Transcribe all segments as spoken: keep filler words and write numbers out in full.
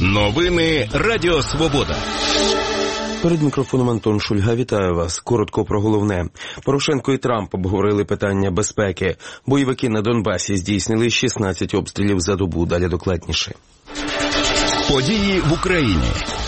Новини Радіо Свобода. Перед мікрофоном Антон Шульга. Вітаю вас. Коротко про головне. Порошенко і Трамп обговорили питання безпеки. Бойовики на Донбасі здійснили шістнадцять обстрілів за добу. Далі докладніше. Події в Україні.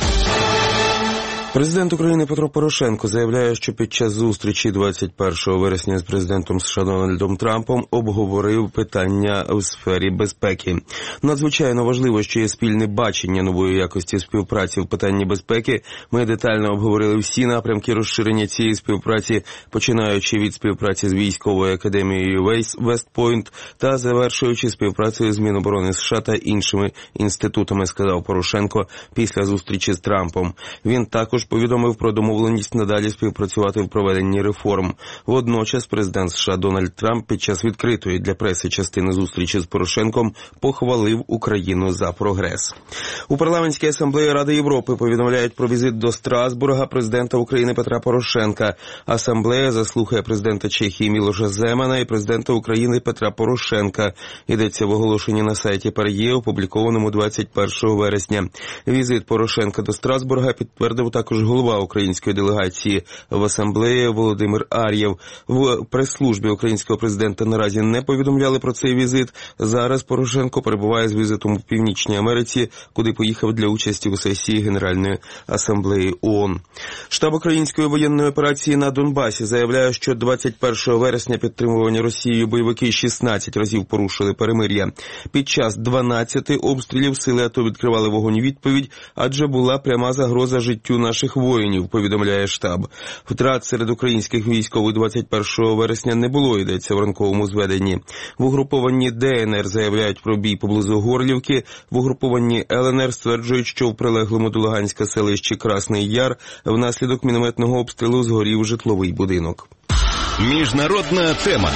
Президент України Петро Порошенко заявляє, що під час зустрічі двадцять першого вересня з президентом США Дональдом Трампом обговорив питання у сфері безпеки. Надзвичайно важливо, що є спільне бачення нової якості співпраці в питанні безпеки. Ми детально обговорили всі напрямки розширення цієї співпраці, починаючи від співпраці з військовою академією Вест-Пойнт та завершуючи співпрацею з Міноборони США та іншими інститутами, сказав Порошенко після зустрічі з Трампом. Він також повідомив про домовленість надалі співпрацювати в проведенні реформ. Водночас президент США Дональд Трамп під час відкритої для преси частини зустрічі з Порошенком похвалив Україну за прогрес. У парламентській асамблеї Ради Європи повідомляють про візит до Страсбурга президента України Петра Порошенка. Асамблея заслухає президента Чехії Мілоша Земана і президента України Петра Порошенка. Йдеться в оголошенні на сайті ПАРЄ, опублікованому двадцять першого вересня. Візит Порошенка до Страсбурга підтвердив також голова української делегації в асамблеї Володимир Ар'єв. В прес-службі українського президента наразі не повідомляли про цей візит. Зараз Порошенко перебуває з візитом у Північній Америці, куди поїхав для участі у сесії Генеральної асамблеї ООН. Штаб української воєнної операції на Донбасі заявляє, що двадцять першого вересня підтримувані Росією бойовики шістнадцять разів порушили перемир'я. Під час дванадцяти обстрілів сили АТО відкривали вогонь відповідь, адже була пряма загроза життю наших воїнів, повідомляє штаб. Втрат серед українських військових двадцять першого вересня не було, йдеться в ранковому зведенні. В угрупованні ДНР заявляють про бій поблизу Горлівки, в угрупованні ЛНР стверджують, що в прилеглому до Луганська селищі Красний Яр внаслідок мінометного обстрілу згорів житловий будинок. Міжнародна тема.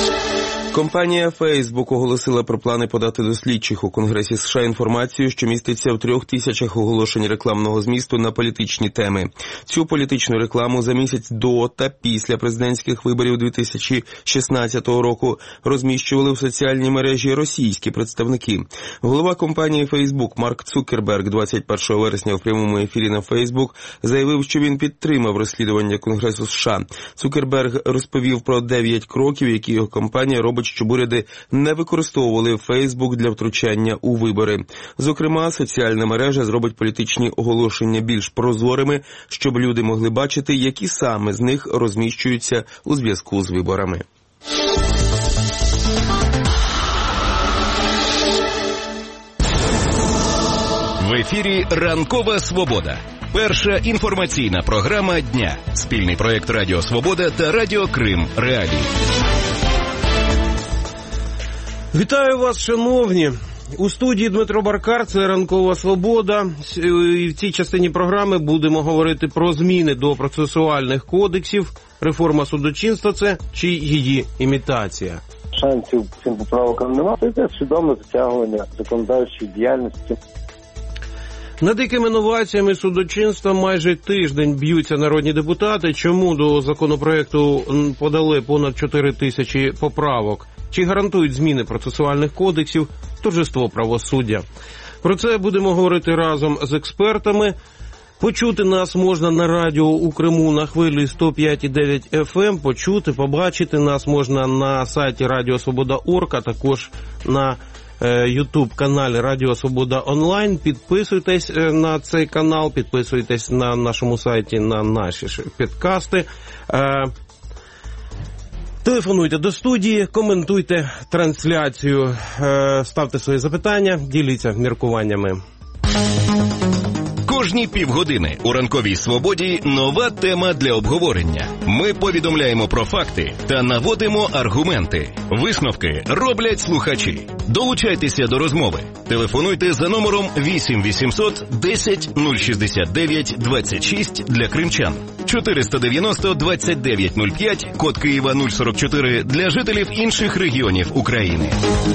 Компанія Facebook оголосила про плани подати до слідчих у Конгресі США інформацію, що міститься в трьох тисячах оголошень рекламного змісту на політичні теми. Цю політичну рекламу за місяць до та після президентських виборів дві тисячі шістнадцятого року розміщували в соціальній мережі російські представники. Голова компанії Facebook Марк Цукерберг двадцять першого вересня в прямому ефірі на Facebook заявив, що він підтримав розслідування Конгресу США. Цукерберг розповів про дев'ять кроків, які його компанія робить, щоб уряди не використовували Facebook для втручання у вибори. Зокрема, соціальна мережа зробить політичні оголошення більш прозорими, щоб люди могли бачити, які саме з них розміщуються у зв'язку з виборами. В ефірі «Ранкова Свобода». Перша інформаційна програма дня. Спільний проєкт Радіо Свобода та Радіо Крим Реалії. Вітаю вас, шановні. У студії Дмитро Баркар, це «Ранкова Свобода». І в цій частині програми будемо говорити про зміни до процесуальних кодексів, реформа судочинства це чи її імітація. Шансів цим поправкам немає, це свідоме затягування законодавчої діяльності. Над якими інноваціями судочинства майже тиждень б'ються народні депутати. Чому до законопроекту подали понад чотири тисячі поправок? Чи гарантують зміни процесуальних кодексів торжество правосуддя? Про це будемо говорити разом з експертами. Почути нас можна на радіо у Криму на хвилі сто п'ять і дев'ять еф ем. Почути, побачити нас можна на сайті Радіо Свобода крапка орг, а також на ютуб-каналі Радіо Свобода онлайн. Підписуйтесь на цей канал, підписуйтесь на нашому сайті на наші підкасти. Телефонуйте до студії, коментуйте трансляцію, ставте свої запитання, діліться міркуваннями. Кожні півгодини у «Ранковій Свободі» нова тема для обговорення. Ми повідомляємо про факти та наводимо аргументи. Висновки роблять слухачі. Долучайтеся до розмови. Телефонуйте за номером вісім вісімсот десять нуль шістдесят дев'ять двадцять шість для кримчан. чотириста дев'яносто двадцять дев'ять нуль п'ять, код Києва нуль сорок чотири для жителів інших регіонів України.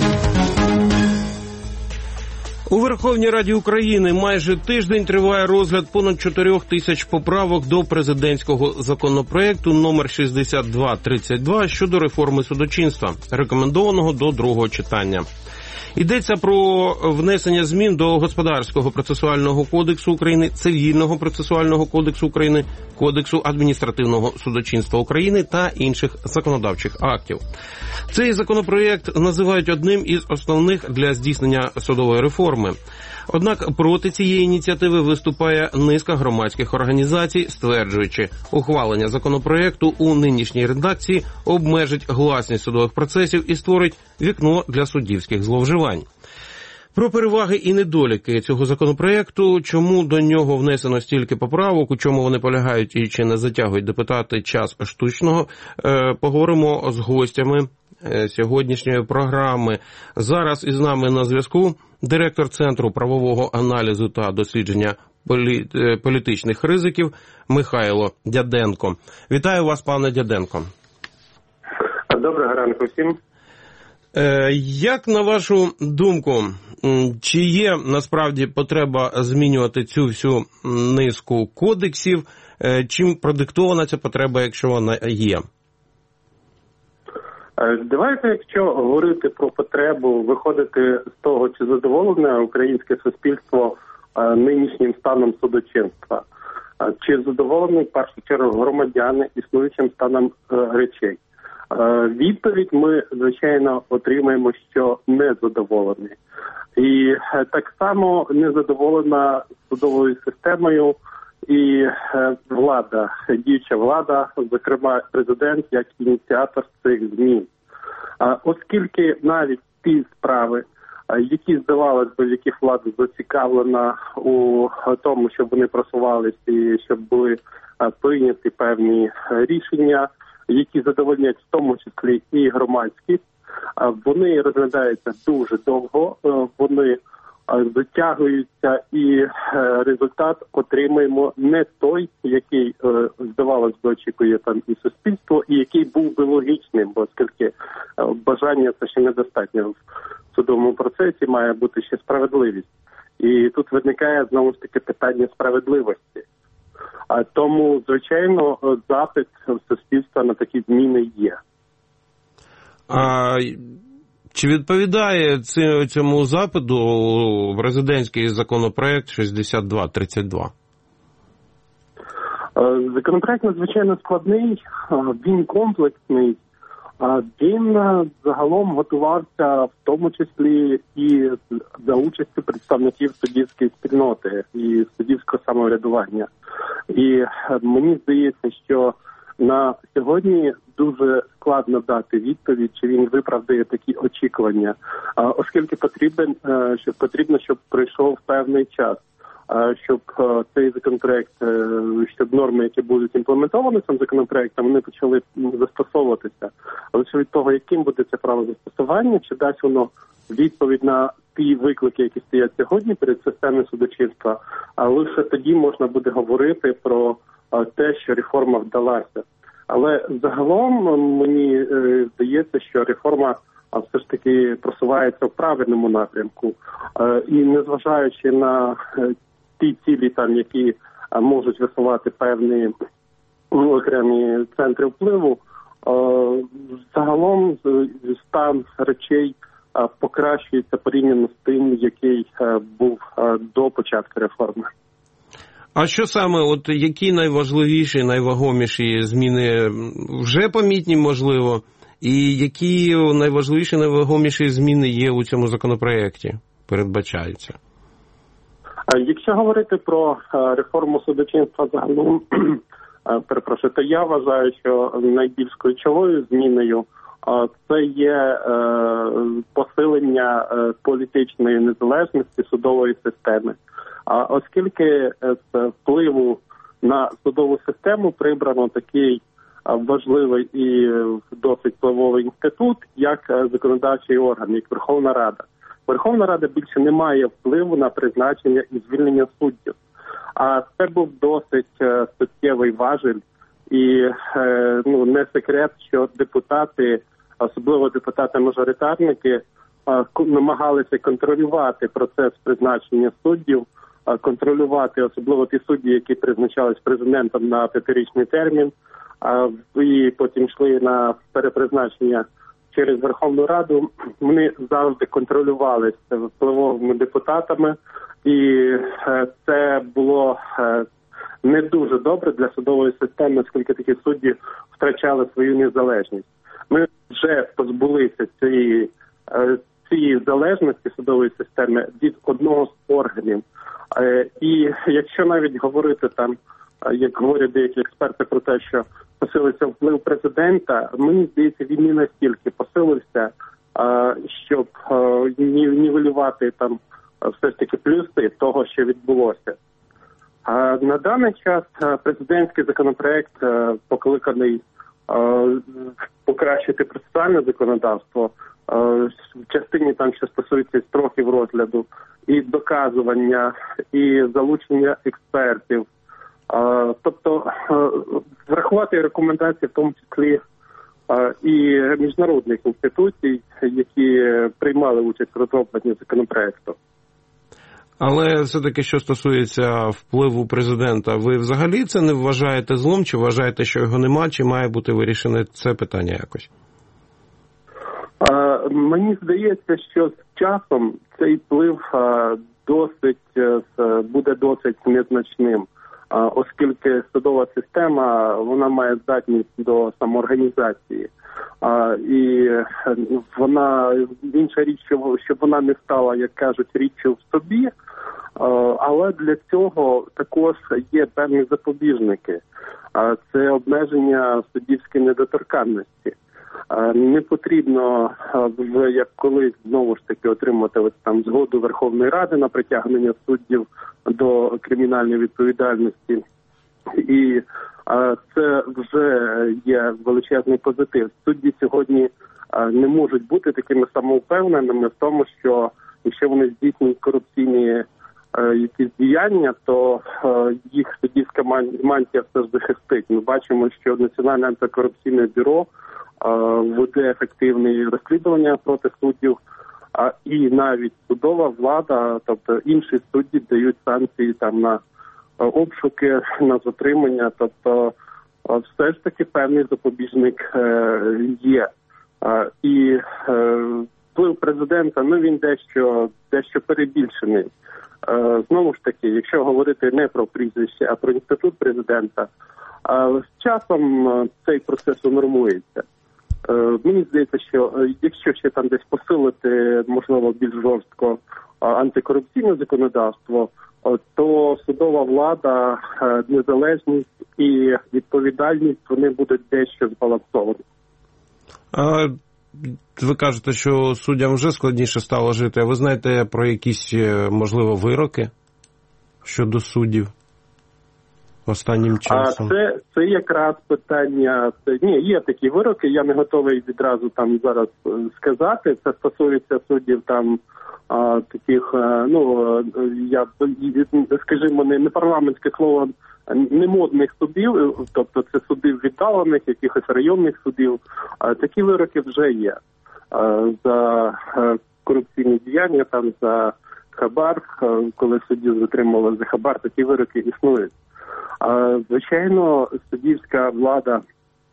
У Верховній Раді України майже тиждень триває розгляд понад чотирьох тисяч поправок до президентського законопроекту номер шістдесят два тридцять два щодо реформи судочинства, рекомендованого до другого читання. Йдеться про внесення змін до Господарського процесуального кодексу України, Цивільного процесуального кодексу України, Кодексу адміністративного судочинства України та інших законодавчих актів. Цей законопроєкт називають одним із основних для здійснення судової реформи. Однак проти цієї ініціативи виступає низка громадських організацій, стверджуючи, ухвалення законопроєкту у нинішній редакції обмежить гласність судових процесів і створить вікно для суддівських зловживань. Про переваги і недоліки цього законопроєкту, чому до нього внесено стільки поправок, у чому вони полягають і чи не затягують депутати час штучного, поговоримо з гостями сьогоднішньої програми. Зараз із нами на зв'язку директор Центру правового аналізу та дослідження полі... політичних ризиків Михайло Дяденко. Вітаю вас, пане Дяденко. Доброго ранку всім. Як, на вашу думку, чи є насправді потреба змінювати цю всю низку кодексів? Чим продиктована ця потреба, якщо вона є? Давайте, якщо говорити про потребу, виходити з того, чи задоволене українське суспільство нинішнім станом судочинства, чи задоволені, в першу чергу, громадяни існуючим станом речей. Відповідь ми, звичайно, отримаємо, що не задоволені. І так само незадоволена судовою системою і влада, діюча влада, зокрема президент, як ініціатор цих змін. Оскільки навіть ті справи, які, здавалось би, в яких влада зацікавлена у тому, щоб вони просувалися і щоб були прийняті певні рішення, які задовольнять в тому числі і громадськість, вони розглядаються дуже довго, вони затягуються, і результат отримаємо не той, який, здавалось би, очікує там і суспільство, і який був би логічним, бо оскільки бажання це ще недостатньо в судовому процесі, має бути ще справедливість. І тут виникає, знову ж таки, питання справедливості. А тому, звичайно, запит суспільства на такі зміни є. А чи відповідає цьому запиту президентський законопроект шістдесят два тридцять два? Законопроект надзвичайно складний, він комплексний. Він загалом готувався в тому числі і за участю представників суддівської спільноти і суддівського самоврядування. І мені здається, що на сьогодні дуже складно дати відповідь, чи він виправдає такі очікування, оскільки потрібен, що потрібно, щоб пройшов певний час, щоб цей законопроект, щоб норми, які будуть імплементовані цим законопроектом, вони почали застосовуватися. Але лише від того, яким буде це право застосування, чи дасть воно відповідь на ті виклики, які стоять сьогодні перед системою судочинства, а лише тоді можна буде говорити про те, що реформа вдалася. Але загалом мені здається, що реформа все ж таки просувається в правильному напрямку. І незважаючи на ті цілі, там, які можуть висувати певні окремі центри впливу, загалом стан речей покращується порівняно з тим, який був до початку реформи. А що саме, от які найважливіші, найвагоміші зміни вже помітні, можливо, і які найважливіші, найвагоміші зміни є у цьому законопроєкті, передбачаються? Якщо говорити про реформу судочинства загалом, перепрошую, то я вважаю, що найбільш ключовою зміною це є посилення політичної незалежності судової системи. Оскільки з впливу на судову систему прибрано такий важливий і досить впливовий інститут, як законодавчий орган, як Верховна Рада. Верховна Рада більше не має впливу на призначення і звільнення суддів. А це був досить суттєвий важіль. І ну, не секрет, що депутати, особливо депутати-мажоритарники, намагалися контролювати процес призначення суддів, контролювати особливо ті судді, які призначались президентом на п'ятирічний термін, і потім йшли на перепризначення через Верховну Раду, вони завжди контролювалися впливовими депутатами, і це було не дуже добре для судової системи, оскільки такі судді втрачали свою незалежність. Ми вже позбулися цієї, цієї залежності судової системи від одного з органів. І якщо навіть говорити там, як говорять деякі експерти про те, що посилився вплив президента, мені здається, він не настільки посилився, щоб нівелювати там все ж таки плюси того, що відбулося. На даний час президентський законопроект, покликаний покращити процесуальне законодавство, в частині там, що стосується строків розгляду, і доказування, і залучення експертів. Тобто врахувати рекомендації, в тому числі і міжнародних інституцій, які приймали участь в розробленні законопроекту. Але все-таки, що стосується впливу президента, ви взагалі це не вважаєте злом, чи вважаєте, що його нема, чи має бути вирішене це питання якось? А, мені здається, що з часом цей вплив а, досить, буде досить незначним, а, оскільки судова система, вона має здатність до самоорганізації. А, і вона, інша річ, що, щоб вона не стала, як кажуть, річчю в собі, а, але для цього також є певні запобіжники. А, це обмеження суддівської недоторканності. А, не потрібно вже, як колись, знову ж таки, отримати ось там згоду Верховної Ради на притягнення суддів до кримінальної відповідальності. І а, це вже є величезний позитив. Судді сьогодні а, не можуть бути такими самовпевненими в тому, що якщо вони здійснюють корупційні а, якісь діяння, то а, їх суддівська мантія все ж захистить. Ми бачимо, що Національне антикорупційне бюро а, веде ефективні розслідування проти суддів, а і навіть судова влада, тобто інші судді дають санкції там на обшуки, на затримання, тобто все ж таки певний запобіжник є. І вплив президента, ну він дещо, дещо перебільшений. Знову ж таки, якщо говорити не про прізвище, а про інститут президента, з часом цей процес унормується. Мені здається, що якщо ще там десь посилити, можливо, більш жорстко антикорупційне законодавство, то судова влада, незалежність і відповідальність, вони будуть дещо збалансовані. А ви кажете, що суддям вже складніше стало жити. А ви знаєте про якісь, можливо, вироки щодо суддів останнім часом? А це, це якраз питання, це, ні, є такі вироки, я не готовий відразу там зараз сказати. Це стосується суддів там а, таких, а, ну, я, скажімо, не, не парламентське слово, немодних судів, тобто це судів віддалених, якихось районних судів. А, такі вироки вже є а, за а, корупційні діяння, там за хабар, а, коли суддів затримали за хабар, такі вироки існують. А, звичайно, суддівська влада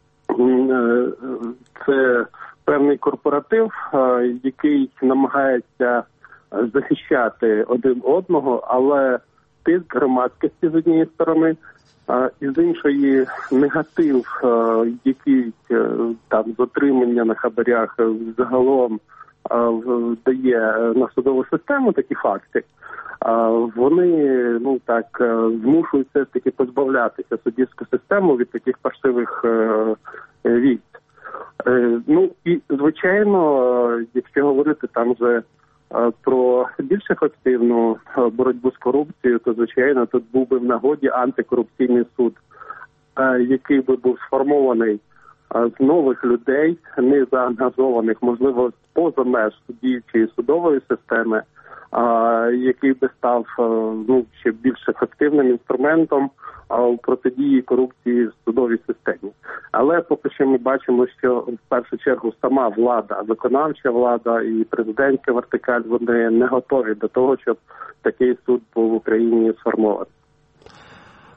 – це певний корпоратив, який намагається захищати один одного, але тиск громадськості з однієї сторони, і з іншої негатив, який там затримання на хабарях загалом дає на судову систему такі факти, вони, ну так, змушують все ж таки позбавлятися суддівську систему від таких паршивих військ. Ну і, звичайно, якщо говорити там вже про більш ефективну боротьбу з корупцією, то, звичайно, тут був би в нагоді антикорупційний суд, який би був сформований з нових людей, не заангажованих, можливо, поза меж діючої судової системи, який би став, ну, ще більш ефективним інструментом у протидії корупції в судовій системі. Але поки що ми бачимо, що в першу чергу сама влада, виконавча влада і президентська вертикаль, вони не готові до того, щоб такий суд був в Україні сформований.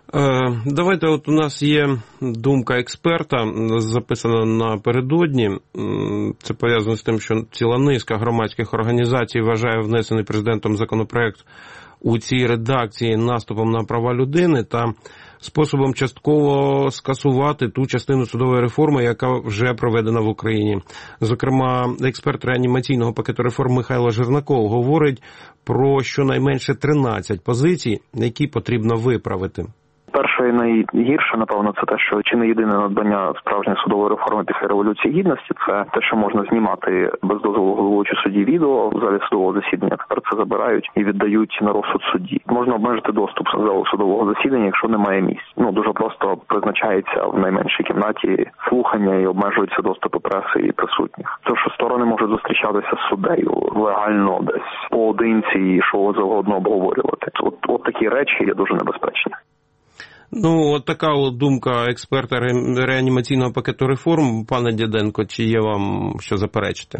Давайте, от у нас є думка експерта, записана напередодні. Це пов'язано з тим, що ціла низка громадських організацій вважає внесений президентом законопроект у цій редакції наступом на права людини та способом частково скасувати ту частину судової реформи, яка вже проведена в Україні. Зокрема, експерт реанімаційного пакету реформ Михайло Жернаков говорить про щонайменше тринадцять позицій, які потрібно виправити. Перше і найгірше, напевно, це те, що чи не єдине надбання справжньої судової реформи після Революції Гідності, це те, що можна знімати без дозволу головуючого судді відео в залі судового засідання. Тепер це забирають і віддають на розсуд судді. Можна обмежити доступ до залу судового засідання, якщо немає місць. Ну, дуже просто призначається в найменшій кімнаті слухання і обмежується доступ преси і присутніх. Це що сторони можуть зустрічатися з суддею легально десь поодинці і що завгодно обговорювати. От, от такі речі є дуже небезпечні. Ну, от така от думка експерта реанімаційного пакету реформ. Пане Діденко, чи є вам що заперечити?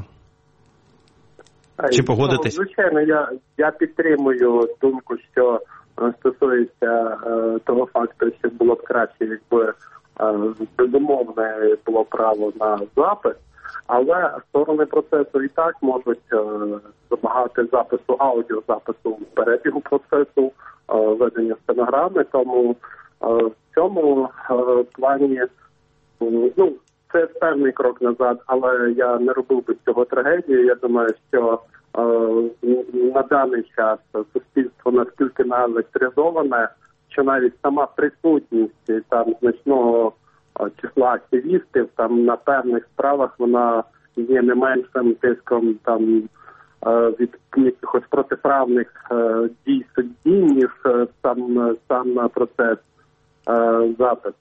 Чи погодитесь? Ну, звичайно, я, я підтримую думку, що стосується е, того факту, що було б краще, якби е, безумовне було право на запис, але сторони процесу і так можуть е, вимагати запису, аудіозапису перебігу процесу, е, ведення стенограми, тому в цьому плані, ну, це певний крок назад, але я не робив би з цього трагедії. Я думаю, що на даний час суспільство настільки наелектризоване, що навіть сама присутність там значного числа активістів там на певних справах вона є не меншим тиском там від якихось протиправних дій судді, ніж сам, сам процес запису.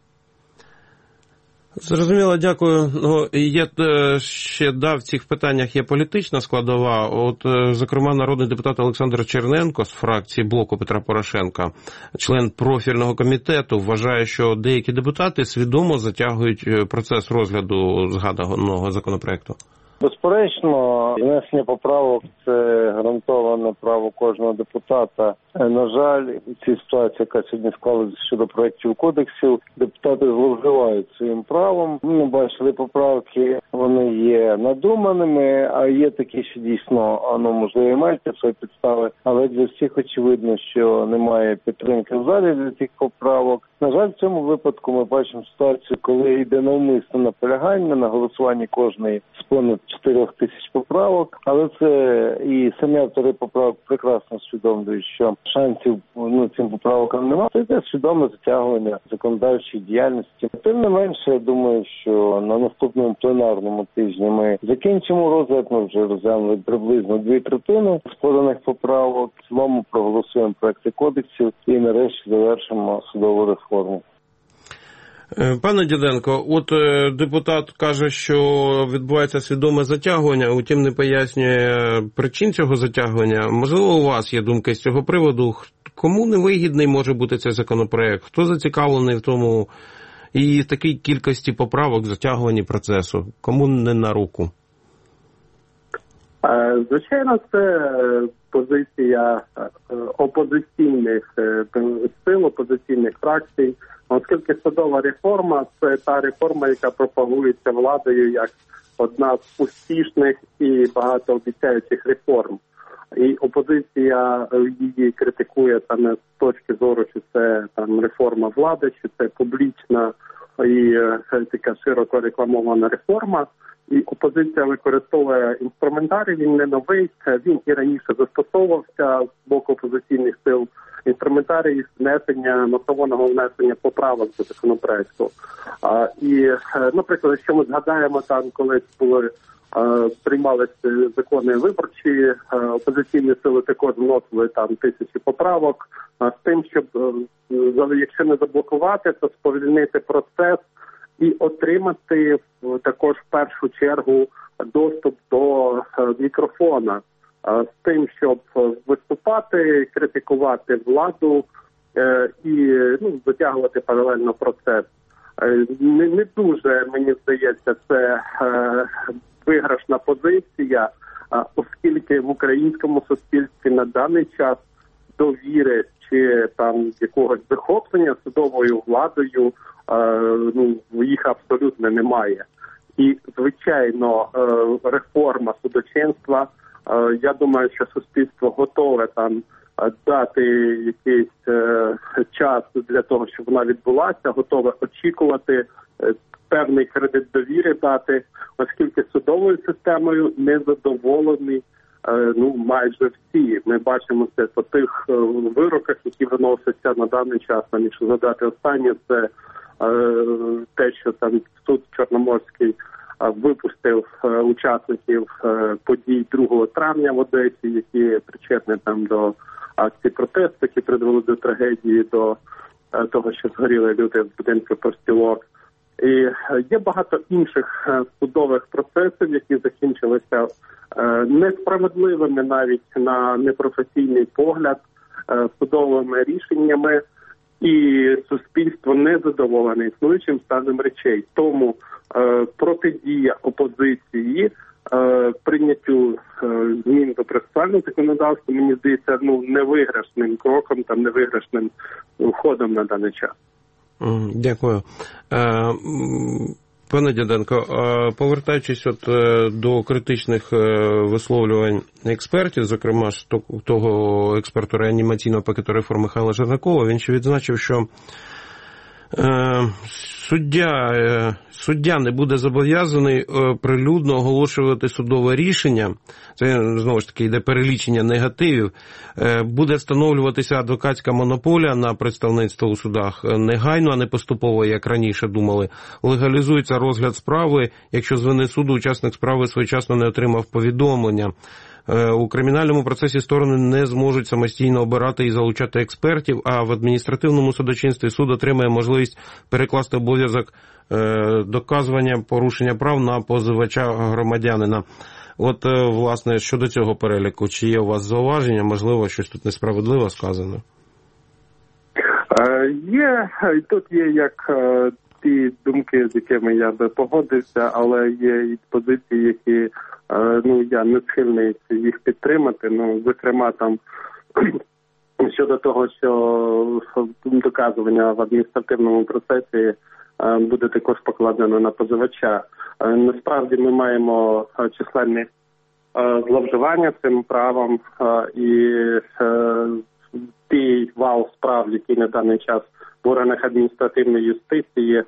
Зрозуміло, дякую. Ну, є ще, да, в цих питаннях є політична складова. От, зокрема, народний депутат Олександр Черненко з фракції Блоку Петра Порошенка, член профільного комітету, вважає, що деякі депутати свідомо затягують процес розгляду згаданого законопроекту. Безперечно, внесення поправок – це гарантоване право кожного депутата. На жаль, в цій ситуації, яка сьогодні склалася щодо проєктів кодексів, депутати зловживають своїм правом. Ми бачили поправки, вони є надуманими, а є такі, що дійсно, ну, можливо, мають свої підстави, але для всіх очевидно, що немає підтримки в залі для цих поправок. На жаль, в цьому випадку ми бачимо ситуацію, коли йде навмисне наполягання на голосуванні кожної з понад чотирьох тисяч поправок, але це і самі автори поправок прекрасно усвідомлюють, що шансів, ну, цим поправкам немає. Це йде свідоме затягування законодавчої діяльності. Тим не менше, я думаю, що на наступному пленарному тижні ми закінчимо розгляд, ми вже розглянули приблизно дві третини з поданих поправок, в цілому проголосуємо проекти кодексів і нарешті завершимо судову реформу. Пане Діденко, от депутат каже, що відбувається свідоме затягування, утім не пояснює причин цього затягування. Можливо, у вас є думки з цього приводу? Кому невигідний може бути цей законопроект? Хто зацікавлений в тому і в такій кількості поправок в затягуванні процесу? Кому не на руку? Звичайно, це позиція опозиційних сил, опозиційних фракцій, оскільки судова реформа – це та реформа, яка пропагується владою як одна з успішних і багатообіцяючих реформ. І опозиція її критикує саме з точки зору, чи це там реформа влади, чи це публічна і така широко рекламована реформа. І опозиція використовує інструментарій, він не новий, він і раніше застосовувався з боку опозиційних сил. Інструментарій внесення, масованого внесення поправок до законопроекту. А, і, наприклад, якщо ми згадаємо, там колись були, а, приймалися закони виборчі, а, опозиційні сили також вносили там тисячі поправок, а, з тим, щоб, а, якщо не заблокувати, то сповільнити процес і отримати також в першу чергу доступ до мікрофона, з тим, щоб виступати, критикувати владу і, ну, затягувати паралельно процес. Не, не дуже, мені здається, це виграшна позиція, оскільки в українському суспільстві на даний час довіри чи там якогось захоплення судовою владою, ну, їх абсолютно немає. І, звичайно, реформа судочинства, я думаю, що суспільство готове там дати якийсь час для того, щоб вона відбулася, готове очікувати, певний кредит довіри дати, оскільки судовою системою не задоволені ну, майже всі. Ми бачимо це по тих вироках, які виносяться на даний час. Там, якщо задати останнє, це те, що там суд Чорноморський випустив учасників подій другого травня в Одесі, які причетні там до акцій протесту, які призвели до трагедії, до того, що згоріли люди в будинку профспілок. І є багато інших судових процесів, які закінчилися несправедливими навіть на непрофесійний погляд судовими рішеннями, і суспільство не задоволене існуючим станом речей. Тому е, протидія опозиції е, прийняттю е, змін до процесуального законодавства, мені здається, ну, невиграшним кроком, там, невиграшним ходом на даний час. Дякую. Пане Діденко, повертаючись от до критичних висловлювань експертів, зокрема ж того експерту реанімаційного пакету реформи Михайла Жернакова, він ще відзначив, що суддя, суддя не буде зобов'язаний прилюдно оголошувати судове рішення, це, знову ж таки, йде перелічення негативів, буде встановлюватися адвокатська монополія на представництво у судах негайно, а не поступово, як раніше думали. Легалізується розгляд справи, якщо з вини суду учасник справи своєчасно не отримав повідомлення. У кримінальному процесі сторони не зможуть самостійно обирати і залучати експертів, а в адміністративному судочинстві суд отримає можливість перекласти обов'язок доказування порушення прав на позивача-громадянина. От, власне, щодо цього переліку, чи є у вас зауваження, можливо, щось тут несправедливо сказано? Є, тут є як ті думки, з якими я би погодився, але є і позиції, які, ну, я не схильний їх підтримати. Ну, зокрема, там, щодо того, що доказування в адміністративному процесі буде також покладено на позивача. Насправді ми маємо численні зловживання цим правом, і той вал справ, який на даний час в органах адміністративної юстиції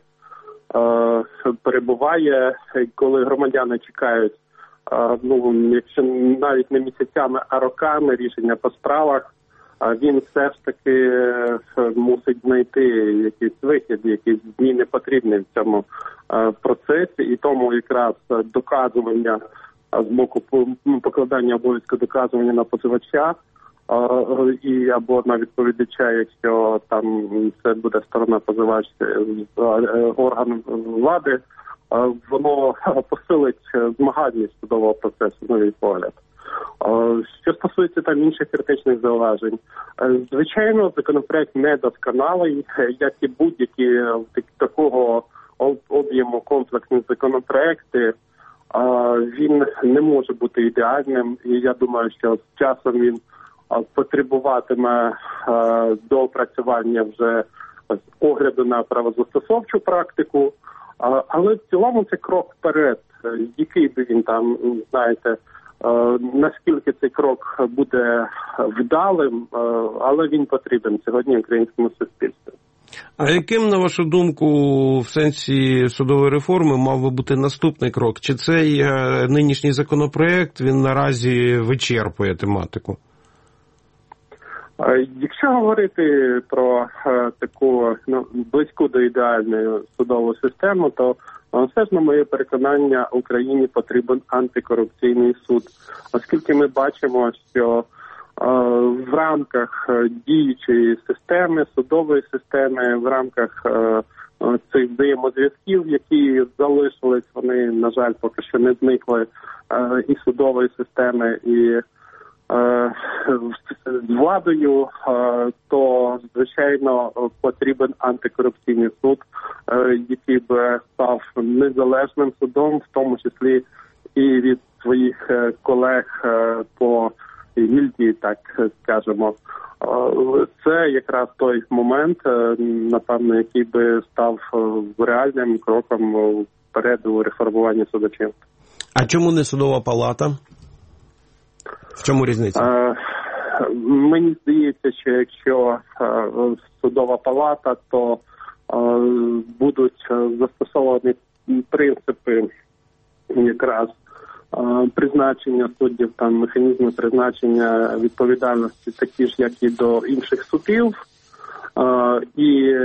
перебуває, коли громадяни чекають, ну, якщо навіть не місяцями, а роками рішення по справах, він все ж таки мусить знайти якийсь вихід, якісь зміни потрібні в цьому процесі, і тому якраз доказування з боку покладання обов'язку доказування на позивача і або на відповідача, якщо там це буде сторона позивач з органів влади, воно посилить змагальність судового процесу, на мій погляд. Що стосується там інших критичних зауважень, звичайно, законопроект недосконалий, як і будь-які такого об'єму комплексні законопроекти, він не може бути ідеальним, і я думаю, що з часом він потребуватиме доопрацювання вже з огляду на правозастосовчу практику, але в цілому це крок вперед, який би він там, знаєте, наскільки цей крок буде вдалим, але він потрібен сьогодні українському суспільству. А яким, на вашу думку, в сенсі судової реформи мав би бути наступний крок? Чи цей нинішній законопроект, він наразі вичерпує тематику? Якщо говорити про таку, ну, близьку до ідеальної судову систему, то все ж, на моє переконання, Україні потрібен антикорупційний суд, оскільки ми бачимо, що в рамках діючої системи, судової системи, в рамках цих взаємозв'язків, які залишились, вони, на жаль, поки що не зникли, і судової системи, і з владою, то, звичайно, потрібен антикорупційний суд, який би став незалежним судом, в тому числі і від своїх колег по гільдії, так скажемо. Це якраз той момент, напевно, який би став реальним кроком вперед у реформуванні судочинства. А чому не судова палата? В чому різниця? Мені здається, що якщо судова палата, то будуть застосовані принципи якраз призначення суддів, там механізми призначення відповідальності такі ж, як і до інших судів, і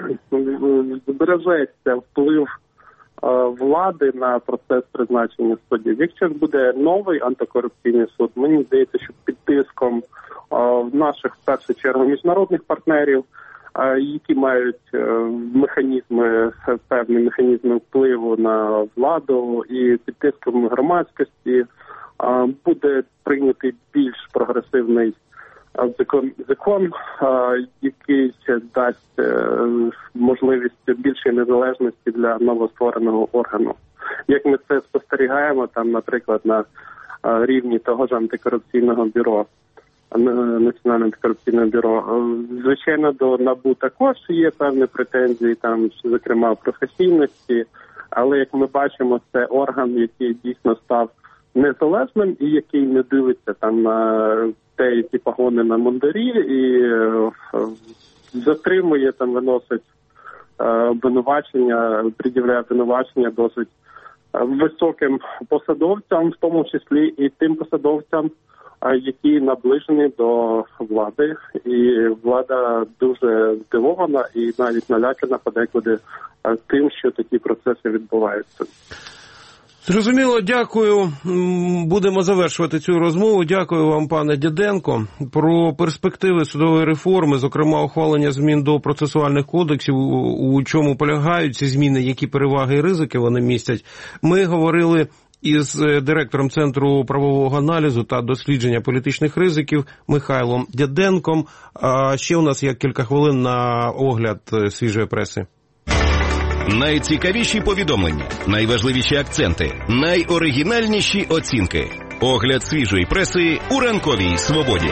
збережеться вплив влади на процес призначення суддів. Якщо ж буде новий антикорупційний суд, мені здається, що під тиском наших, в першу чергу, міжнародних партнерів, які мають механізми, певні механізми впливу на владу, і під тиском громадськості буде прийнятий більш прогресивний закон, закон який дасть можливість більшої незалежності для новоствореного органу. Як ми це спостерігаємо, там, наприклад, на рівні того ж антикорупційного бюро, Національне антикорупційне бюро. Звичайно, до НАБУ також є певні претензії, там, зокрема, професійності, але, як ми бачимо, це орган, який дійсно став незалежним і який не дивиться там на те, які погони на мундарі, і е, затримує, там, виносить е, обвинувачення, пред'являє обвинувачення досить високим посадовцям, в тому числі і тим посадовцям, які наближені до влади, і влада дуже здивована і навіть налякана подекуди тим, що такі процеси відбуваються. Зрозуміло, дякую. Будемо завершувати цю розмову. Дякую вам, пане Діденко. Про перспективи судової реформи, зокрема ухвалення змін до процесуальних кодексів, у чому полягають ці зміни, які переваги і ризики вони містять, ми говорили із директором Центру правового аналізу та дослідження політичних ризиків Михайлом Діденком. А ще у нас є кілька хвилин на огляд свіжої преси. Найцікавіші повідомлення, найважливіші акценти, найоригінальніші оцінки. Огляд свіжої преси у ранковій свободі.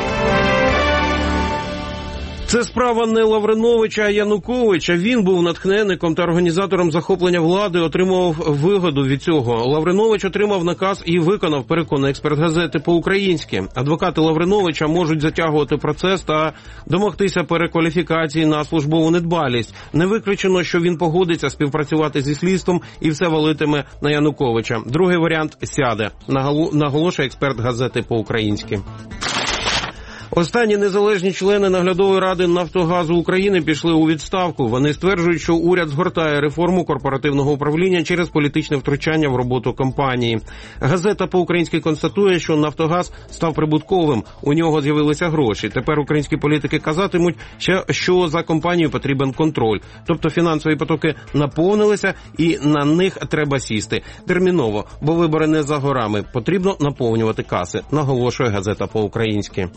Це справа не Лавриновича, а Януковича. Він був натхненником та організатором захоплення влади, отримував вигоду від цього. Лавринович отримав наказ і виконав, переконує експерт газети «По-українськи». Адвокати Лавриновича можуть затягувати процес та домогтися перекваліфікації на службову недбалість. Не виключено, що він погодиться співпрацювати зі слідством і все валитиме на Януковича. Другий варіант – сяде, наголошує експерт газети «По-українськи». Останні незалежні члени наглядової ради «Нафтогазу України» пішли у відставку. Вони стверджують, що уряд згортає реформу корпоративного управління через політичне втручання в роботу компанії. Газета «По-українськи» констатує, що «Нафтогаз» став прибутковим, у нього з'явилися гроші. Тепер українські політики казатимуть, що за компанією потрібен контроль. Тобто фінансові потоки наповнилися і на них треба сісти. Терміново, бо вибори не за горами. Потрібно наповнювати каси, наголошує газета «По-українськи».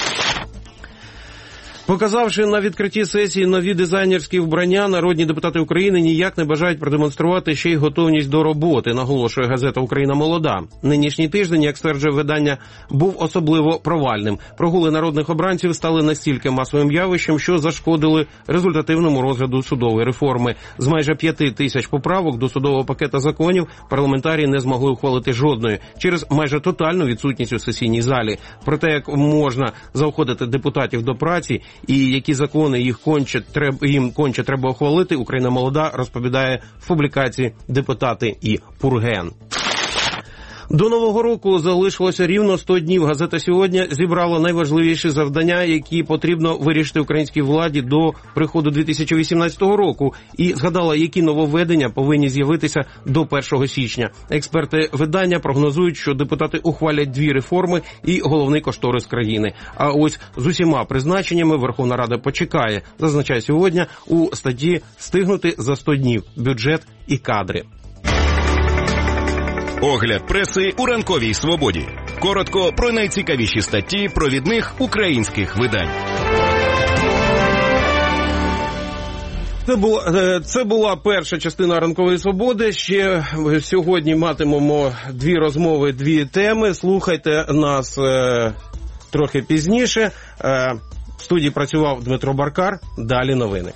Показавши на відкритті сесії нові дизайнерські вбрання, народні депутати України ніяк не бажають продемонструвати ще й готовність до роботи, наголошує газета «Україна молода». Нинішній тиждень, як стверджує видання, був особливо провальним. Прогули народних обранців стали настільки масовим явищем, що зашкодили результативному розгляду судової реформи. З майже п'яти тисяч поправок до судового пакета законів парламентарії не змогли ухвалити жодної через майже тотальну відсутність у сесійній залі. Про те, як можна заохотити депутатів до праці і які закони їх конче, треб, їм конче треба ухвалити, «Україна молода» розповідає в публікації «Депутати і Пурген». До Нового року залишилося рівно сто днів. Газета «Сьогодні» зібрала найважливіші завдання, які потрібно вирішити українській владі до приходу дві тисячі вісімнадцятого року, і згадала, які нововведення повинні з'явитися до першого січня. Експерти видання прогнозують, що депутати ухвалять дві реформи і головний кошторис країни. А ось з усіма призначеннями Верховна Рада почекає, зазначає «Сьогодні» у статті «Встигнути за сто днів. Бюджет і кадри». Огляд преси у ранковій свободі. Коротко про найцікавіші статті провідних українських видань. Це була, це була перша частина «Ранкової свободи». Ще сьогодні матимемо дві розмови, дві теми. Слухайте нас е, трохи пізніше. Е, В студії працював Дмитро Баркар. Далі новини.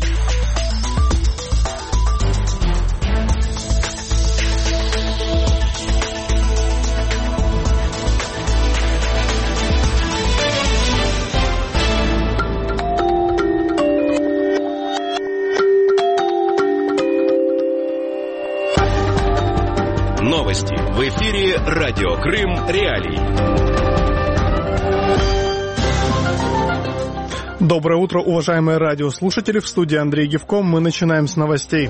Новости в эфире «Радио Крым. Реалии». Доброе утро, уважаемые радиослушатели. В студии Андрей Гевко. Мы начинаем с новостей.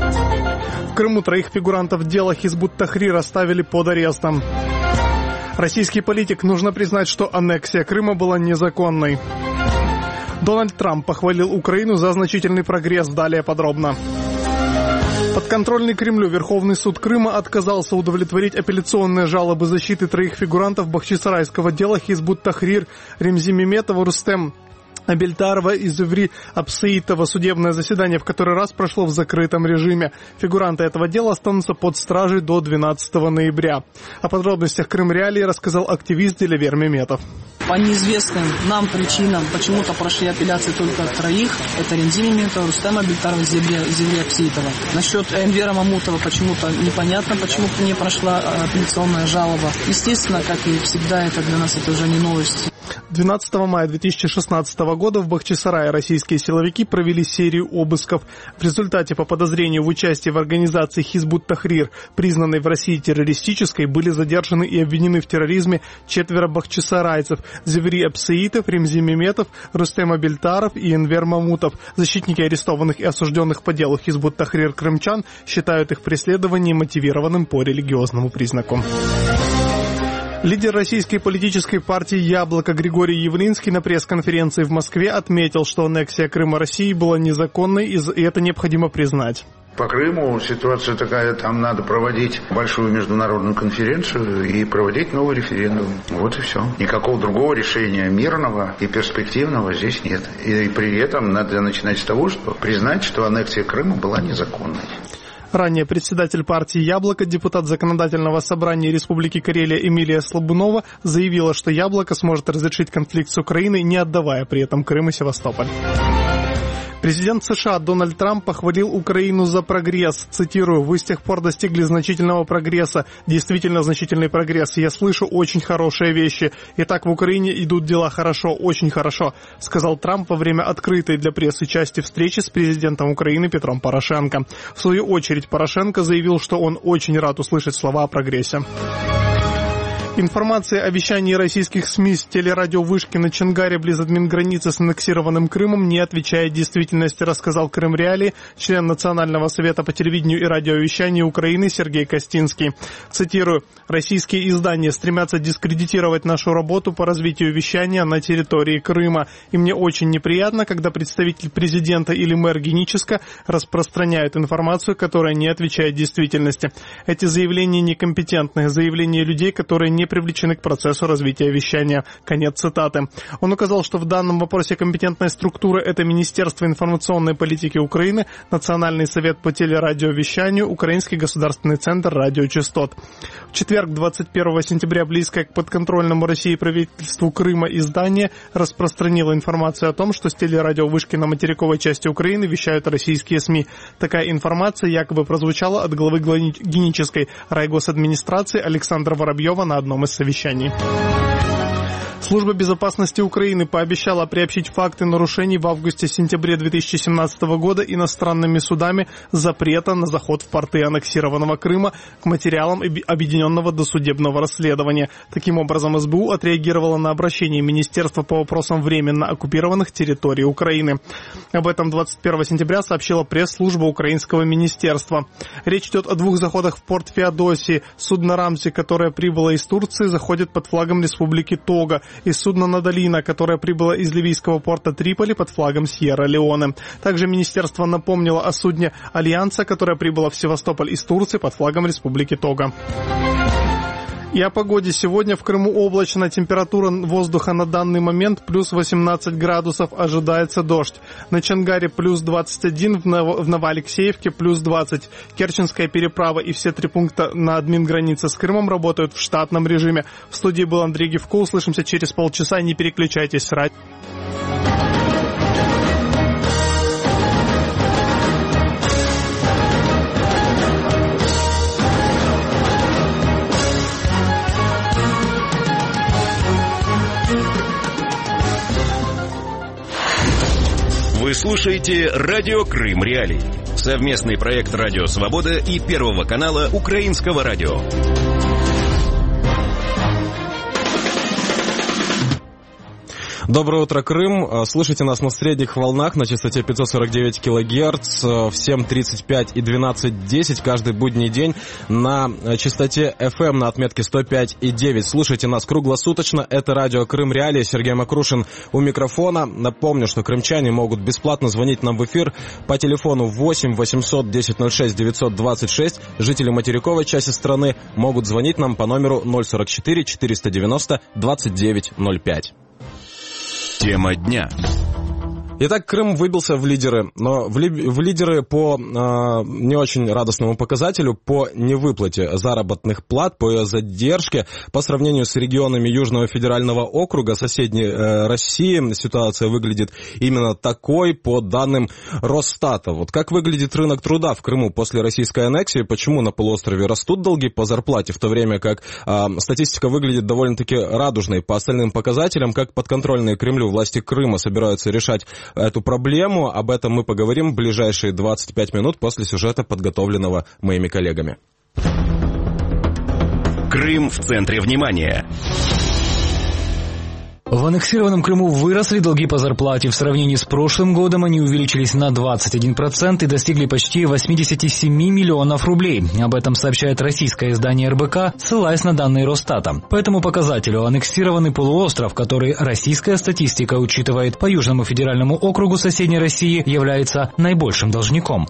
В Крыму троих фигурантов дела Хизбут-Тахрир оставили под арестом. Российский политик: нужно признать, что аннексия Крыма была незаконной. Дональд Трамп похвалил Украину за значительный прогресс. Далее подробно. Подконтрольный Кремлю Верховный суд Крыма отказался удовлетворить апелляционные жалобы защиты троих фигурантов бахчисарайского дела Хизбут-Тахрир Ремзи Меметова, Рустем Абельтарова и Зеври Апсеитова. Судебное заседание в который раз прошло в закрытом режиме. Фигуранты этого дела останутся под стражей до двенадцатого ноября. О подробностях Крым Реалии рассказал активист Делевер Меметов. По неизвестным нам причинам почему-то прошли апелляции только троих. Это Ремзи Меметова, Рустема Абельтарова и Зеври Апсеитова. Насчет Энвера Мамутова почему-то непонятно, почему не прошла апелляционная жалоба. Естественно, как и всегда, это для нас это уже не новость. двенадцатого мая две тысячи шестнадцатого года в Бахчисарае российские силовики провели серию обысков. В результате по подозрению в участии в организации Хизбут-Тахрир, признанной в России террористической, были задержаны и обвинены в терроризме четверо бахчисарайцев: Зеври Апсеитов, Ремзи Меметов, Рустем Абельтаров и Энвер Мамутов. Защитники арестованных и осужденных по делу Хизбут-Тахрир крымчан считают их преследование мотивированным по религиозному признаку. Лидер российской политической партии «Яблоко» Григорий Явлинский на пресс-конференции в Москве отметил, что аннексия Крыма России была незаконной, и это необходимо признать. По Крыму ситуация такая, там надо проводить большую международную конференцию и проводить новый референдум. Вот и все. Никакого другого решения мирного и перспективного здесь нет. И при этом надо начинать с того, что признать, что аннексия Крыма была незаконной. Ранее председатель партии «Яблоко», депутат Законодательного собрания Республики Карелия Эмилия Слабунова заявила, что «Яблоко» сможет разрешить конфликт с Украиной, не отдавая при этом Крым и Севастополь. Президент США Дональд Трамп похвалил Украину за прогресс. Цитирую: «Вы с тех пор достигли значительного прогресса. Действительно значительный прогресс. Я слышу очень хорошие вещи. Итак, в Украине идут дела хорошо, очень хорошо», сказал Трамп во время открытой для прессы части встречи с президентом Украины Петром Порошенко. В свою очередь Порошенко заявил, что он очень рад услышать слова о прогрессе. Информация о вещании российских СМИ с телерадиовышки на Чонгаре близ админграницы с аннексированным Крымом не отвечает действительности, рассказал Крым Реалии член Национального совета по телевидению и радиовещанию Украины Сергей Костинский. Цитирую: «Российские издания стремятся дискредитировать нашу работу по развитию вещания на территории Крыма. И мне очень неприятно, когда представитель президента или мэр Геническа распространяют информацию, которая не отвечает действительности. Эти заявления некомпетентны, заявления людей, которые не не привлечены к процессу развития вещания». Конец цитаты. Он указал, что в данном вопросе компетентная структура – это Министерство информационной политики Украины, Национальный совет по телерадиовещанию, Украинский государственный центр радиочастот. В четверг, двадцать первого сентября, близкое к подконтрольному России правительству Крыма издание распространило информацию о том, что с телерадиовышки на материковой части Украины вещают российские СМИ. Такая информация якобы прозвучала от главы Генической райгосадминистрации Александра Воробьева на одном из совещаний. Служба безопасности Украины пообещала приобщить факты нарушений в августе-сентябре две тысячи семнадцатого года иностранными судами запрета на заход в порты аннексированного Крыма к материалам объединенного досудебного расследования. Таким образом, эс бэ у отреагировала на обращение Министерства по вопросам временно оккупированных территорий Украины. Об этом двадцать первого сентября сообщила пресс-служба украинского министерства. Речь идет о двух заходах в порт Феодосии. Судно «Рамзи», которое прибыло из Турции, заходит под флагом Республики Того, и судно «Надолина», которое прибыло из ливийского порта Триполи под флагом Сьерра-Леоне. Также министерство напомнило о судне «Альянса», которое прибыло в Севастополь из Турции под флагом Республики Того. И о погоде. Сегодня в Крыму облачно. Температура воздуха на данный момент плюс восемнадцать градусов. Ожидается дождь. На Чонгаре плюс двадцать один, в Новоалексеевке плюс двадцать. Керченская переправа и все три пункта на админгранице с Крымом работают в штатном режиме. В студии был Андрей Гевко. Услышимся через полчаса. Не переключайтесь. Радио. Вы слушаете «Радио Крым Реалии». Совместный проект «Радио Свобода» и Первого канала Украинского радио. Доброе утро, Крым. Слушайте нас на средних волнах на частоте пятьсот сорок девять килогерц в семь тридцать пять и двенадцать десять каждый будний день на частоте эф эм на отметке сто пять и девять. Слушайте нас круглосуточно. Это радио Крым Реалии. Сергей Макрушин у микрофона. Напомню, что крымчане могут бесплатно звонить нам в эфир по телефону восемь восемьсот десять ноль шесть девятьсот двадцать шесть. Жители материковой части страны могут звонить нам по номеру ноль сорок четыре четыреста девяносто двадцать девять ноль пять. Тема дня. Итак, Крым выбился в лидеры, но в, ли, в лидеры по э, не очень радостному показателю, по невыплате заработных плат, по ее задержке. По сравнению с регионами Южного федерального округа соседней э, России ситуация выглядит именно такой по данным Росстата. Вот как выглядит рынок труда в Крыму после российской аннексии, почему на полуострове растут долги по зарплате, в то время как э, статистика выглядит довольно-таки радужной по остальным показателям, как подконтрольные Кремлю власти Крыма собираются решать эту проблему. Об этом мы поговорим в ближайшие двадцать пять минут после сюжета, подготовленного моими коллегами. Крым в центре внимания. В аннексированном Крыму выросли долги по зарплате. В сравнении с прошлым годом они увеличились на двадцать один процент и достигли почти восемьдесят семь миллионов рублей. Об этом сообщает российское издание эр бэ ка, ссылаясь на данные Росстата. По этому показателю аннексированный полуостров, который российская статистика учитывает по Южному федеральному округу соседней России, является наибольшим должником.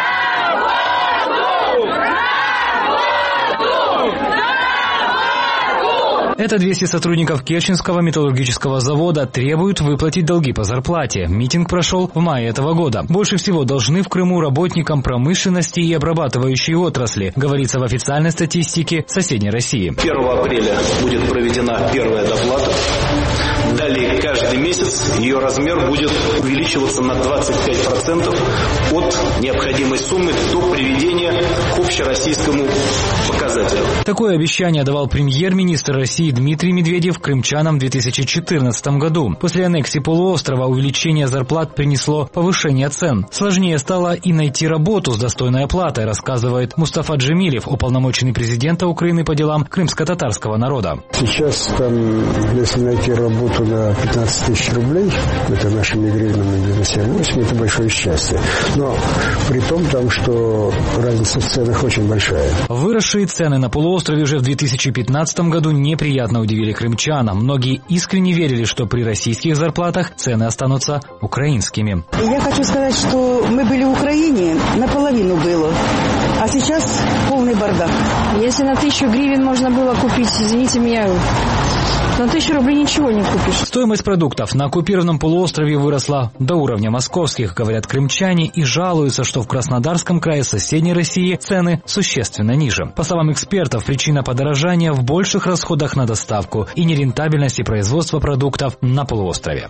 Это двести сотрудников Керченского металлургического завода требуют выплатить долги по зарплате. Митинг прошел в мае этого года. Больше всего должны в Крыму работникам промышленности и обрабатывающей отрасли, говорится в официальной статистике соседней России. первого апреля будет проведена первая доплата. Далее каждый месяц ее размер будет увеличиваться на двадцать пять процентов от необходимой суммы до приведения к общероссийскому показателю. Такое обещание давал премьер-министр России Дмитрий Медведев крымчанам в две тысячи четырнадцатом году. После аннексии полуострова увеличение зарплат принесло повышение цен. Сложнее стало и найти работу с достойной оплатой, рассказывает Мустафа Джемилев, уполномоченный президента Украины по делам крымско-татарского народа. Сейчас там, если найти работу на пятнадцать тысяч рублей, это нашими гривнами девяносто восемь, это большое счастье. Но при том, там, что разница в ценах очень большая. Выросшие цены на полуострове уже в две тысячи пятнадцатом году неприятно удивили крымчан. Многие искренне верили, что при российских зарплатах цены останутся украинскими. Я хочу сказать, что мы были в Украине, наполовину было, а сейчас полный бардак. Если на тысячу гривен можно было купить, извините меня, на тысячу рублей ничего не купишь. Стоимость продуктов на оккупированном полуострове выросла до уровня московских, говорят крымчане, и жалуются, что в Краснодарском крае соседней России цены существенно ниже. По словам экспертов, причина подорожания в больших расходах на доставку и нерентабельности производства продуктов на полуострове.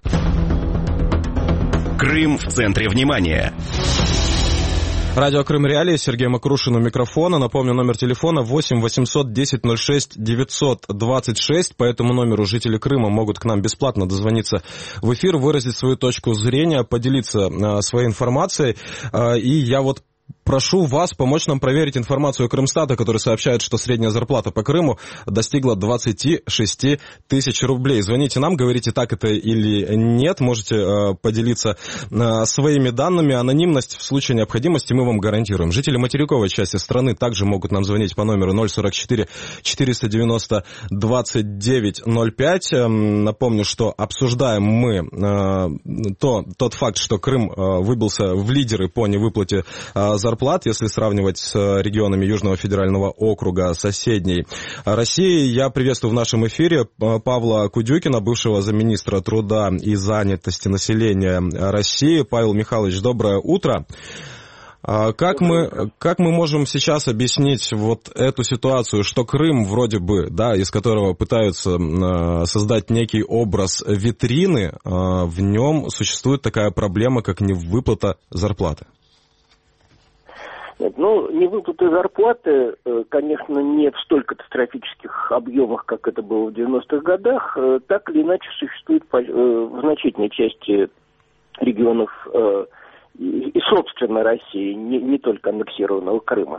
Крым в центре внимания. Радио Крым Реалии, Сергей Макрушин у микрофона. Напомню, номер телефона восемь восемьсот десять ноль шесть девятьсот двадцать шесть. По этому номеру жители Крыма могут к нам бесплатно дозвониться в эфир, выразить свою точку зрения, поделиться э, своей информацией. Э, и я вот прошу вас помочь нам проверить информацию Крымстата, который сообщает, что средняя зарплата по Крыму достигла двадцать шесть тысяч рублей. Звоните нам, говорите, так это или нет. Можете э, поделиться э, своими данными. Анонимность в случае необходимости мы вам гарантируем. Жители материковой части страны также могут нам звонить по номеру ноль сорок четыре четыреста девяносто двадцать девять ноль пять. Э, напомню, что обсуждаем мы э, то, тот факт, что Крым э, выбился в лидеры по невыплате э, зарплаты, если сравнивать с регионами Южного федерального округа соседней России. Я приветствую в нашем эфире Павла Кудюкина, бывшего замминистра труда и занятости населения России. Павел Михайлович, доброе утро. Как мы, как мы можем сейчас объяснить вот эту ситуацию, что Крым вроде бы, да, из которого пытаются создать некий образ витрины, в нем существует такая проблема, как невыплата зарплаты? Нет, ну, невыплаты зарплаты, конечно, не в столь катастрофических объемах, как это было в девяностых годах, так или иначе существует в значительной части регионов э, и, и собственной России, не, не только аннексированного Крыма.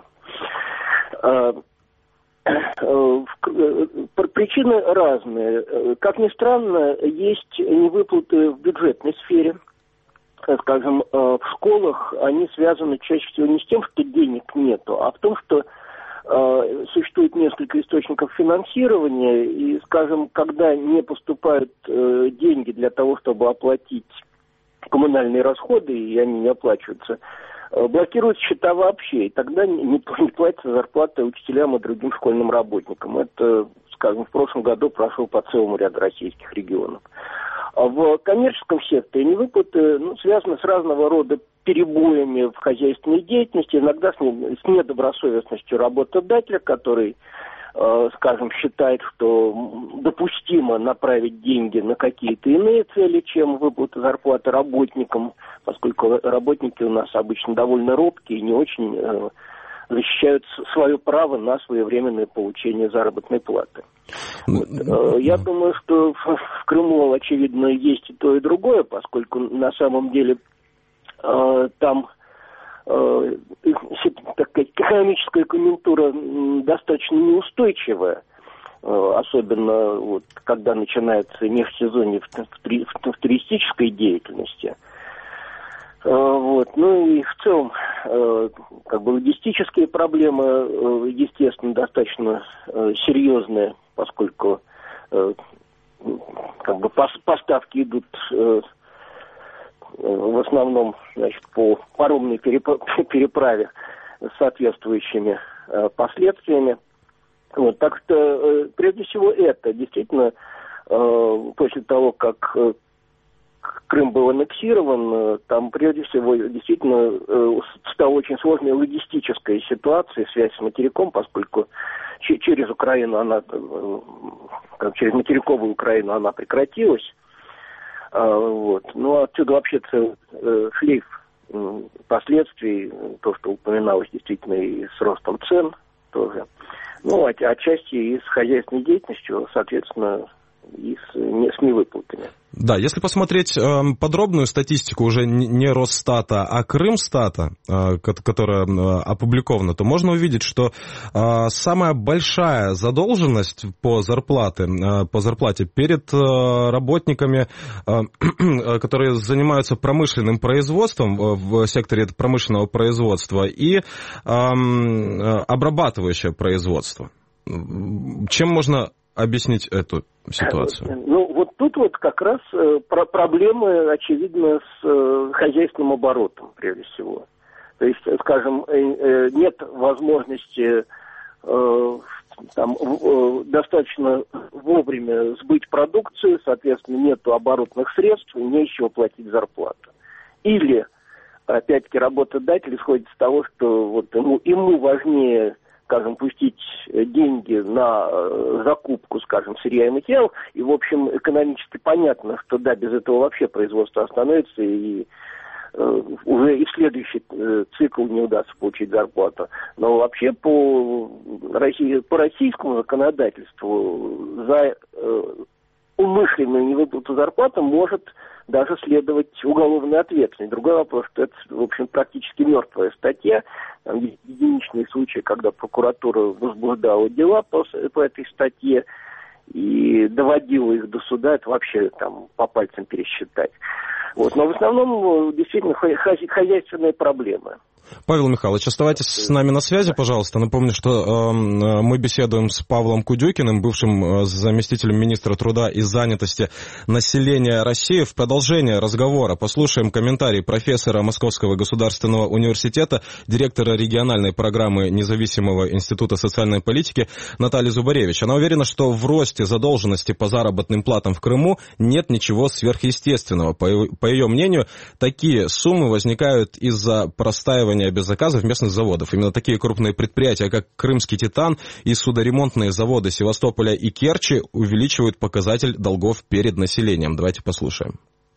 Э, э, причины разные. Как ни странно, есть невыплаты в бюджетной сфере. Скажем, в школах они связаны чаще всего не с тем, что денег нету, а в том, что э, существует несколько источников финансирования, и, скажем, когда не поступают э, деньги для того, чтобы оплатить коммунальные расходы, и они не оплачиваются, э, блокируют счета вообще, и тогда не, не платятся зарплаты учителям и другим школьным работникам. Это, скажем, в прошлом году прошло по целому ряду российских регионов. В коммерческом секторе невыплаты ну, связаны с разного рода перебоями в хозяйственной деятельности, иногда с, не, с недобросовестностью работодателя, который, э, скажем, считает, что допустимо направить деньги на какие-то иные цели, чем выплата зарплаты работникам, поскольку работники у нас обычно довольно робкие и не очень э, защищают свое право на своевременное получение заработной платы. Вот. Я думаю, что в Крыму, очевидно, есть и то, и другое, поскольку на самом деле э, там э, так сказать, экономическая конъюнктура достаточно неустойчивая, э, особенно вот, когда начинается межсезонье в, в, в, в туристической деятельности. Вот. Ну и в целом, э, как бы логистические проблемы, э, естественно, достаточно э, серьезные, поскольку э, как бы пос, поставки идут э, в основном, значит, по паромной переправе с соответствующими э, последствиями. Вот. Так что, э, прежде всего, это действительно э, после того, как э, Крым был аннексирован, там прежде всего действительно стала очень сложная логистическая ситуация, связь с материком, поскольку через Украину она, через материковую Украину она прекратилась. Вот. Ну, отсюда вообще шлейф последствий, то, что упоминалось действительно и с ростом цен тоже. Ну, отчасти и с хозяйственной деятельностью, соответственно, и с, не, с невыплатами. Да, если посмотреть э, подробную статистику уже не Росстата, а Крымстата, э, которая э, опубликована, то можно увидеть, что э, самая большая задолженность по зарплате, э, по зарплате перед э, работниками, э, которые занимаются промышленным производством э, в секторе промышленного производства и э, обрабатывающее производство. Чем можно объяснить эту ситуацию? Ну, вот тут вот как раз э, про проблемы, очевидно, с э, хозяйственным оборотом, прежде всего. То есть, скажем, э, э, нет возможности э, там, э, достаточно вовремя сбыть продукцию, соответственно, нету оборотных средств, не из чего платить зарплату. Или, опять-таки, работодатель исходит из того, что вот ему, ему важнее, скажем, пустить деньги на э, закупку, скажем, сырья и материалов, и, в общем, экономически понятно, что, да, без этого вообще производство остановится, и э, уже и в следующий э, цикл не удастся получить зарплату. Но вообще по, России, по российскому законодательству за э, умышленную невыплату зарплаты может даже следовать уголовной ответственности. Другой вопрос, что это, в общем, практически мертвая статья. Там есть единичные случаи, когда прокуратура возбуждала дела по, по этой статье и доводила их до суда. Это вообще там по пальцам пересчитать. Вот. Но в основном действительно хозяйственные проблемы. Павел Михайлович, оставайтесь с нами на связи, пожалуйста. Напомню, что э, мы беседуем с Павлом Кудюкиным, бывшим э, заместителем министра труда и занятости населения России. В продолжение разговора послушаем комментарий профессора Московского государственного университета, директора региональной программы Независимого института социальной политики Натальи Зубаревич. Она уверена, что в росте задолженности по заработным платам в Крыму нет ничего сверхъестественного. По, по ее мнению, такие суммы возникают из-за простаивания без заказов местных заводов. Именно такие крупные предприятия, как Крымский Титан и судоремонтные заводы Севастополя и Керчи, увеличивают показатель долгов перед населением. Давайте послушаем.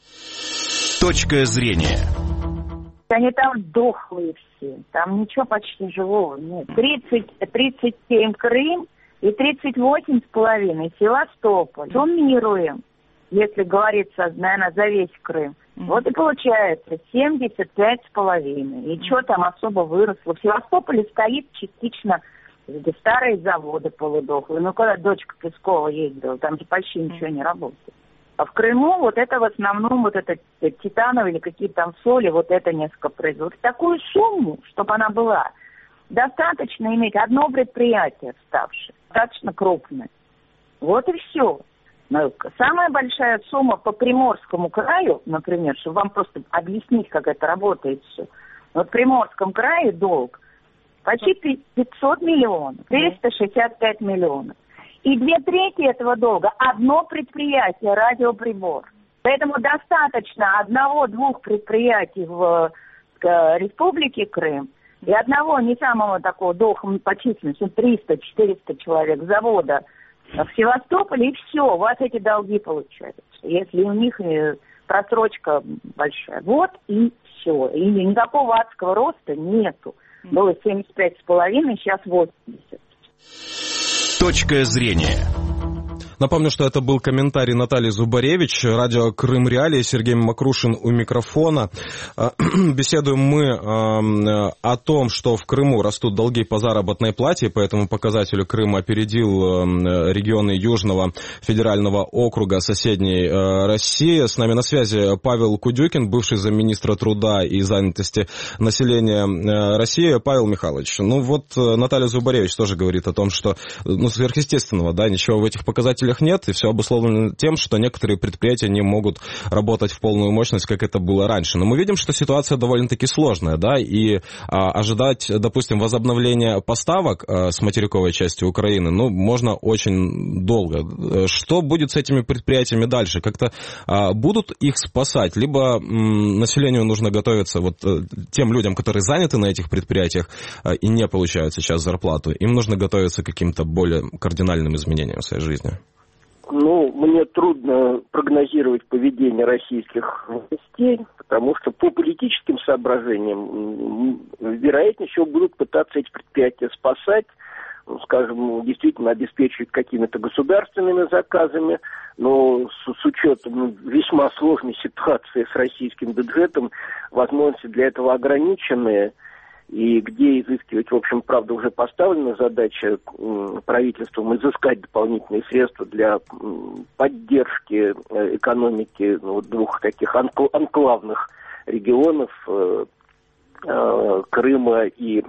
Точка зрения. Они там дохлые все, там ничего почти живого нет. тридцать, тридцать семь Крым и тридцать восемь с половиной Севастополь. Суммируем, если говорится, наверное, за весь Крым. Вот и получается семьдесят пять с половиной. И что там особо выросло? В Севастополе стоит частично старые заводы полудохлые. Ну, когда дочка Пескова ездила, там же почти ничего не работает. А в Крыму вот это в основном, вот это титановые или какие-то там соли, вот это несколько производств. Такую сумму, чтобы она была, достаточно иметь одно предприятие вставшее, достаточно крупное. Вот и все. Самая большая сумма по Приморскому краю, например, чтобы вам просто объяснить, как это работает все. Вот в Приморском крае долг почти пятьсот миллионов, триста шестьдесят пять миллионов. И две трети этого долга одно предприятие, радиоприбор. Поэтому достаточно одного-двух предприятий в Республике Крым и одного не самого такого долга по численности, триста-четыреста человек завода в Севастополе, и все, у вас эти долги получаются, если у них просрочка большая. Вот и все. И никакого адского роста нету. Было семьдесят пять с половиной, сейчас восемьдесят. Точка зрения. Напомню, что это был комментарий Натальи Зубаревич, радио Крым Реалии, Сергей Макрушин у микрофона. Беседуем мы о том, что в Крыму растут долги по заработной плате, по этому показателю Крым опередил регионы Южного федерального округа соседней России. С нами на связи Павел Кудюкин, бывший замминистра труда и занятости населения России. Павел Михайлович, ну вот Наталья Зубаревич тоже говорит о том, что ну, сверхъестественного, да, ничего в этих показателях нет, и все обусловлено тем, что некоторые предприятия не могут работать в полную мощность, как это было раньше. Но мы видим, что ситуация довольно-таки сложная, да, и а, ожидать, допустим, возобновления поставок а, с материковой части Украины, ну, можно очень долго. Что будет с этими предприятиями дальше? Как-то а, будут их спасать, либо м, населению нужно готовиться, вот тем людям, которые заняты на этих предприятиях а, и не получают сейчас зарплату, им нужно готовиться к каким-то более кардинальным изменениям в своей жизни? Ну, мне трудно прогнозировать поведение российских властей, потому что по политическим соображениям, вероятнее всего, будут пытаться эти предприятия спасать, скажем, действительно обеспечивать какими-то государственными заказами, но с, с учетом весьма сложной ситуации с российским бюджетом, возможности для этого ограниченные. И где изыскивать, в общем, правда, уже поставлена задача правительством изыскать дополнительные средства для поддержки экономики ну, двух таких анклавных регионов э, э, Крыма и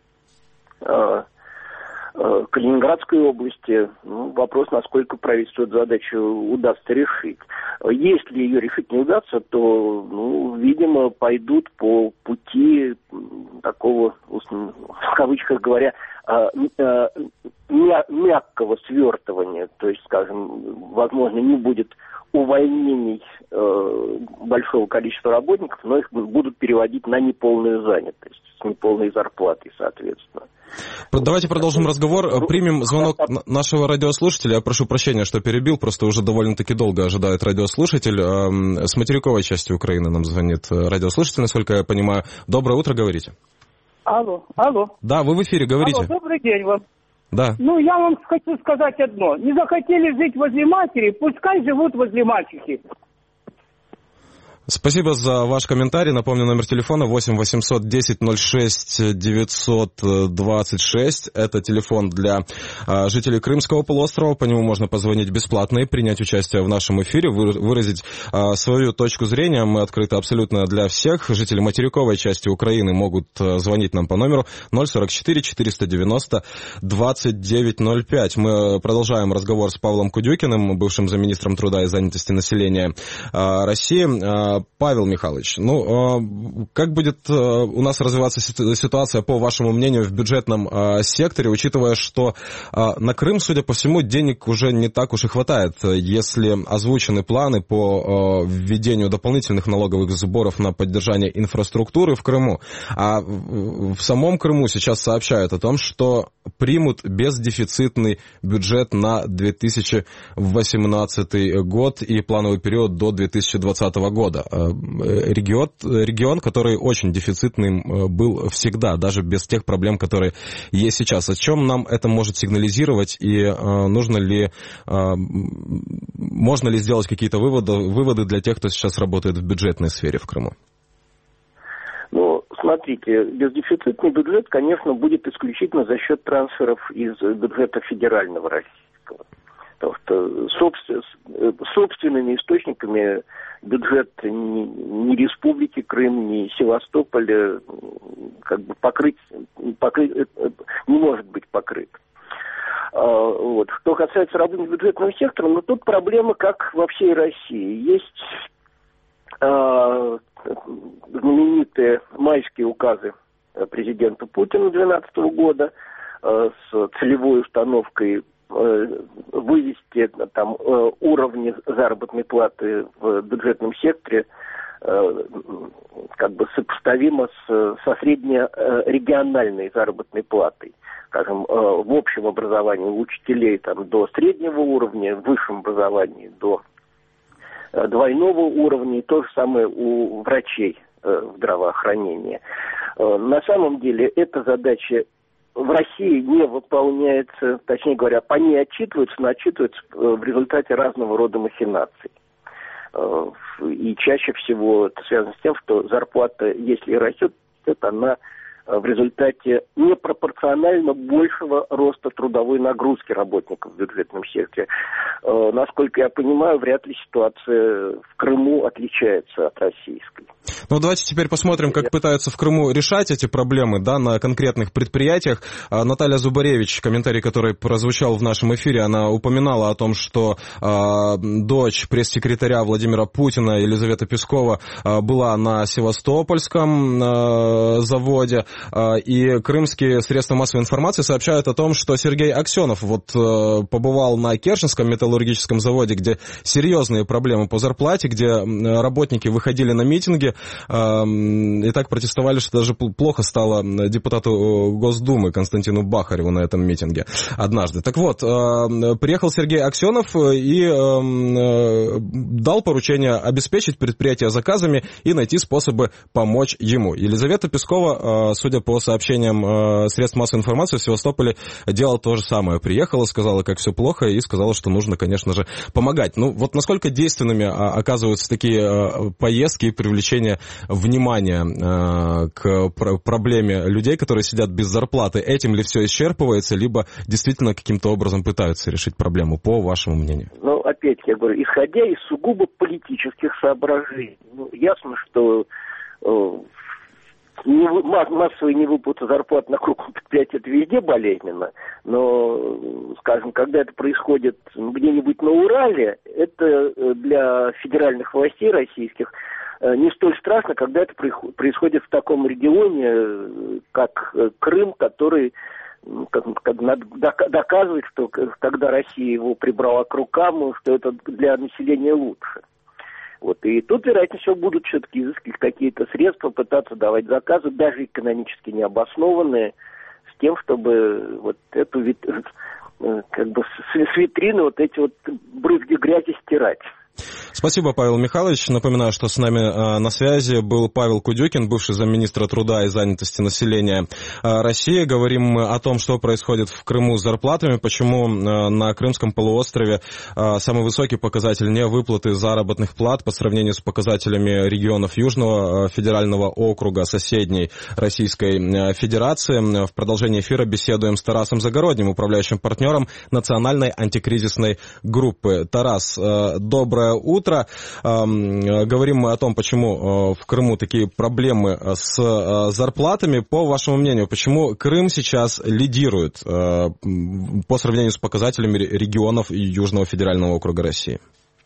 э, э, Калининградской области. Ну, вопрос, насколько правительству эту задачу удастся решить. Если ее решить не удастся, то, ну, видимо, пойдут по пути такого, в кавычках говоря, мягкого свертывания. То есть, скажем, возможно, не будет увольнений большого количества работников, но их будут переводить на неполную занятость, с неполной зарплатой, соответственно. Давайте продолжим разговор. Примем звонок нашего радиослушателя. Я прошу прощения, что перебил, просто уже довольно-таки долго ожидает радиослушатель. С материковой части Украины нам звонит радиослушатель, насколько я понимаю. Доброе утро, говорите. Алло, алло. Да, вы в эфире, говорите. Алло, добрый день вам. Да. Ну, я вам хочу сказать одно. Не захотели жить возле матери, пускай живут возле мачехи. Спасибо за ваш комментарий. Напомню, номер телефона восемь восемьсот десять ноль шесть девятьсот двадцать шесть. Это телефон для а, жителей Крымского полуострова. По нему можно позвонить бесплатно и принять участие в нашем эфире, выразить а, свою точку зрения. Мы открыты абсолютно для всех. Жители материковой части Украины могут а, звонить нам по номеру ноль сорок четыре четыреста девяносто двадцать девять ноль пять. Мы продолжаем разговор с Павлом Кудюкиным, бывшим замминистром труда и занятости населения а, России. А, Павел Михайлович, ну, как будет у нас развиваться ситуация, по вашему мнению, в бюджетном секторе, учитывая, что на Крым, судя по всему, денег уже не так уж и хватает, если озвучены планы по введению дополнительных налоговых сборов на поддержание инфраструктуры в Крыму. А в самом Крыму сейчас сообщают о том, что примут бездефицитный бюджет на две тысячи восемнадцатый год и плановый период до две тысячи двадцатого года. регион, регион, который очень дефицитным был всегда, даже без тех проблем, которые есть сейчас. О чем нам это может сигнализировать и нужно ли, можно ли сделать какие-то выводы, выводы для тех, кто сейчас работает в бюджетной сфере в Крыму? Ну, смотрите, бездефицитный бюджет, конечно, будет исключительно за счет трансферов из бюджета федерального российского. Потому что собствен, собственными источниками бюджет ни, ни Республики Крым, ни Севастополя как бы покрыть, покрыть не может быть покрыт. Вот. Что касается работы бюджетного сектора, ну тут проблема, как во всей России. Есть э, знаменитые майские указы президента Путина две тысячи двенадцатого года э, с целевой установкой э, вывести там э, уровни заработной платы в бюджетном секторе э, как бы сопоставимо с, со среднерегиональной заработной платой. Скажем, в общем образовании у учителей там, до среднего уровня, в высшем образовании до двойного уровня, и то же самое у врачей в здравоохранении. На самом деле эта задача в России не выполняется, точнее говоря, по ней отчитываются, но отчитываются в результате разного рода махинаций. И чаще всего это связано с тем, что зарплата, если и растет, это она в результате непропорционально большего роста трудовой нагрузки работников в бюджетном секторе. Э, насколько я понимаю, вряд ли ситуация в Крыму отличается от российской. Ну, давайте теперь посмотрим, как пытаются в Крыму решать эти проблемы, да, на конкретных предприятиях. Наталья Зубаревич, комментарий, который прозвучал в нашем эфире, она упоминала о том, что э, дочь пресс-секретаря Владимира Путина, Елизавета Пескова, э, была на Севастопольском э, заводе, э, и крымские средства массовой информации сообщают о том, что Сергей Аксенов вот э, побывал на Керченском металлургическом заводе, где серьезные проблемы по зарплате, где работники выходили на митинги, и так протестовали, что даже плохо стало депутату Госдумы Константину Бахареву на этом митинге однажды. Так вот, приехал Сергей Аксенов и дал поручение обеспечить предприятие заказами и найти способы помочь ему. Елизавета Пескова, судя по сообщениям средств массовой информации, в Севастополе делала то же самое. Приехала, сказала, как все плохо, и сказала, что нужно, конечно же, помогать. Ну, вот насколько действенными оказываются такие поездки и привлечение внимания э, к пр- проблеме людей, которые сидят без зарплаты, этим ли все исчерпывается, либо действительно каким-то образом пытаются решить проблему, по вашему мнению? Ну, опять я говорю, исходя из сугубо политических соображений, ну, ясно, что э, не, массовые невыплаты зарплат на крупном предприятии это везде болезненно, но, скажем, когда это происходит где-нибудь на Урале, это для федеральных властей российских не столь страшно, когда это происходит в таком регионе, как Крым, который как, как надо доказывать, что когда Россия его прибрала к рукам, что это для населения лучше. Вот. И тут, вероятнее всего, будут все-таки изыскивать какие-то средства, пытаться давать заказы, даже экономически необоснованные, с тем, чтобы вот эту как бы с витрины вот эти вот брызги грязи стирать. Спасибо, Павел Михайлович. Напоминаю, что с нами э, на связи был Павел Кудюкин, бывший замминистра труда и занятости населения э, России. Говорим мы о том, что происходит в Крыму с зарплатами, почему э, на Крымском полуострове э, самый высокий показатель не выплаты заработных плат по сравнению с показателями регионов Южного э, федерального округа соседней Российской э, Федерации. В продолжении эфира беседуем с Тарасом Загородним, управляющим партнером Национальной антикризисной группы. Тарас, э, доброе утро. Говорим мы о том, почему в Крыму такие проблемы с зарплатами. По вашему мнению, почему Крым сейчас лидирует по сравнению с показателями регионов Южного федерального округа России?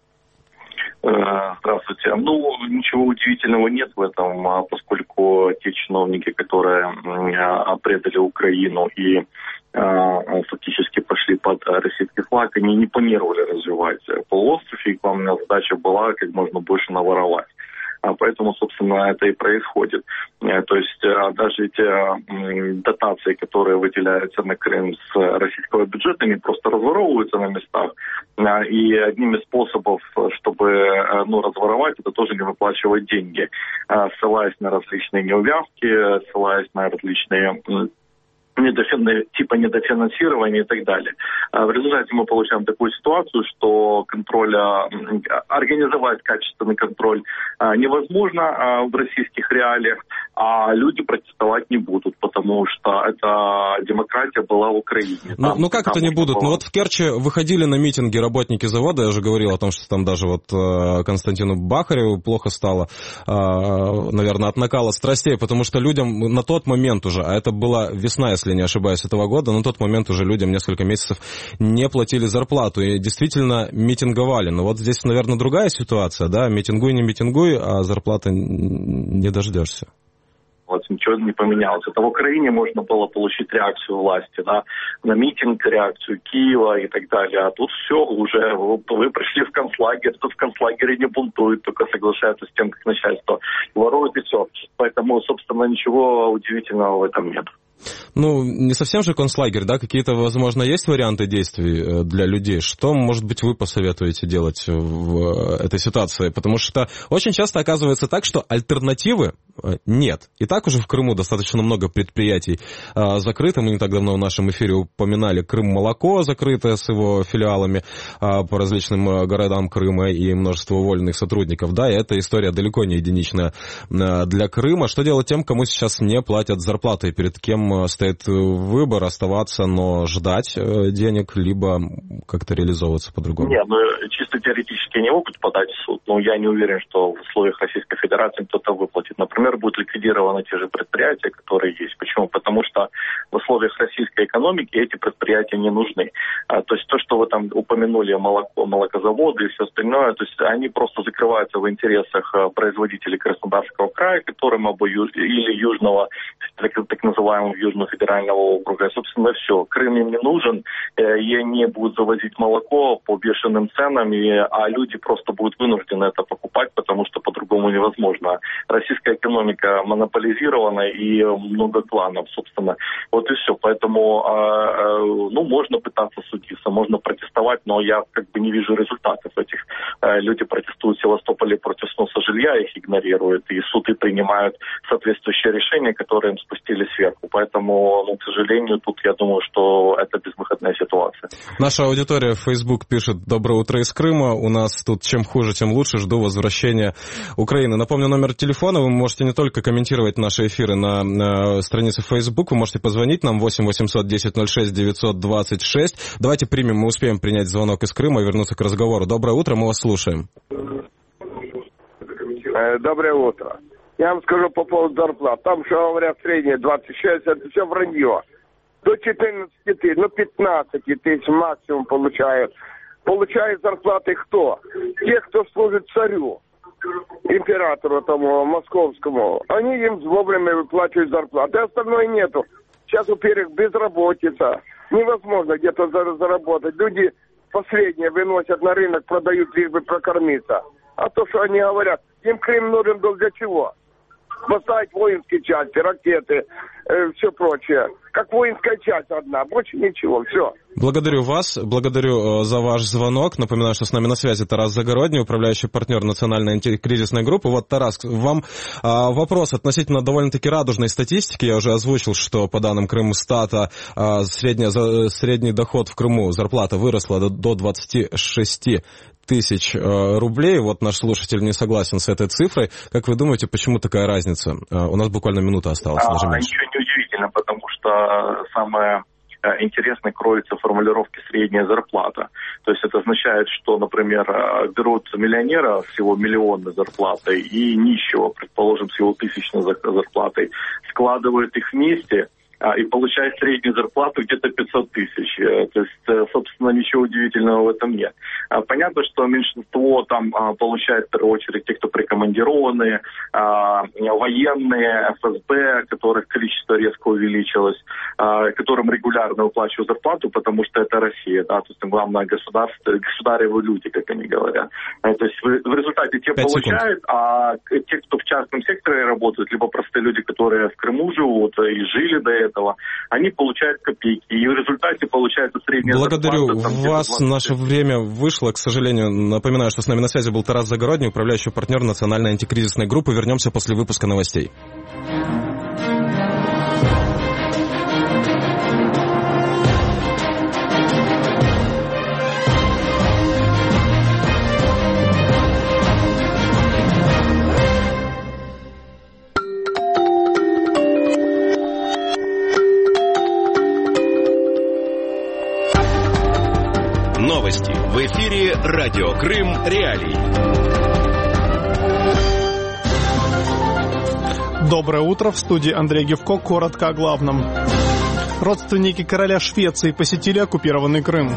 Здравствуйте. Ну, ничего удивительного нет в этом, поскольку те чиновники, которые предали Украину и фактически пошли под российский флаг, они не планировали развивать полуостров, и главная задача была как можно больше наворовать. Поэтому, собственно, это и происходит. То есть даже эти дотации, которые выделяются на Крым с российского бюджета, они просто разворовываются на местах И одним из способов, чтобы ну, разворовать, это тоже не выплачивать деньги, ссылаясь на различные неувязки, ссылаясь на различные недофин... типа недофинансирования и так далее. В результате мы получаем такую ситуацию, что контроля, организовать качественный контроль невозможно в российских реалиях, а люди протестовать не будут, потому что эта демократия была в Украине. Ну, там, ну как это не будут? Было... Ну вот в Керчи выходили на митинги работники завода, я уже говорил о том, что там даже вот Константину Бахареву плохо стало, наверное, от накала страстей, потому что людям на тот момент уже, а это была весна, если не ошибаюсь, этого года, на тот момент уже людям несколько месяцев не платили зарплату и действительно митинговали. Но вот здесь, наверное, другая ситуация, да, митингуй, не митингуй, а зарплаты не дождешься. Вот ничего не поменялось. Это в Украине можно было получить реакцию власти, да, на митинг, реакцию Киева и так далее. А тут все уже, вы пришли в концлагерь, тут в концлагере не бунтуют, только соглашаются с тем, как начальство ворует и все. Поэтому, собственно, ничего удивительного в этом нет. Ну, не совсем же концлагерь, да? Какие-то, возможно, есть варианты действий для людей? Что, может быть, вы посоветуете делать в этой ситуации? Потому что очень часто оказывается так, что альтернативы нет. И так уже в Крыму достаточно много предприятий закрыто. Мы не так давно в нашем эфире упоминали Крым-молоко, закрытое с его филиалами по различным городам Крыма и множество уволенных сотрудников. Да, и эта история далеко не единичная для Крыма. Что делать тем, кому сейчас не платят зарплаты, перед кем стоит выбор оставаться, но ждать денег, либо как-то реализовываться по-другому? Нет, ну чисто теоретически не могут подать в суд, но я не уверен, что в условиях Российской Федерации кто-то выплатит. Например, будут ликвидированы те же предприятия, которые есть. Почему? Потому что в условиях российской экономики эти предприятия не нужны. А, то есть то, что вы там упомянули, молоко, молокозаводы и все остальное, то есть они просто закрываются в интересах производителей Краснодарского края, которым обо или южного, так, так называемого Южного федерального округа. И, собственно, все. Крым им не нужен, и они будут завозить молоко по бешеным ценам, и, а люди просто будут вынуждены это покупать, потому что по-другому невозможно. Российская экономика монополизирована и много кланов, собственно. Вот и все. Поэтому, ну, можно пытаться судиться, можно протестовать, но я как бы не вижу результатов этих. Люди протестуют в Севастополе против сноса жилья, их игнорируют, и суды принимают соответствующие решения, которые им спустили сверху. Поэтому, ну, к сожалению, тут я думаю, что это безвыходная ситуация. Наша аудитория в Facebook пишет: «Доброе утро из Крыма. У нас тут чем хуже, тем лучше. Жду возвращения Украины». Напомню, номер телефона. Вы можете не только комментировать наши эфиры на, на странице Facebook, вы можете позвонить нам восемь восемьсот десять ноль шесть девятьсот двадцать шесть. Давайте примем, мы успеем принять звонок из Крыма и вернуться к разговору. Доброе утро, мы вас слушаем. Доброе утро. Я вам скажу по поводу зарплат. Там, что говорят, средние двадцать шесть, это все вранье. До четырнадцати тысяч, ну пятнадцать тысяч максимум получают. Получают зарплаты кто? Те, кто служит царю, императору тому московскому. Они им вовремя выплачивают зарплаты, а остальное нету. Сейчас, во-первых, безработица. Невозможно где-то заработать. Люди последние выносят на рынок, продают, лишь бы прокормиться. А то, что они говорят, им Крым нужен был для чего? Поставить воинские части, ракеты, э, все прочее. Как воинская часть одна, больше ничего, все. Благодарю вас, благодарю за ваш звонок. Напоминаю, что с нами на связи Тарас Загородний, управляющий партнер национальной антикризисной группы. Вот, Тарас, вам а, вопрос относительно довольно-таки радужной статистики. Я уже озвучил, что по данным Крымстата а, средняя, за, средний доход в Крыму, зарплата выросла до, до двадцати шести тысяч а, рублей. Вот наш слушатель не согласен с этой цифрой. Как вы думаете, почему такая разница? А, у нас буквально минута осталась, даже а, меньше. Ничего не удивительно, потому что самое интересно кроется в формулировке «средняя зарплата». То есть это означает, что, например, берут миллионера с его миллионной зарплатой и нищего, предположим, с его тысячной зарплатой, складывают их вместе и получает среднюю зарплату где-то пятьсот тысяч. То есть, собственно, ничего удивительного в этом нет. Понятно, что меньшинство там получает в первую очередь те, кто прикомандированные, военные, эф эс бэ, которых количество резко увеличилось, которым регулярно выплачивают зарплату, потому что это Россия, да, то есть главное государство, государевы люди, как они говорят. То есть в результате те получают, а а те, кто в частном секторе работают, либо простые люди, которые в Крыму живут и жили до этого, они получают копейки. И в результате получается средняя Благодарю зарплата. Благодарю вас. Наше время вышло, к сожалению. Напоминаю, что с нами на связи был Тарас Загородний, управляющий партнер национальной антикризисной группы. Вернемся после выпуска новостей. Новости. В эфире Радио Крым Реалии. Доброе утро. В студии Андрей Гевко. Коротко о главном. Родственники короля Швеции посетили оккупированный Крым.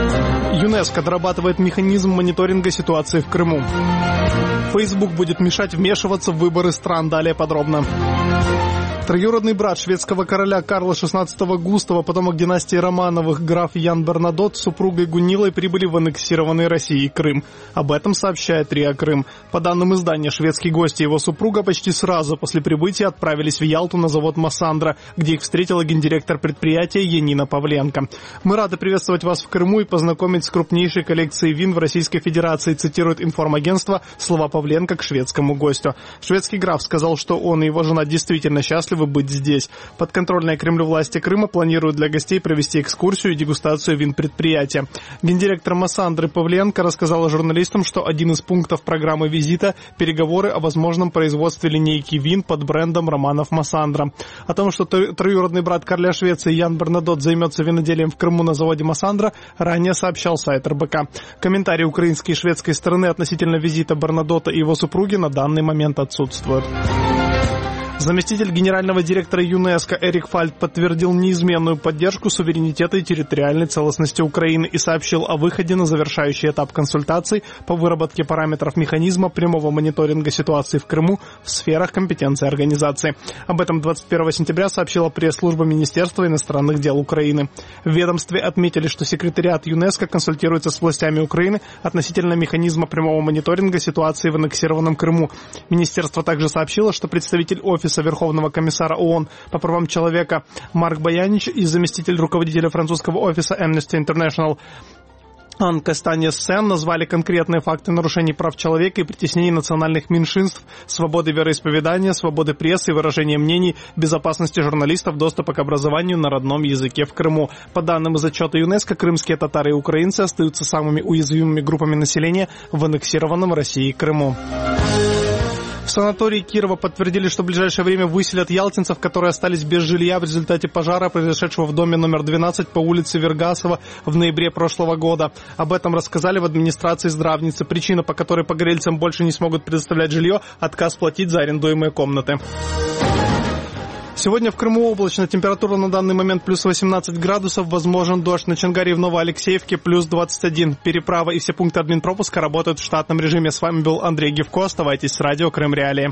ЮНЕСКО дорабатывает механизм мониторинга ситуации в Крыму. Facebook будет мешать вмешиваться в выборы стран. Далее подробно. Троюродный брат шведского короля Карла шестнадцатого Густава, потомок династии Романовых, граф Ян Бернадотт с супругой Гунилой прибыли в аннексированный Россией Крым. Об этом сообщает РИА Крым. По данным издания, шведский гость и его супруга почти сразу после прибытия отправились в Ялту на завод Массандра, где их встретила гендиректор предприятия Янина Павленко. «Мы рады приветствовать вас в Крыму и познакомить с крупнейшей коллекцией вин в Российской Федерации», цитирует информагентство слова Павленко к шведскому гостю. Шведский граф сказал, что он и его жена действительно счастливы быть здесь. Подконтрольные Кремлю власти Крыма планируют для гостей провести экскурсию и дегустацию вин предприятия. Гендиректор Массандры Павленко рассказала журналистам, что один из пунктов программы визита – переговоры о возможном производстве линейки вин под брендом Романов Массандра. О том, что троюродный брат короля Швеции Ян Бернадотт займется виноделием в Крыму на заводе Массандра, ранее сообщал сайт эр бэ ка. Комментарии украинской и шведской стороны относительно визита Бернадотта и его супруги на данный момент отсутствуют. Заместитель генерального директора ЮНЕСКО Эрик Фальд подтвердил неизменную поддержку суверенитета и территориальной целостности Украины и сообщил о выходе на завершающий этап консультаций по выработке параметров механизма прямого мониторинга ситуации в Крыму в сферах компетенции организации. Об этом двадцать первого сентября сообщила пресс-служба Министерства иностранных дел Украины. В ведомстве отметили, что секретариат ЮНЕСКО консультируется с властями Украины относительно механизма прямого мониторинга ситуации в аннексированном Крыму. Министерство также сообщило, что представитель офиса Верховного комиссара ООН по правам человека Марк Баянич и заместитель руководителя французского офиса Amnesty International Ан Кастаньес-Сен назвали конкретные факты нарушений прав человека и притеснений национальных меньшинств, свободы вероисповедания, свободы прессы и выражения мнений, безопасности журналистов, доступа к образованию на родном языке в Крыму. По данным из отчета ЮНЕСКО, крымские татары и украинцы остаются самыми уязвимыми группами населения в аннексированном Россией Крыму. В санатории Кирова подтвердили, что в ближайшее время выселят ялтинцев, которые остались без жилья в результате пожара, произошедшего в доме номер двенадцать по улице Вергасова в ноябре прошлого года. Об этом рассказали в администрации здравницы. Причина, по которой погорельцам больше не смогут предоставлять жилье – отказ платить за арендуемые комнаты. Сегодня в Крыму облачно, температура на данный момент плюс восемнадцать градусов, возможен дождь. На Чангаре и в Новоалексеевке плюс двадцать один. Переправа и все пункты админпропуска работают в штатном режиме. С вами был Андрей Гевко. Оставайтесь с радио Крым Реалии.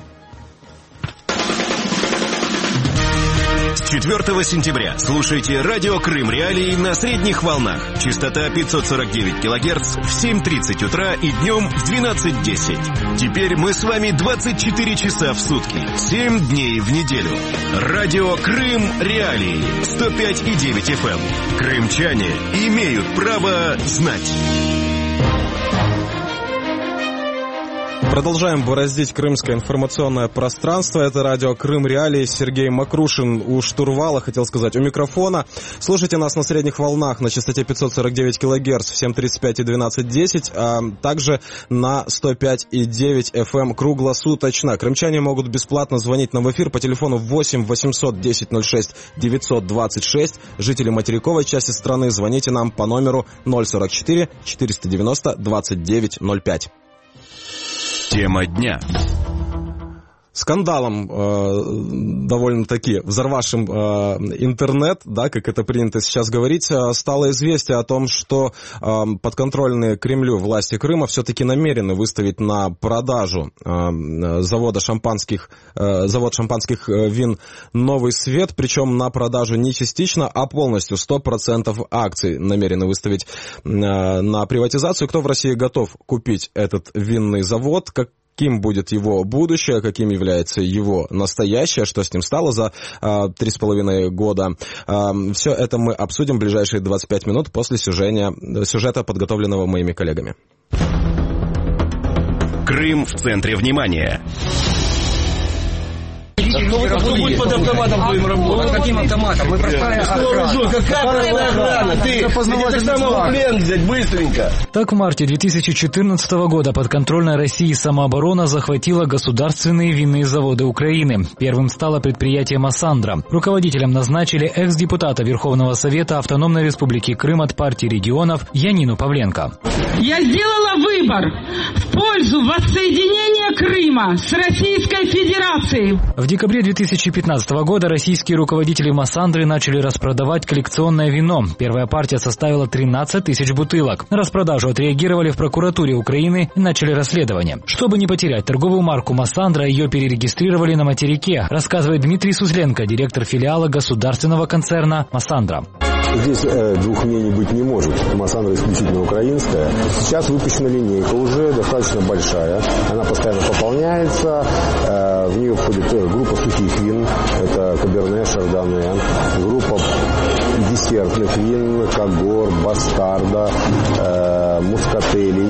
С четвёртого сентября слушайте Радио Крым Реалии на средних волнах. Частота пятьсот сорок девять килогерц в семь тридцать утра и днем в двенадцать десять. Теперь мы с вами двадцать четыре часа в сутки, семь дней в неделю. Радио Крым Реалии, сто пять и девять эф эм. Крымчане имеют право знать. Продолжаем бороздить крымское информационное пространство. Это радио Крым Реалии. Сергей Макрушин у штурвала, хотел сказать, у микрофона. Слушайте нас на средних волнах на частоте пятьсот сорок девять килогерц в семь тридцать пять и двенадцать десять, а также на сто пять и девять эф эм круглосуточно. Крымчане могут бесплатно звонить нам в эфир по телефону восемь восемьсот десять ноль шесть девятьсот двадцать шесть. Жители материковой части страны, звоните нам по номеру ноль сорок четыре четыреста девяносто двадцать девять ноль пять. Тема дня. Скандалом э, довольно-таки взорвавшим э, интернет, да, как это принято сейчас говорить, э, стало известие о том, что э, подконтрольные Кремлю власти Крыма все-таки намерены выставить на продажу э, завода шампанских, э, завод шампанских вин «Новый свет», причем на продажу не частично, а полностью сто процентов акций намерены выставить э, на приватизацию. Кто в России готов купить этот винный завод? Как каким будет его будущее, каким является его настоящее, что с ним стало за три с половиной года. Все это мы обсудим в ближайшие двадцать пять минут после сюжета, сюжета, подготовленного моими коллегами. Крым в центре внимания. А кто будет под автоматом будем работать? Под каким автоматом? Мы простая охрана. Какая простая охрана? Ты, ты так могу плен взять быстренько. Так, в марте две тысячи четырнадцатого года подконтрольная России самооборона захватила государственные винные заводы Украины. Первым стало предприятие «Массандра». Руководителем назначили экс-депутата Верховного Совета Автономной Республики Крым от партии регионов Янину Павленко. Я сделала выбор в пользу воссоединения Крыма с Российской Федерацией. В декабре две тысячи пятнадцатого года российские руководители «Массандры» начали распродавать коллекционное вино. Первая партия составила тринадцать тысяч бутылок. На распродажу отреагировали в прокуратуре Украины и начали расследование. Чтобы не потерять торговую марку «Массандра», ее перерегистрировали на материке, рассказывает Дмитрий Сузленко, директор филиала государственного концерна «Массандра». Здесь э, двух мнений быть не может. «Массандра» исключительно украинская. Сейчас выпущена линейка уже достаточно большая. Она постоянно пополняется. Э, в нее входит э, группа сухих вин. Это каберне, шардоне. Группа десертных вин, когор, бастарда, э, мускателей.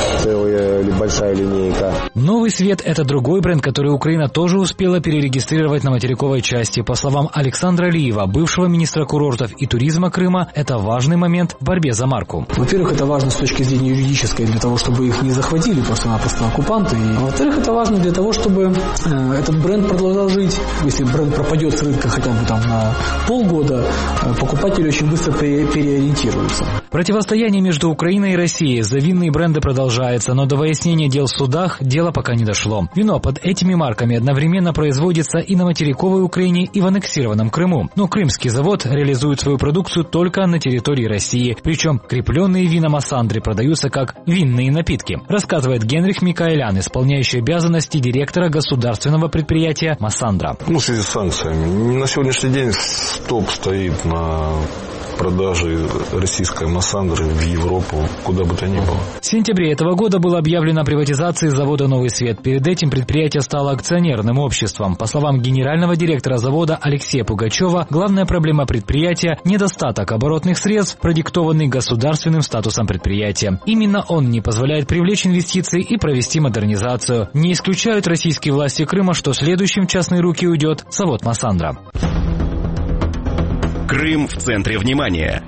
Целая большая линейка. «Новый свет» — это другой бренд, который Украина тоже успела перерегистрировать на материковой части. По словам Александра Алиева, бывшего министра курортов и туризма Крыма, это важный момент в борьбе за марку. Во-первых, это важно с точки зрения юридической, для того, чтобы их не захватили просто-напросто оккупанты. И, во-вторых, это важно для того, чтобы э, этот бренд продолжал жить. Если бренд пропадет с рынка хотя бы там на полгода, э, покупатели очень быстро пере- переориентируются. Противостояние между Украиной и Россией за винные бренды продолжается, но до выяснения дел в судах дело пока не дошло. Вино под этими марками одновременно производится и на материковой Украине, и в аннексированном Крыму. Но крымский завод реализует свою продукцию только на территории России. Причем крепленные вина «Массандры» продаются как винные напитки, рассказывает Генрих Микаэлян, исполняющий обязанности директора государственного предприятия «Массандра». Ну, в связи с санкциями. На сегодняшний день стоп стоит на продажи российской «Массандры» в Европу, куда бы то ни было. В сентябре этого года было объявлено о приватизации завода «Новый свет». Перед этим предприятие стало акционерным обществом. По словам генерального директора завода Алексея Пугачева, главная проблема предприятия – недостаток оборотных средств, продиктованный государственным статусом предприятия. Именно он не позволяет привлечь инвестиции и провести модернизацию. Не исключают российские власти Крыма, что следующим в частные руки уйдет завод «Массандра». Крым в центре внимания.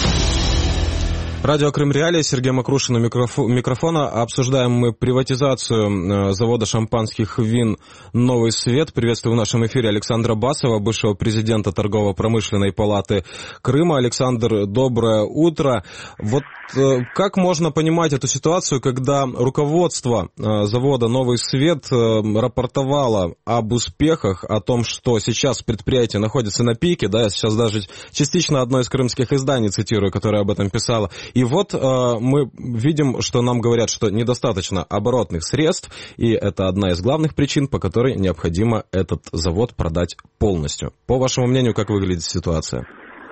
Радио Крым Реалии, Сергей Макрушин у микрофона. Обсуждаем мы приватизацию завода шампанских вин «Новый свет». Приветствую в нашем эфире Александра Басова, бывшего президента торгово-промышленной палаты Крыма. Александр, доброе утро. Вот как можно понимать эту ситуацию, когда руководство завода «Новый свет» рапортовало об успехах, о том, что сейчас предприятие находится на пике, да, я сейчас даже частично одно из крымских изданий цитирую, которое об этом писало. И вот э, мы видим, что нам говорят, что недостаточно оборотных средств, и это одна из главных причин, по которой необходимо этот завод продать полностью. По вашему мнению, как выглядит ситуация?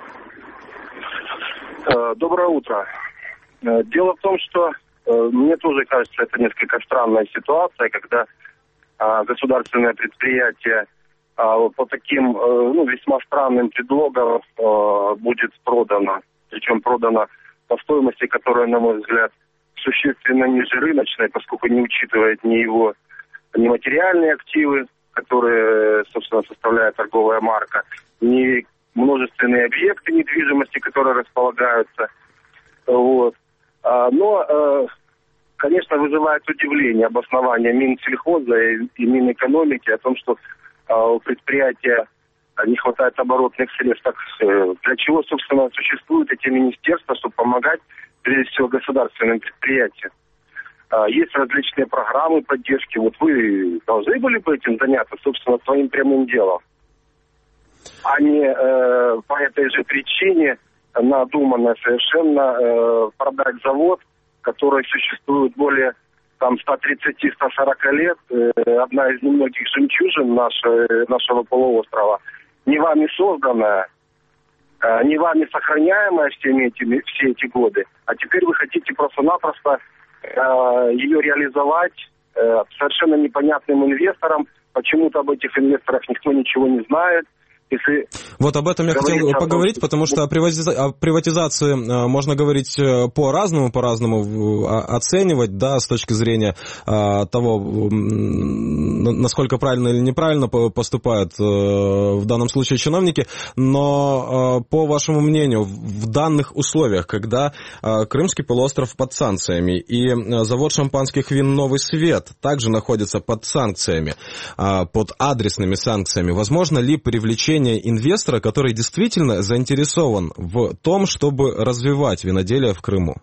Доброе утро. Дело в том, что мне тоже кажется, это несколько странная ситуация, когда государственное предприятие по таким ну, весьма странным предлогам будет продано, причем продано по стоимости, которая, на мой взгляд, существенно ниже рыночной, поскольку не учитывает ни его ни материальные активы, которые, собственно, составляет торговая марка, ни множественные объекты недвижимости, которые располагаются. Вот. Но, конечно, вызывает удивление обоснование Минсельхоза и Минэкономики о том, что у предприятия не хватает оборотных средств. Так, для чего, собственно, существуют эти министерства, чтобы помогать, прежде всего, государственным предприятиям. Есть различные программы поддержки. Вот вы должны были бы этим заняться, собственно, своим прямым делом, а не э, по этой же причине надуманно совершенно э, продать завод, который существует более там сто тридцать - сто сорок лет, э, одна из немногих жемчужин нашего, нашего полуострова, не вами созданная, э, не вами сохраняемая всеми этими, все эти годы, а теперь вы хотите просто-напросто э, ее реализовать совершенно непонятным инвесторам. Почему-то об этих инвесторах никто ничего не знает. Если вот об этом я хотел поговорить, потому что о приватизации можно говорить по-разному, по-разному оценивать, да, с точки зрения того, насколько правильно или неправильно поступают в данном случае чиновники, но по вашему мнению, в данных условиях, когда Крымский полуостров под санкциями и завод шампанских вин «Новый свет» также находится под санкциями, под адресными санкциями, возможно ли привлечение инвестора, который действительно заинтересован в том, чтобы развивать виноделие в Крыму?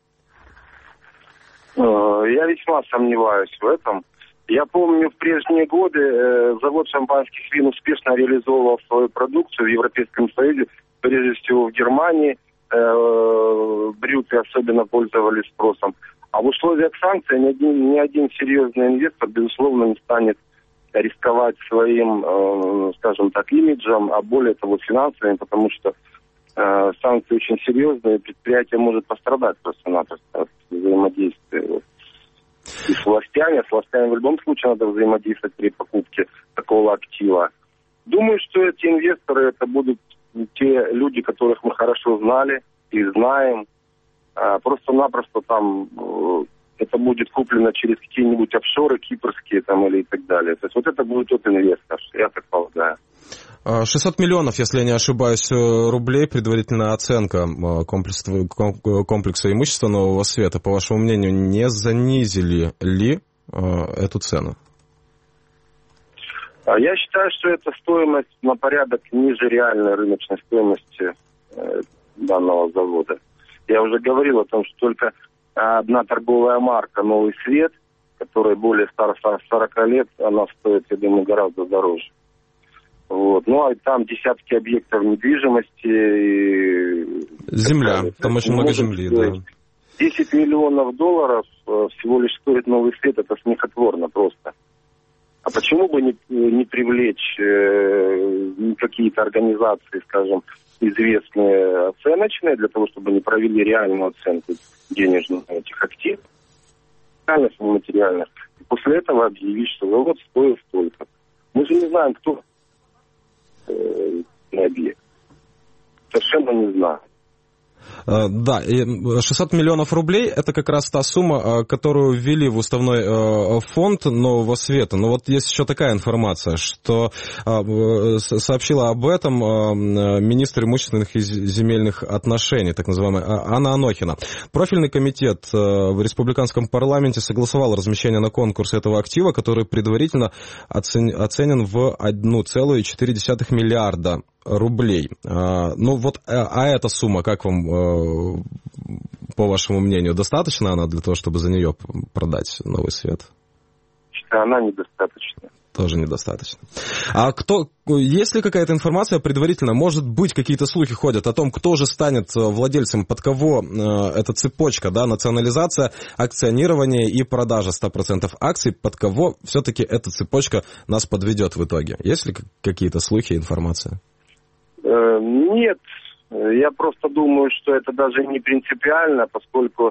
Я весьма сомневаюсь в этом. Я помню, в прежние годы завод шампанских вин успешно реализовывал свою продукцию в Европейском Союзе, прежде всего в Германии. Брюки особенно пользовались спросом. А в условиях санкций ни один, ни один серьезный инвестор, безусловно, не станет рисковать своим, э, скажем так, имиджем, а более того, финансами, потому что э, санкции очень серьезные, предприятие может пострадать просто-напросто от взаимодействия вот, и с властями. С властями в любом случае надо взаимодействовать при покупке такого актива. Думаю, что эти инвесторы, это будут те люди, которых мы хорошо знали и знаем. Э, просто-напросто там... Э, это будет куплено через какие-нибудь офшоры кипрские там или и так далее. То есть вот это будет тот инвестор, я так полагаю. шестьсот миллионов, если я не ошибаюсь, рублей, предварительная оценка комплекса, комплекса имущества Нового Света. По вашему мнению, не занизили ли эту цену? Я считаю, что эта стоимость на порядок ниже реальной рыночной стоимости данного завода. Я уже говорил о том, что только одна торговая марка «Новый свет», которая более ста сорока лет, она стоит, я думаю, гораздо дороже. Вот. Ну, а там десятки объектов недвижимости. И... Земля, там очень много земли, да. десять миллионов долларов всего лишь стоит «Новый свет», это смехотворно просто. А почему бы не, не привлечь э, какие-то организации, скажем, известные оценочные, для того, чтобы они провели реальную оценку денежных этих активов, реальных и материальных. И после этого объявить, что завод стоит столько. Мы же не знаем, кто э, объект. Совершенно не знаем. Да, шестьсот миллионов рублей – это как раз та сумма, которую ввели в уставной фонд Нового Света. Но вот есть еще такая информация, что сообщила об этом министр имущественных и земельных отношений, так называемая Анна Анохина. Профильный комитет в республиканском парламенте согласовал размещение на конкурс этого актива, который предварительно оценен в одна целая четыре десятых миллиарда рублей. Ну вот, а эта сумма, как вам, по вашему мнению, достаточно она для того, чтобы за нее продать Новый Свет? Она недостаточна. Тоже недостаточно. А кто, есть ли какая-то информация предварительно, может быть, какие-то слухи ходят о том, кто же станет владельцем, под кого э, эта цепочка, да, национализация, акционирование и продажа ста процентов акций, под кого все-таки эта цепочка нас подведет в итоге? Есть ли какие-то слухи, информация? Э, нет, я просто думаю, что это даже не принципиально, поскольку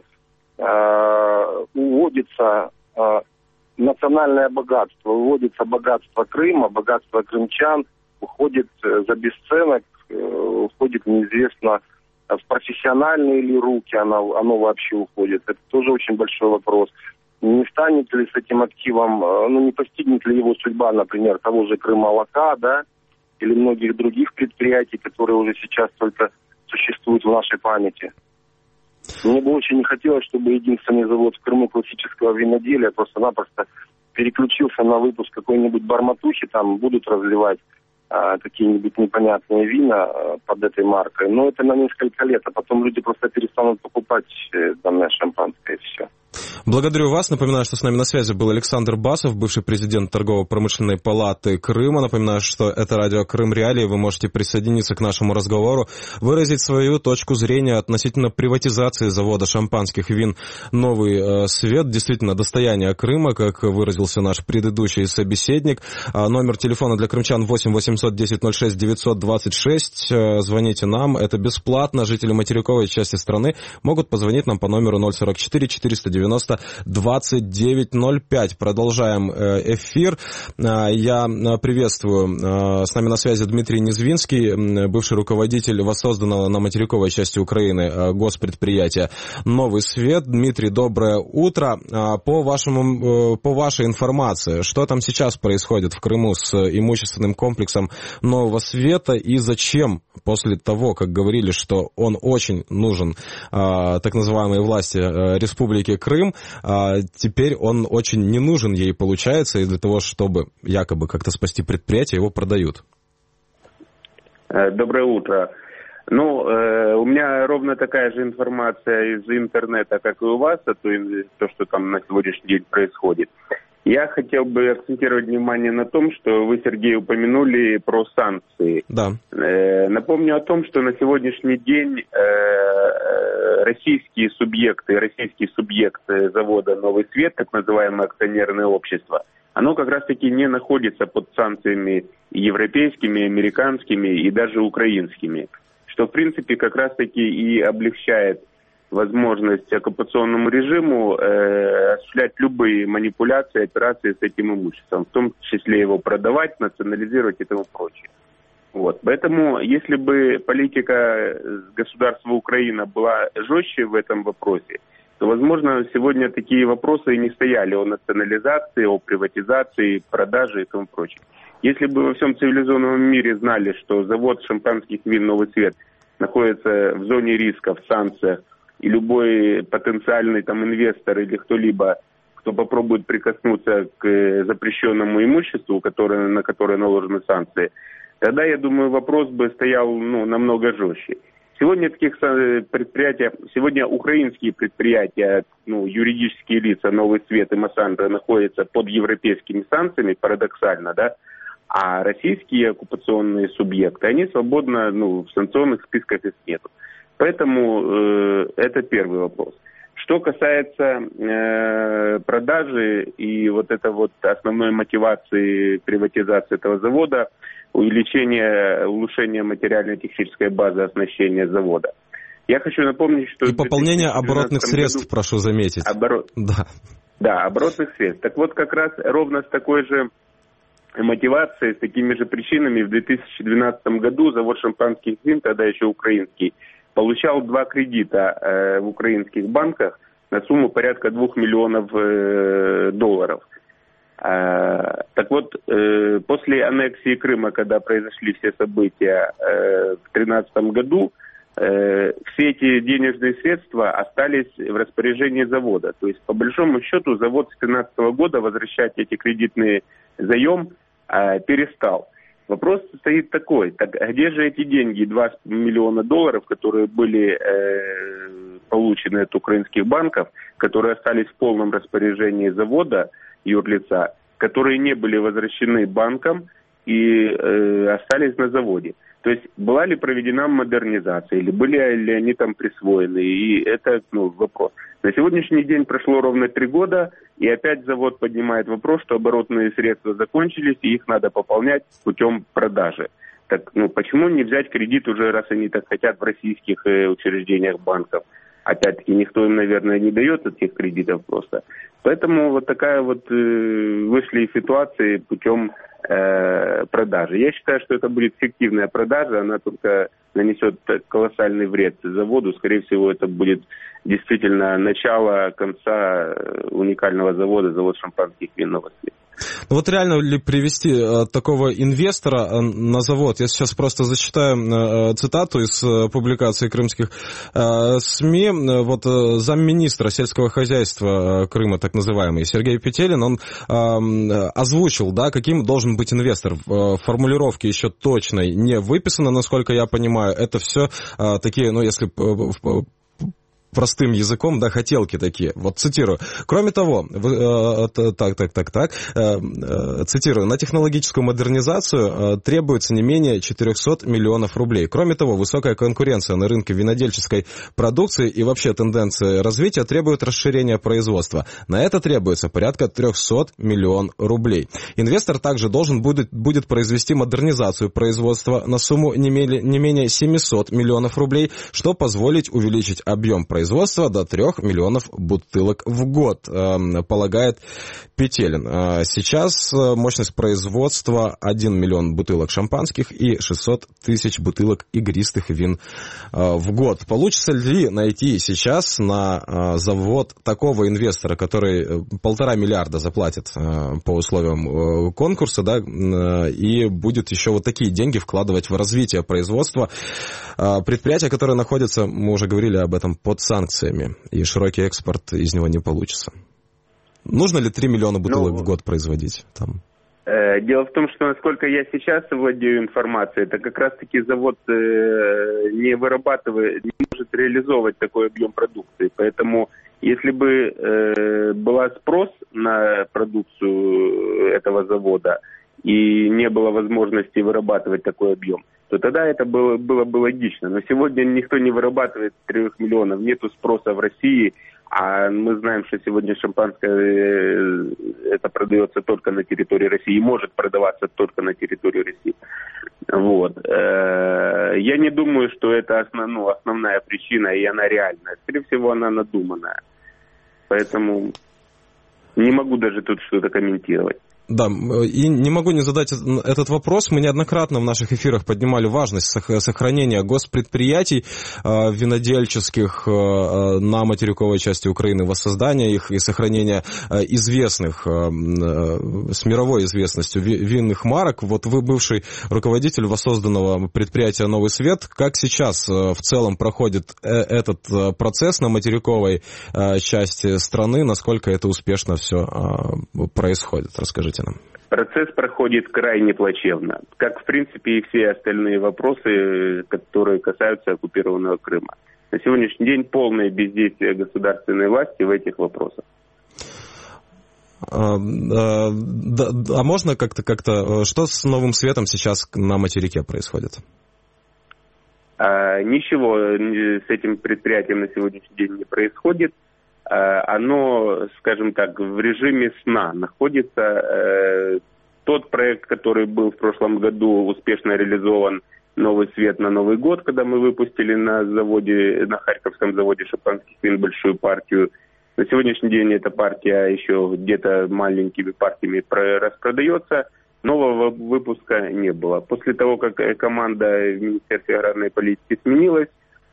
э, уводится... Э, национальное богатство, выводится богатство Крыма, богатство крымчан, уходит за бесценок, уходит неизвестно в профессиональные ли руки оно, оно вообще уходит. Это тоже очень большой вопрос. Не станет ли с этим активом, ну не постигнет ли его судьба, например, того же Крыммолока, да, или многих других предприятий, которые уже сейчас только существуют в нашей памяти. Мне бы очень не хотелось, чтобы единственный завод в Крыму классического виноделия просто-напросто переключился на выпуск какой-нибудь барматухи, там будут разливать а, какие-нибудь непонятные вина а, под этой маркой. Но это на несколько лет, а потом люди просто перестанут покупать э, данное шампанское и все. Благодарю вас. Напоминаю, что с нами на связи был Александр Басов, бывший президент Торгово-промышленной палаты Крыма. Напоминаю, что это радио Крым Реалии. Вы можете присоединиться к нашему разговору, выразить свою точку зрения относительно приватизации завода шампанских вин «Новый э, свет». Действительно, достояние Крыма, как выразился наш предыдущий собеседник. А, номер телефона для крымчан восемь восемьсот десять ноль шесть девятьсот двадцать шесть. А, звоните нам. Это бесплатно. Жители материковой части страны могут позвонить нам по номеру ноль сорок четыре четыреста девяносто девяносто двадцать девять ноль пять. Продолжаем эфир. Я приветствую. С нами на связи Дмитрий Незвинский, бывший руководитель воссозданного на материковой части Украины госпредприятия «Новый свет». Дмитрий, доброе утро. По вашему, по вашей информации, что там сейчас происходит в Крыму с имущественным комплексом «Нового света» и зачем после того, как говорили, что он очень нужен так называемой власти Республики Крым, теперь он очень не нужен ей, получается, и для того, чтобы якобы как-то спасти предприятие, его продают? Доброе утро. Ну, э, у меня ровно такая же информация из интернета, как и у вас, а то, то, что там на сегодняшний день происходит. Я хотел бы акцентировать внимание на том, что вы, Сергей, упомянули про санкции. Да. Э, напомню о том, что на сегодняшний день э, российские субъекты, российский субъект завода «Новый свет», так называемое акционерное общество, оно как раз-таки не находится под санкциями европейскими, американскими и даже украинскими, что, в принципе, как раз-таки и облегчает возможность оккупационному режиму э, осуществлять любые манипуляции, операции с этим имуществом, в том числе его продавать, национализировать и тому прочее. Вот. Поэтому, если бы политика государства Украина была жестче в этом вопросе, то, возможно, сегодня такие вопросы и не стояли о национализации, о приватизации, продаже и тому прочее. Если бы во всем цивилизованном мире знали, что завод шампанских вин «Новый свет» находится в зоне риска, в санкциях, и любой потенциальный там инвестор или кто-либо, кто попробует прикоснуться к запрещенному имуществу, которое, на которое наложены санкции, тогда, я думаю, вопрос бы стоял ну, намного жестче. Сегодня таких предприятий, сегодня украинские предприятия, ну, юридические лица «Новый свет» и «Массандра» находятся под европейскими санкциями, парадоксально, да, а российские оккупационные субъекты, они свободно, ну, в санкционных списках их нету. Поэтому э, это первый вопрос. Что касается э, продажи и вот это вот основной мотивации приватизации этого завода, увеличение, улучшение материально-технической базы оснащения завода. Я хочу напомнить, что... И пополнение оборотных средств, году... прошу заметить. Оборот... Да. да, оборотных средств. Так вот, как раз ровно с такой же мотивацией, с такими же причинами в две тысячи двенадцатом году завод шампанских вин, тогда еще украинский, получал два кредита э, в украинских банках на сумму порядка двух миллионов э, долларов. Э, так вот, э, после аннексии Крыма, когда произошли все события э, в две тысячи тринадцатом году, э, все эти денежные средства остались в распоряжении завода. То есть, по большому счету, завод с две тысячи тринадцатого года возвращать эти кредитные заем э, перестал. Вопрос стоит такой, так где же эти деньги, два миллиона долларов, которые были э, получены от украинских банков, которые остались в полном распоряжении завода, юрлица, которые не были возвращены банкам и э, остались на заводе. То есть была ли проведена модернизация, или были ли они там присвоены, и это ну, вопрос. На сегодняшний день прошло ровно три года, и опять завод поднимает вопрос, что оборотные средства закончились, и их надо пополнять путем продажи. Так, ну, почему не взять кредит уже, раз они так хотят, в российских э, учреждениях банков? Опять-таки, никто им, наверное, не дает этих кредитов просто. Поэтому вот такая вот э, вышли ситуации путем э, продажи. Я считаю, что это будет фиктивная продажа, она только нанесет колоссальный вред заводу. Скорее всего, это будет действительно начало конца уникального завода, завод шампанских вин «Новый свет». Ну вот реально ли привести э, такого инвестора э, на завод? Я сейчас просто зачитаю э, цитату из э, публикации крымских э, СМИ. Э, вот э, замминистра сельского хозяйства э, Крыма, так называемый, Сергей Петелин, он э, озвучил, да, каким должен быть инвестор. В э, формулировке еще точной не выписано, насколько я понимаю. Это все э, такие, ну если... Э, простым языком, да, хотелки такие. Вот цитирую. Кроме того, э, так, так, так, так, э, э, цитирую, на технологическую модернизацию э, требуется не менее четыреста миллионов рублей. Кроме того, высокая конкуренция на рынке винодельческой продукции и вообще тенденции развития требуют расширения производства. На это требуется порядка триста миллионов рублей. Инвестор также должен будет, будет произвести модернизацию производства на сумму не менее, не менее семьсот миллионов рублей, что позволит увеличить объем производства производства до трех миллионов бутылок в год, полагает Петелин. Сейчас мощность производства один миллион бутылок шампанских и шестьсот тысяч бутылок игристых вин в год. Получится ли найти сейчас на завод такого инвестора, который полтора миллиарда заплатит по условиям конкурса, да, и будет еще вот такие деньги вкладывать в развитие производства предприятия, которое находится, мы уже говорили об этом, под санкциями, и широкий экспорт из него не получится? Нужно ли три миллиона бутылок ну, в год производить там? Э, дело в том, что насколько я сейчас владею информацией, это как раз-таки завод э, не вырабатывает, не может реализовывать такой объем продукции. Поэтому если бы э, был спрос на продукцию этого завода и не было возможности вырабатывать такой объем, то тогда это было, было бы логично. Но сегодня никто не вырабатывает трех миллионов, нету спроса в России. А мы знаем, что сегодня шампанское это продается только на территории России и может продаваться только на территории России. Вот. Я не думаю, что это основ, ну, основная причина, и она реальная. Скорее всего, она надуманная. Поэтому не могу даже тут что-то комментировать. Да, и не могу не задать этот вопрос. Мы неоднократно в наших эфирах поднимали важность сохранения госпредприятий винодельческих на материковой части Украины, воссоздания их и сохранения известных, с мировой известностью винных марок. Вот вы бывший руководитель воссозданного предприятия «Новый свет». Как сейчас в целом проходит этот процесс на материковой части страны? Насколько это успешно все происходит? Расскажите. Процесс проходит крайне плачевно, как, в принципе, и все остальные вопросы, которые касаются оккупированного Крыма. На сегодняшний день полное бездействие государственной власти в этих вопросах. А, а, а можно как-то, как-то, что с «Новым светом» сейчас на материке происходит? А, ничего с этим предприятием на сегодняшний день не происходит. Оно, скажем так, в режиме сна находится. Тот проект, который был в прошлом году успешно реализован, «Новый свет» на Новый год, когда мы выпустили на заводе, на Харьковском заводе шампанских вин большую партию. На сегодняшний день эта партия еще где-то маленькими партиями распродается. Нового выпуска не было. После того, как команда в Министерстве аграрной политики сменилась,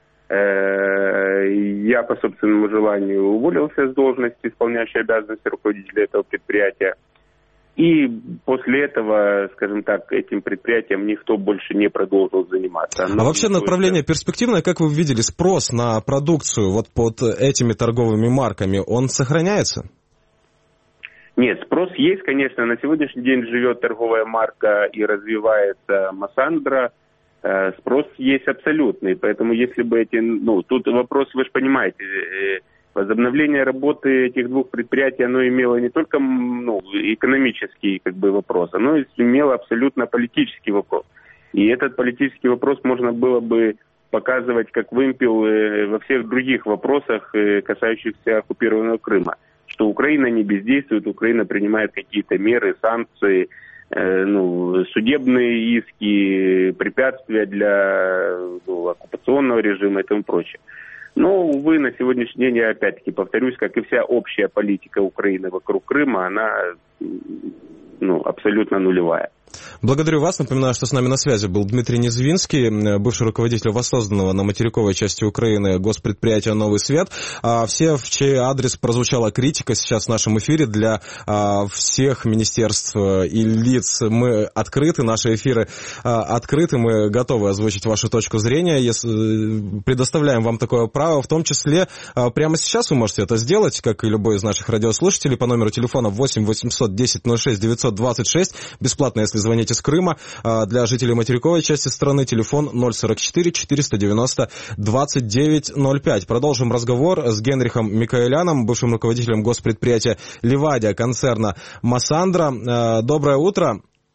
я по собственному желанию уволился с должности, исполняющей обязанности руководителя этого предприятия. И после этого, скажем так, этим предприятием никто больше не продолжил заниматься. Оно а вообще направление перспективное, как вы видели, спрос на продукцию вот под этими торговыми марками, он сохраняется? Нет, спрос есть, конечно. На сегодняшний день живет торговая марка и развивается Массандра. Спрос есть абсолютный, поэтому если бы эти, ну, тут вопрос, вы же понимаете, возобновление работы этих двух предприятий, оно имело не только, ну, экономический, как бы, вопрос, оно имело абсолютно политический вопрос. И этот политический вопрос можно было бы показывать как вымпел во всех других вопросах, касающихся оккупированного Крыма. Что Украина не бездействует, Украина принимает какие-то меры, санкции, ну, судебные иски, препятствия для, ну, оккупационного режима и тому прочее. Но, увы, на сегодняшний день, я опять-таки повторюсь, как и вся общая политика Украины вокруг Крыма, она, ну, абсолютно нулевая. Благодарю вас. Напоминаю, что с нами на связи был Дмитрий Незвинский, бывший руководитель воссозданного на материковой части Украины госпредприятия «Новый свет». А все, в чей адрес прозвучала критика сейчас в нашем эфире, для а, всех министерств и лиц мы открыты, наши эфиры а, открыты, мы готовы озвучить вашу точку зрения, если, предоставляем вам такое право, в том числе а, прямо сейчас вы можете это сделать, как и любой из наших радиослушателей, по номеру телефона восемь восемьсот десять ноль шесть девятьсот двадцать шесть, бесплатно, если звоните с Крыма. Для жителей материковой части страны телефон ноль сорок четыре четыреста девяносто двадцать девять ноль пять. Продолжим разговор с Генрихом Микаэляном, бывшим руководителем госпредприятия «Ливадия» концерна «Массандра». Доброе утро.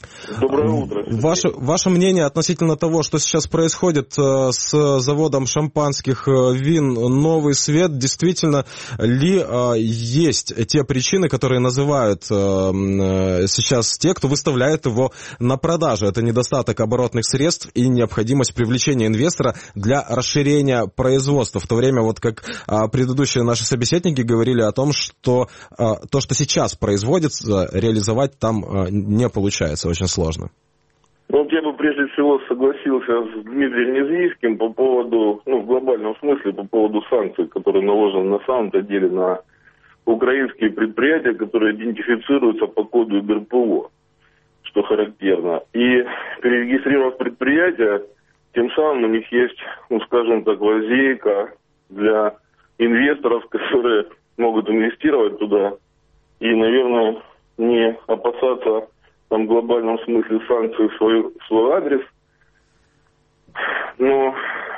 Доброе утро. Ваше, ваше мнение относительно того, что сейчас происходит с заводом шампанских вин «Новый свет», действительно ли есть те причины, которые называют сейчас те, кто выставляет его на продажу? Это недостаток оборотных средств и необходимость привлечения инвестора для расширения производства. В то время, вот как предыдущие наши собеседники говорили о том, что то, что сейчас производится, реализовать там не получается, очень сложно. Ну, вот я бы прежде всего согласился с Дмитрием Незвийским по поводу, ну, в глобальном смысле, по поводу санкций, которые наложены на самом-то деле на украинские предприятия, которые идентифицируются по коду ГРПО, что характерно. И перерегистрировав предприятие, тем самым у них есть, ну, скажем так, лазейка для инвесторов, которые могут инвестировать туда и, наверное, не опасаться там, в глобальном смысле санкций в свой, в свой адрес. Но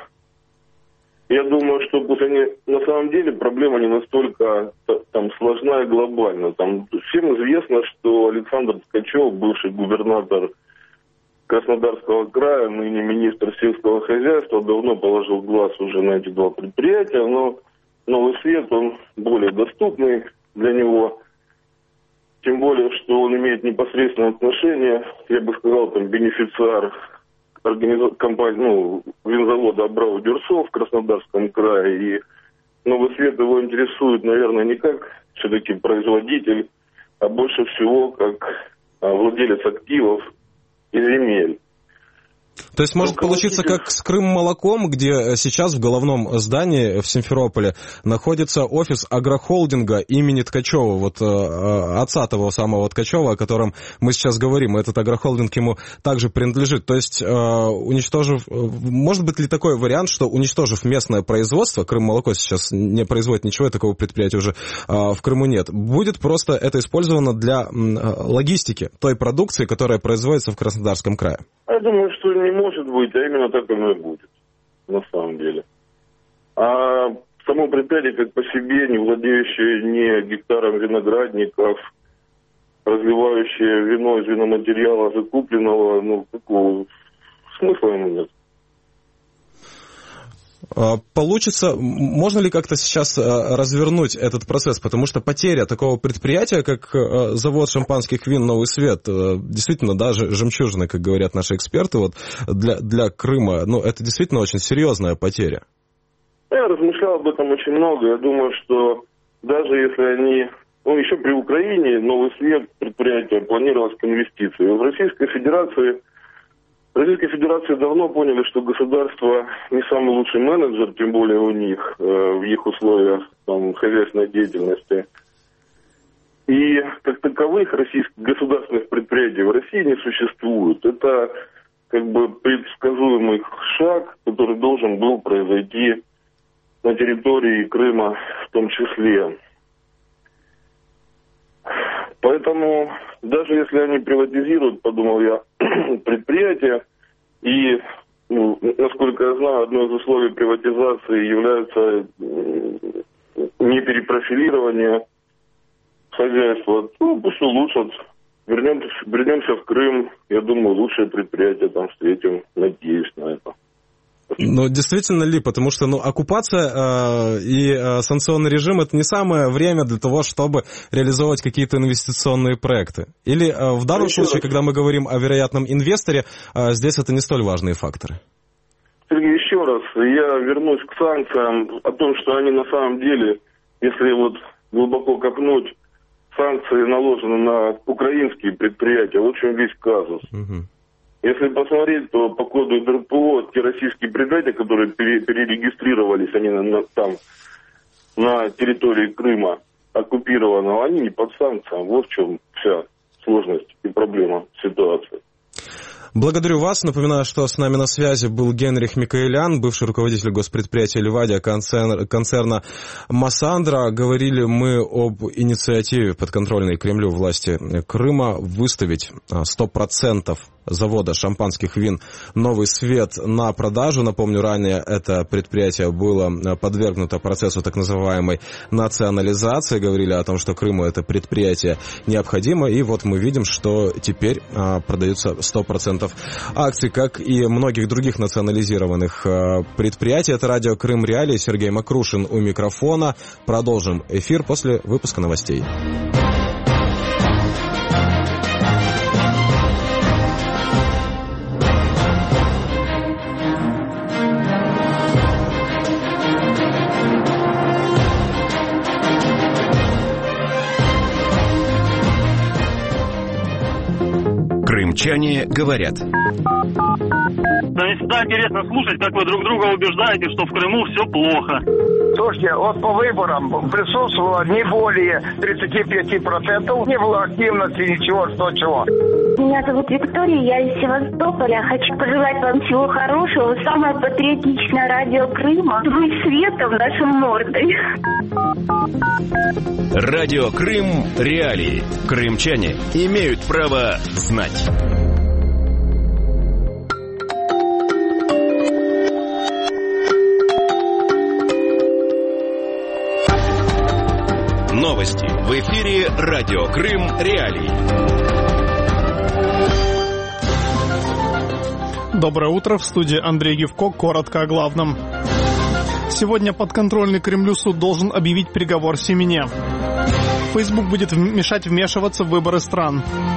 я думаю, что пусть они, на самом деле проблема не настолько там сложна и глобальна. Там всем известно, что Александр Ткачев, бывший губернатор Краснодарского края, ныне министр сельского хозяйства, давно положил глаз уже на эти два предприятия, но «Новый свет», он более доступный для него. Тем более, что он имеет непосредственное отношение, я бы сказал, там, бенефициар организа... компании, ну, винзавода «Абрау-Дюрсо» в Краснодарском крае. И «Новый свет» его интересует, наверное, не как все-таки производитель, а больше всего как а, владелец активов и земель. То есть может получиться как с Крым-молоком, где сейчас в головном здании в Симферополе находится офис агрохолдинга имени Ткачева, вот отца того самого Ткачева, о котором мы сейчас говорим. Этот агрохолдинг ему также принадлежит. То есть уничтожив... Может быть ли такой вариант, что уничтожив местное производство, Крым-молоко сейчас не производит ничего, такого предприятия уже в Крыму нет, будет просто это использовано для логистики той продукции, которая производится в Краснодарском крае? Я думаю, что не может быть, а именно так оно и будет, на самом деле. А само предприятие как по себе, не владеющее ни гектаром виноградников, разливающее вино из виноматериала закупленного, ну, какого смысла ему нет. Получится, можно ли как-то сейчас развернуть этот процесс, потому что потеря такого предприятия, как завод шампанских вин «Новый свет», действительно, да, жемчужина, как говорят наши эксперты, вот для, для Крыма, ну, это действительно очень серьезная потеря. Я размышлял об этом очень много. Я думаю, что даже если они, ну, еще при Украине «Новый свет» предприятие планировалось к инвестиции. В Российской Федерации В Российской Федерации давно поняли, что государство не самый лучший менеджер, тем более у них, э, в их условиях там, хозяйственной деятельности. И как таковых российских государственных предприятий в России не существует. Это как бы предсказуемый шаг, который должен был произойти на территории Крыма в том числе. Поэтому даже если они приватизируют, подумал я, предприятия, и, ну, насколько я знаю, одно из условий приватизации является не перепрофилирование хозяйства, ну, пусть улучшат. Вернемся, вернемся в Крым, я думаю, лучшее предприятие там встретим, надеюсь на это. Ну, действительно ли? Потому что, ну, оккупация э, и э, санкционный режим — это не самое время для того, чтобы реализовывать какие-то инвестиционные проекты. Или э, в данном еще случае, раз. Когда мы говорим о вероятном инвесторе, э, здесь это не столь важные факторы. Сергей, еще раз, я вернусь к санкциям, о том, что они на самом деле, если вот глубоко копнуть, санкции наложены на украинские предприятия, вот в чем весь казус. Угу. Если посмотреть, то по коду ГРПО те российские предприятия, которые пере, перерегистрировались, они на, на, там, на территории Крыма оккупированного, они не под санкциями. Вот в чем вся сложность и проблема ситуации. Благодарю вас. Напоминаю, что с нами на связи был Генрих Микаэлян, бывший руководитель госпредприятия «Ливадия», концерна, концерна «Массандра». Говорили мы об инициативе подконтрольной Кремлю власти Крыма выставить сто процентов завода шампанских вин «Новый свет» на продажу. Напомню, ранее это предприятие было подвергнуто процессу так называемой национализации. Говорили о том, что Крыму это предприятие необходимо. И вот мы видим, что теперь а, продаются сто процентов акций, как и многих других национализированных а, предприятий. Это радио «Крым Реалии». Сергей Макрушин у микрофона. Продолжим эфир после выпуска новостей. Крымчане говорят. Мне всегда интересно слушать, как вы друг друга убеждаете, что в Крыму все плохо. Слушайте, вот по выборам присутствовало не более тридцать пять процентов. Не было активности, ничего, что чего. Меня зовут Виктория, я из Севастополя. Хочу пожелать вам всего хорошего. Самое патриотичное радио Крыма. Вы светом нашим мордой. Радио «Крым Реалии». Крымчане имеют право знать. Новости в эфире «Радио Крым Реалии». Доброе утро, в студии Андрей Гевко. Коротко о главном. Сегодня подконтрольный Кремлю суд должен объявить приговор Семене. Facebook будет мешать вмешиваться в выборы стран.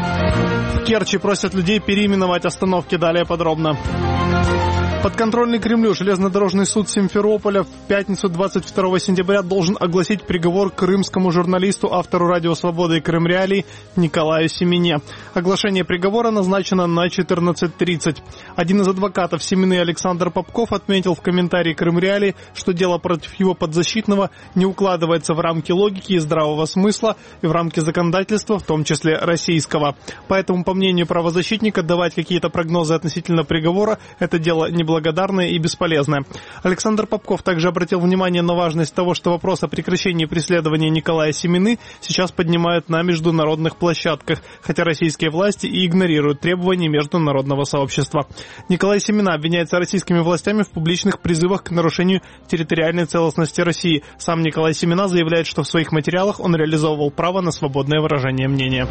В Керчи просят людей переименовать остановки. Далее подробно. Подконтрольный Кремлю железнодорожный суд Симферополя в пятницу двадцать второго сентября должен огласить приговор крымскому журналисту, автору «Радио Свобода» и «Крым Реалии» Николаю Семене. Оглашение приговора назначено на четырнадцать тридцать. Один из адвокатов Семены, Александр Попков, отметил в комментарии «Крым Реалии», что дело против его подзащитного не укладывается в рамки логики и здравого смысла и в рамки законодательства, в том числе российского. Поэтому, по мнению правозащитника, давать какие-то прогнозы относительно приговора – это дело неблагодарное и бесполезное. Александр Попков также обратил внимание на важность того, что вопрос о прекращении преследования Николая Семены сейчас поднимают на международных площадках, хотя российские власти и игнорируют требования международного сообщества. Николай Семена обвиняется российскими властями в публичных призывах к нарушению территориальной целостности России. Сам Николай Семена заявляет, что в своих материалах он реализовывал право на свободное выражение мнения.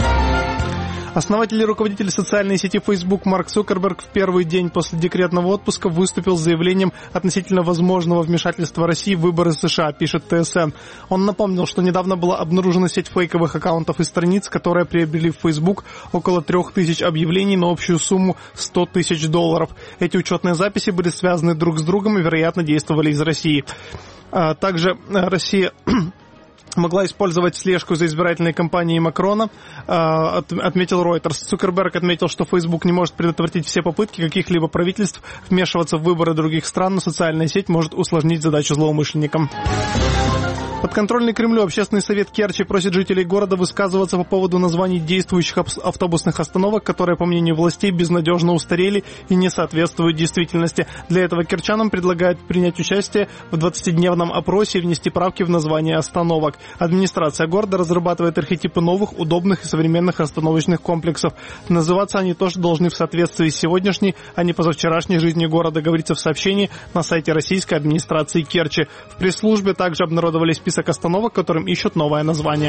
Основатель и руководитель социальной сети Facebook Марк Цукерберг в первый день после декретного отпуска выступил с заявлением относительно возможного вмешательства России в выборы США, пишет ТСН. Он напомнил, что недавно была обнаружена сеть фейковых аккаунтов и страниц, которые приобрели в Facebook около трех тысяч объявлений на общую сумму сто тысяч долларов. Эти учетные записи были связаны друг с другом и, вероятно, действовали из России. Также Россия могла использовать слежку за избирательной кампанией Макрона, отметил Reuters. Цукерберг отметил, что Facebook не может предотвратить все попытки каких-либо правительств вмешиваться в выборы других стран, но социальная сеть может усложнить задачу злоумышленникам. Подконтрольный Кремлю Общественный совет Керчи просит жителей города высказываться по поводу названий действующих автобусных остановок, которые, по мнению властей, безнадежно устарели и не соответствуют действительности. Для этого керчанам предлагают принять участие в двадцатидневном опросе и внести правки в название остановок. Администрация города разрабатывает архетипы новых, удобных и современных остановочных комплексов. Называться они тоже должны в соответствии с сегодняшней, а не позавчерашней жизнью города, говорится в сообщении на сайте российской администрации Керчи. В пресс-службе также обнародовали список остановок, которым ищут новое название.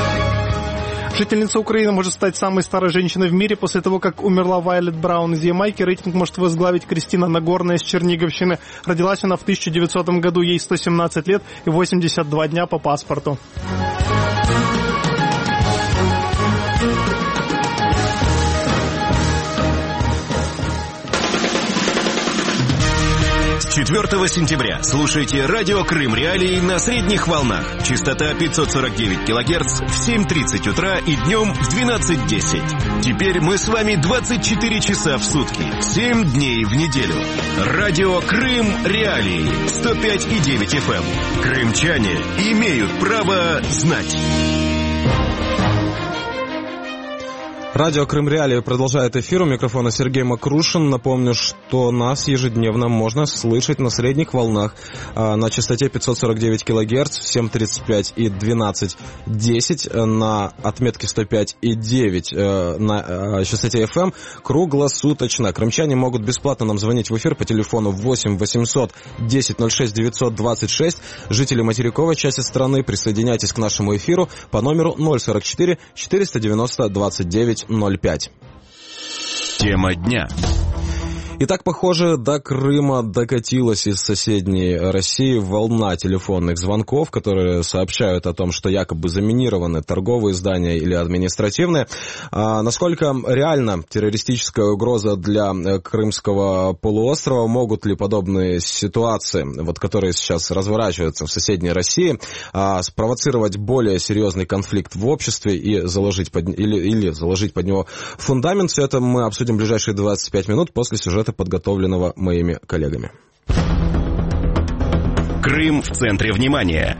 Жительница Украины может стать самой старой женщиной в мире после того, как умерла Вайлет Браун из Ямайки. Рейтинг может возглавить Кристина Нагорная из Черниговщины. Родилась она в тысяча девятисотом году, ей сто семнадцать лет и восемьдесят два дня по паспорту. четвёртого сентября слушайте радио «Крым Реалии» на средних волнах. Частота пятьсот сорок девять килогерц в семь тридцать утра и днем в двенадцать десять. Теперь мы с вами двадцать четыре часа в сутки, семь дней в неделю. Радио «Крым Реалии» сто пять и девять эф эм. Крымчане имеют право знать. Радио Крым Реалии продолжает эфир. У микрофона Сергей Макрушин. Напомню, что нас ежедневно можно слышать на средних волнах э, на частоте пятьсот сорок девять килогерц в семь тридцать пять и двенадцать десять, на отметке сто пять и девять э, на э, частоте эф эм круглосуточно. Крымчане могут бесплатно нам звонить в эфир по телефону восемь восемьсот десять ноль шесть девятьсот двадцать шесть. Жители материковой части страны, присоединяйтесь к нашему эфиру по номеру ноль сорок четыре четыреста девяносто двадцать девять ноль пять. Тема дня. Итак, похоже, до Крыма докатилась из соседней России волна телефонных звонков, которые сообщают о том, что якобы заминированы торговые здания или административные. А насколько реально террористическая угроза для Крымского полуострова? Могут ли подобные ситуации, вот, которые сейчас разворачиваются в соседней России, а, спровоцировать более серьезный конфликт в обществе и заложить под, или, или заложить под него фундамент? Все это мы обсудим в ближайшие двадцать пять минут после сюжета, подготовленного моими коллегами. Крым в центре внимания.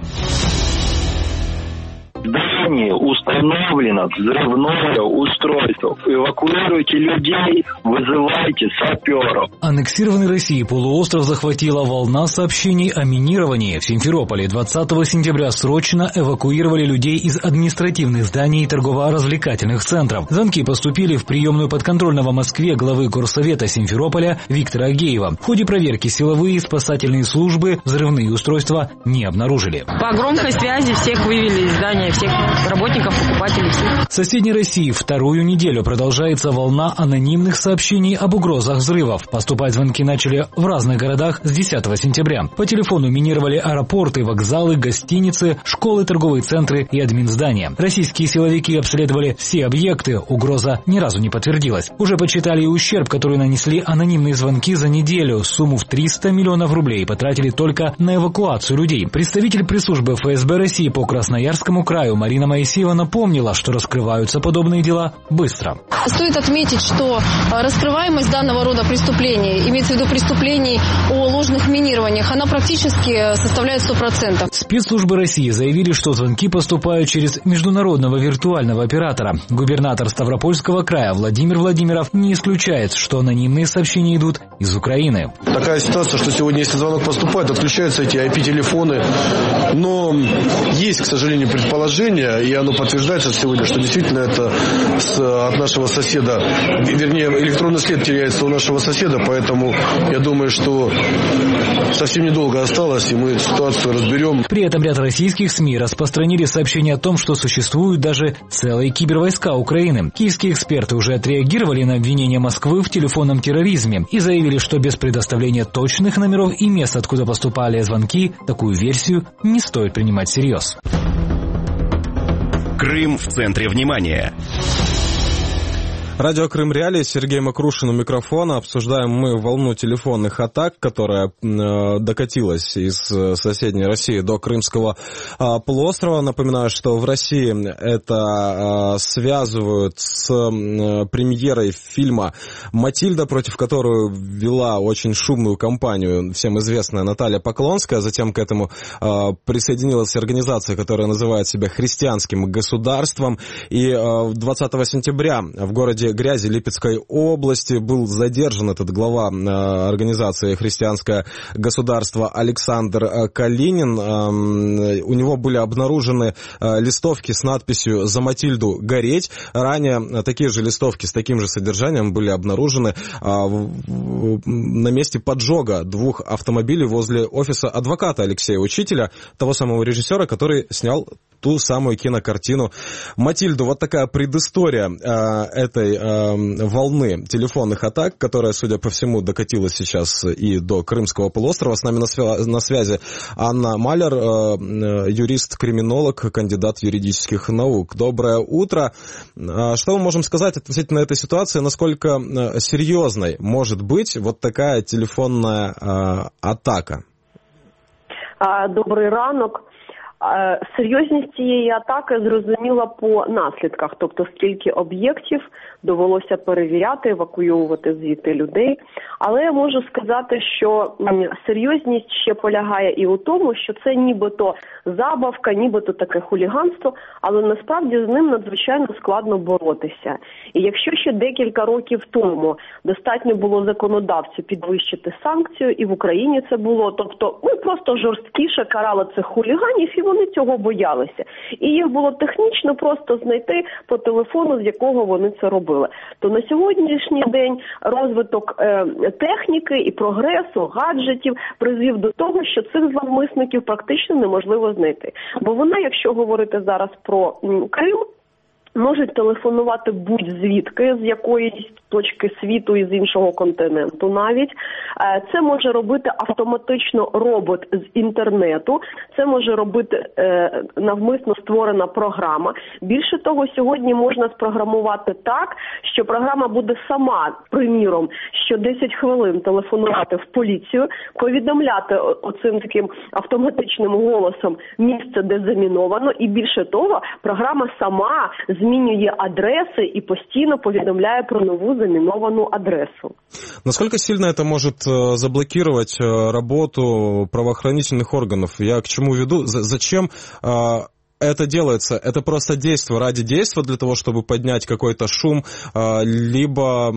В здании установлено взрывное устройство. Эвакуируйте людей, вызывайте саперов. Аннексированный Россией полуостров захватила волна сообщений о минировании. В Симферополе двадцатого сентября срочно эвакуировали людей из административных зданий и торгово-развлекательных центров. Звонки поступили в приемную подконтрольного Москве главы горсовета Симферополя Виктора Агеева. В ходе проверки силовые и спасательные службы взрывные устройства не обнаружили. По громкой связи всех вывели из здания, всех работников, покупателей. Всех. В соседней России вторую неделю продолжается волна анонимных сообщений об угрозах взрывов. Поступать звонки начали в разных городах с десятого сентября. По телефону минировали аэропорты, вокзалы, гостиницы, школы, торговые центры и админздания. Российские силовики обследовали все объекты, угроза ни разу не подтвердилась. Уже подсчитали и ущерб, который нанесли анонимные звонки за неделю. Сумму в триста миллионов рублей потратили только на эвакуацию людей. Представитель пресс-службы эф эс бэ России по Красноярскому краю Марина Моисеева напомнила, что раскрываются подобные дела быстро. Стоит отметить, что раскрываемость данного рода преступлений, имеется в виду преступлений о ложных минированиях, она практически составляет сто процентов. Спецслужбы России заявили, что звонки поступают через международного виртуального оператора. Губернатор Ставропольского края Владимир Владимиров не исключает, что анонимные сообщения идут из Украины. Такая ситуация, что сегодня, если звонок поступает, отключаются эти ай пи-телефоны, но есть, к сожалению, предположение, и оно подтверждается сегодня, что действительно это с, от нашего соседа, вернее, электронный след теряется у нашего соседа, поэтому я думаю, что совсем недолго осталось, и мы ситуацию разберем. При этом ряд российских СМИ распространили сообщения о том, что существуют даже целые кибервойска Украины. Киевские эксперты уже отреагировали на обвинения Москвы в телефонном терроризме и заявили, что без предоставления точных номеров и мест, откуда поступали звонки, такую версию не стоит принимать всерьез. Крым в центре внимания. Радио Крым Реалии, Сергей Макрушин у микрофона. Обсуждаем мы волну телефонных атак, которая э, докатилась из соседней России до Крымского э, полуострова. Напоминаю, что в России это э, связывают с э, премьерой фильма «Матильда», против которой вела очень шумную кампанию всем известная Наталья Поклонская. Затем к этому э, присоединилась организация, которая называет себя «Христианским государством». И э, двадцатого сентября в городе Грязи Липецкой области был задержан этот глава э, организации «Христианское государство» Александр э, Калинин. Э, у него были обнаружены э, листовки с надписью «За Матильду гореть». Ранее э, такие же листовки с таким же содержанием были обнаружены э, в, в, на месте поджога двух автомобилей возле офиса адвоката Алексея Учителя, того самого режиссера, который снял ту самую кинокартину «Матильду». Вот такая предыстория э, этой э, волны телефонных атак, которая, судя по всему, докатилась сейчас и до Крымского полуострова. С нами на, свя- на связи Анна Маляр, э, юрист-криминолог, кандидат юридических наук. Доброе утро. Э, что мы можем сказать относительно этой ситуации? Насколько э, серьезной может быть вот такая телефонная э, атака? Добрий ранок. Серйозність цієї атаки зрозуміла по наслідках, тобто скільки об'єктів довелося перевіряти, евакуювати звідти людей. Але я можу сказати, що серйозність ще полягає і у тому, що це нібито забавка, нібито таке хуліганство, але насправді з ним надзвичайно складно боротися. І якщо ще декілька років тому достатньо було законодавцю підвищити санкцію, і в Україні це було, тобто ми просто жорсткіше карали цих хуліганів, і вони цього боялися. І їх було технічно просто знайти по телефону, з якого вони це робили. То на сьогоднішній день розвиток е, техніки і прогресу, гаджетів призвів до того, що цих зловмисників практично неможливо знайти. Бо вони, якщо говорити зараз про м, Крим, можуть телефонувати будь-звідки, з якоїсь точки світу і з іншого континенту навіть. Це може робити автоматично робот з інтернету, це може робити е, навмисно створена програма. Більше того, сьогодні можна спрограмувати так, що програма буде сама, приміром, що десять хвилин телефонувати в поліцію, повідомляти оцим таким автоматичним голосом місце, де заміновано, і більше того, програма сама змінює адреси і постійно повідомляє про нову заминованную адресу. Насколько сильно это может заблокировать работу правоохранительных органов? Я к чему веду? Зачем это делается? Это просто действие ради действия для того, чтобы поднять какой-то шум, либо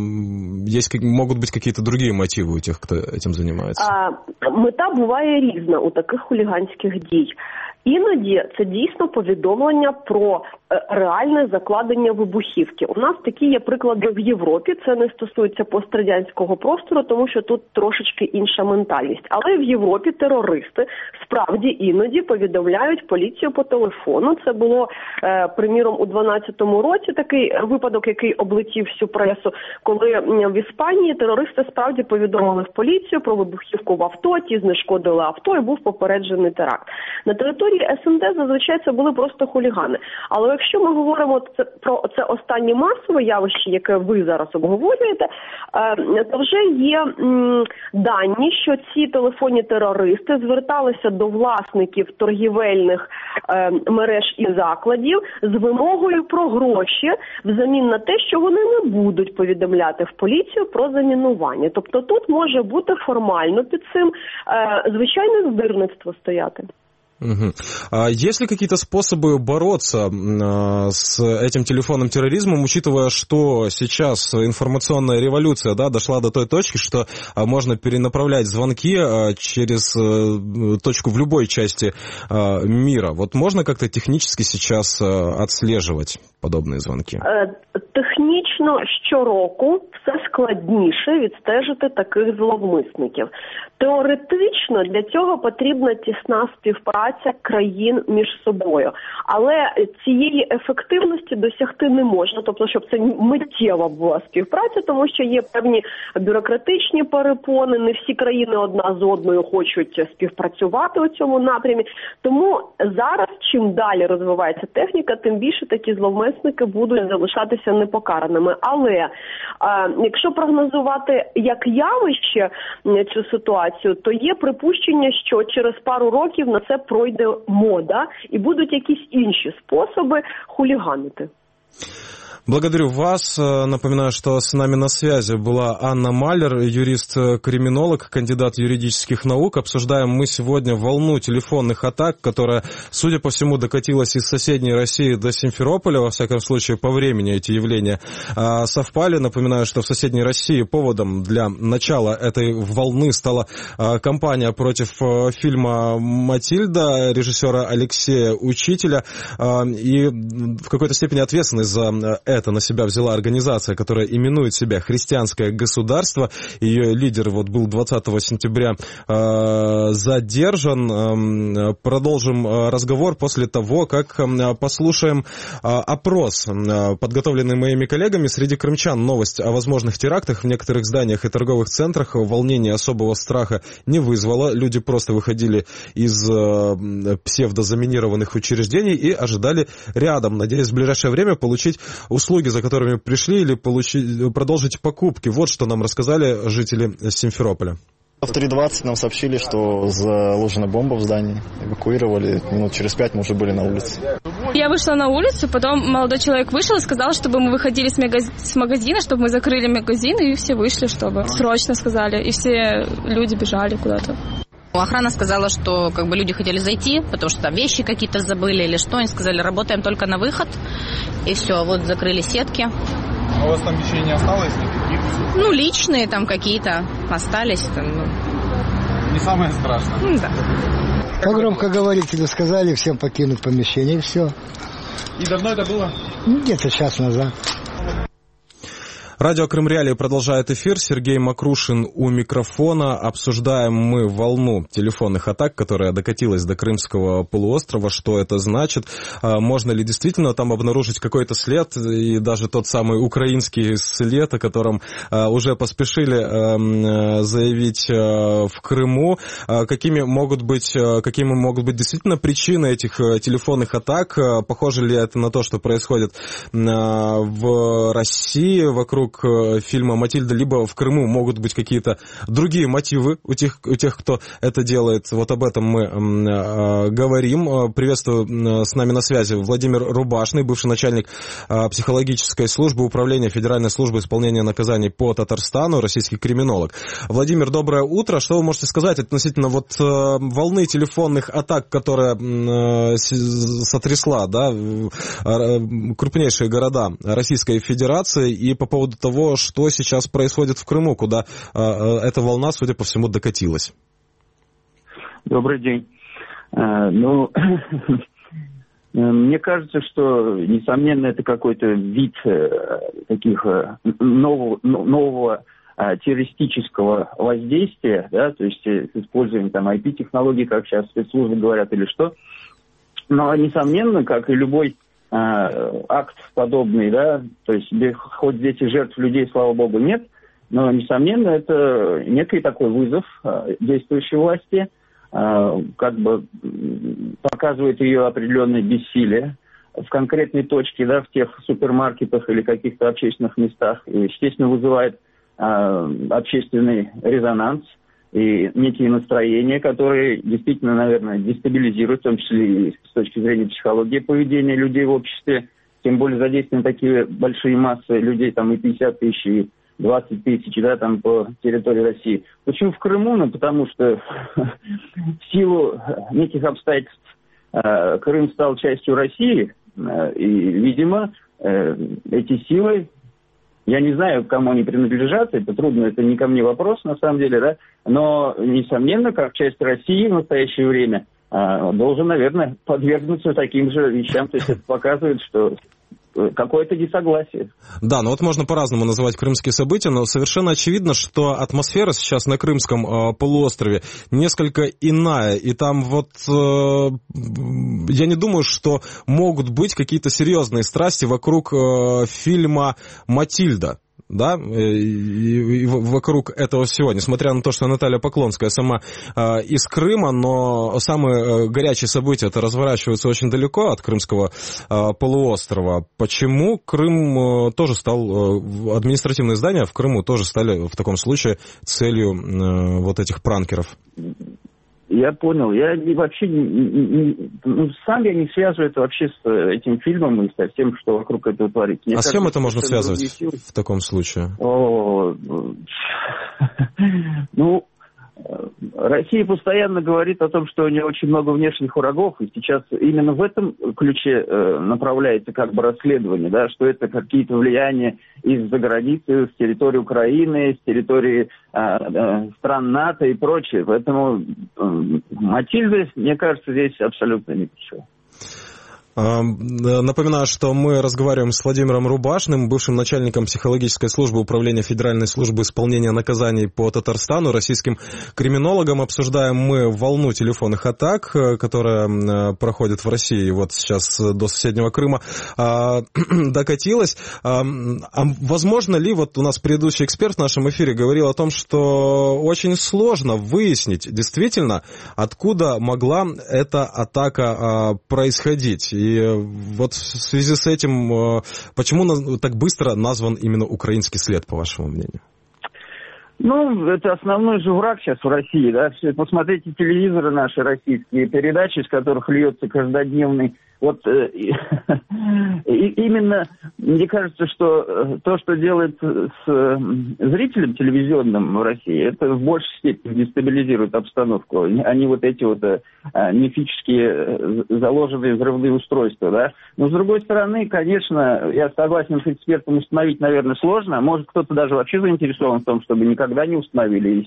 есть, могут быть какие-то другие мотивы у тех, кто этим занимается? А, мета буває різна у таких хуліганських дій. Іноді це дійсно повідомлення про реальне закладення вибухівки. У нас такі є приклади в Європі, це не стосується пострадянського простору, тому що тут трошечки інша ментальність. Але в Європі терористи справді іноді повідомляють поліцію по телефону. Це було, е, приміром, у дванадцятому році такий випадок, який облетів всю пресу, коли в Іспанії терористи справді повідомили в поліцію про вибухівку в авто, ті знешкодили авто і був попереджений теракт. На території ес ен де зазвичай це були просто хулігани. Але якщо ми говоримо це, про це останнє масове явище, яке ви зараз обговорюєте, е, то вже є м, дані, що ці телефонні терористи зверталися до власників торгівельних е, мереж і закладів з вимогою про гроші взамін на те, що вони не будуть повідомляти в поліцію про замінування. Тобто тут може бути формально під цим е, звичайне здирництво стояти. Угу. А есть ли какие-то способы бороться а, с этим телефонным терроризмом, учитывая, что сейчас информационная революция, да, дошла до той точки, что а, можно перенаправлять звонки а, через а, точку в любой части а, мира? Вот можно как-то технически сейчас а, отслеживать подобные звонки? Технічно щороку все складніше відстежити таких зловмисників. Теоретично для цього потрібна тісна співпраця країн між собою. Але цієї ефективності досягти не можна, тобто, щоб це миттєва була співпраця, тому що є певні бюрократичні перепони, не всі країни одна з одною хочуть співпрацювати у цьому напрямі. Тому зараз, чим далі розвивається техніка, тим більше такі зловмисники будуть залишатися непокараними. Але а, якщо прогнозувати як явище цю ситуацію, то є припущення, що через пару років на це пройде мода и будут якісь інші способи хулиганити. Благодарю вас. Напоминаю, что с нами на связи была Анна Малер, юрист-криминолог, кандидат юридических наук. Обсуждаем мы сегодня волну телефонных атак, которая, судя по всему, докатилась из соседней России до Симферополя. Во всяком случае, по времени эти явления совпали. Напоминаю, что в соседней России поводом для начала этой волны стала кампания против фильма «Матильда» режиссера Алексея Учителя. И в какой-то степени ответственность за это на себя взяла организация, которая именует себя «Христианское государство». Ее лидер вот был двадцатого сентября э, задержан. Э, продолжим разговор после того, как э, послушаем э, опрос, э, подготовленный моими коллегами. Среди крымчан новость о возможных терактах в некоторых зданиях и торговых центрах волнение особого страха не вызвало. Люди просто выходили из э, псевдозаминированных учреждений и ожидали рядом, надеясь в ближайшее время получить услуги, за которыми пришли, или получить, продолжить покупки. Вот что нам рассказали жители Симферополя. В три двадцать нам сообщили, что заложена бомба в здании. Эвакуировали. Минут через пять мы уже были на улице. Я вышла на улицу, потом молодой человек вышел и сказал, чтобы мы выходили с, магаз... с магазина, чтобы мы закрыли магазин, и все вышли, чтобы срочно сказали. И все люди бежали куда-то. Охрана сказала, что как бы люди хотели зайти, потому что там вещи какие-то забыли или что. Они сказали, работаем только на выход. И все, вот закрыли сетки. А у вас там вещей не осталось никаких? Ну, личные там какие-то остались. Там, ну. Не самое страшное? Ну, да. По громкоговорителю сказали всем покинуть помещение, и все. И давно это было? Где-то час назад. Радио Крым Реалии продолжает эфир. Сергей Макрушин у микрофона. Обсуждаем мы волну телефонных атак, которая докатилась до Крымского полуострова. Что это значит? Можно ли действительно там обнаружить какой-то след? И даже тот самый украинский след, о котором уже поспешили заявить в Крыму. Какими могут быть, какими могут быть действительно причины этих телефонных атак? Похоже ли это на то, что происходит в России вокруг фильма «Матильда», либо в Крыму могут быть какие-то другие мотивы у тех, у тех, кто это делает. Вот об этом мы э, говорим. Приветствую, с нами на связи Владимир Рубашный, бывший начальник э, психологической службы Управления Федеральной службы исполнения наказаний по Татарстану, российский криминолог. Владимир, доброе утро. Что вы можете сказать относительно вот э, волны телефонных атак, которая э, сотрясла, да, э, крупнейшие города Российской Федерации, и по поводу того, что сейчас происходит в Крыму, куда э, эта волна, судя по всему, докатилась? Добрый день. А, ну, мне кажется, что, несомненно, это какой-то вид таких нового, нового террористического воздействия, да, то есть с использованием там ай пи-технологий, как сейчас спецслужбы говорят, или что. Но, несомненно, как и любой акт подобный, да, то есть хоть здесь и жертв людей, слава богу, нет, но, несомненно, это некий такой вызов действующей власти, как бы показывает ее определенное бессилие в конкретной точке, да, в тех супермаркетах или каких-то общественных местах, и, естественно, вызывает общественный резонанс и некие настроения, которые действительно, наверное, дестабилизируют, в том числе и с точки зрения психологии поведения людей в обществе, тем более задействованы такие большие массы людей, там и пятьдесят тысяч, и двадцать тысяч, да, там по территории России. Почему в Крыму? Ну, потому что в силу неких обстоятельств Крым стал частью России, и, видимо, эти силы, я не знаю, кому они принадлежат, это трудно, это не ко мне вопрос, на самом деле, да, но, несомненно, как часть России в настоящее время должен, наверное, подвергнуться таким же вещам, то есть это показывает, что какое-то несогласие. Да, ну вот можно по-разному называть крымские события, но совершенно очевидно, что атмосфера сейчас на Крымском э, полуострове несколько иная, и там вот э, я не думаю, что могут быть какие-то серьезные страсти вокруг э, фильма «Матильда». Да, и, и вокруг этого всего, несмотря на то, что Наталья Поклонская сама э, из Крыма, но самые горячие события это разворачиваются очень далеко от Крымского э, полуострова. Почему Крым э, тоже стал, э, административные здания в Крыму тоже стали в таком случае целью э, вот этих пранкеров? Я понял. Я вообще не, не, ну, сам я не связываю это вообще с этим фильмом и со всем, что вокруг этого творится. Мне а кажется, с чем это можно связывать в, в таком случае? О, ну, Россия постоянно говорит о том, что у нее очень много внешних врагов, и сейчас именно в этом ключе э, направляется как бы расследование, да, что это какие-то влияния из-за границы, с территории Украины, с территории э, э, стран НАТО и прочее. Поэтому э, Матильда, мне кажется, здесь абсолютно ни при чем. Напоминаю, что мы разговариваем с Владимиром Рубашным, бывшим начальником психологической службы Управления Федеральной службы исполнения наказаний по Татарстану, российским криминологом. Обсуждаем мы волну телефонных атак, которая проходит в России вот сейчас до соседнего Крыма, докатилась. Возможно ли, вот у нас предыдущий эксперт в нашем эфире говорил о том, что очень сложно выяснить действительно, откуда могла эта атака происходить. И вот в связи с этим, почему так быстро назван именно украинский след, по вашему мнению? Ну, это основной же враг сейчас в России, да. Посмотрите телевизоры наши российские, передачи, из которых льется каждодневный. Вот э, и, именно, мне кажется, что э, то, что делает с э, зрителем телевизионным в России, это в большей степени дестабилизирует обстановку. Они вот эти вот э, мифические э, заложенные взрывные устройства, да. Но, с другой стороны, конечно, я согласен с экспертом, установить, наверное, сложно. Может, кто-то даже вообще заинтересован в том, чтобы никогда не установили.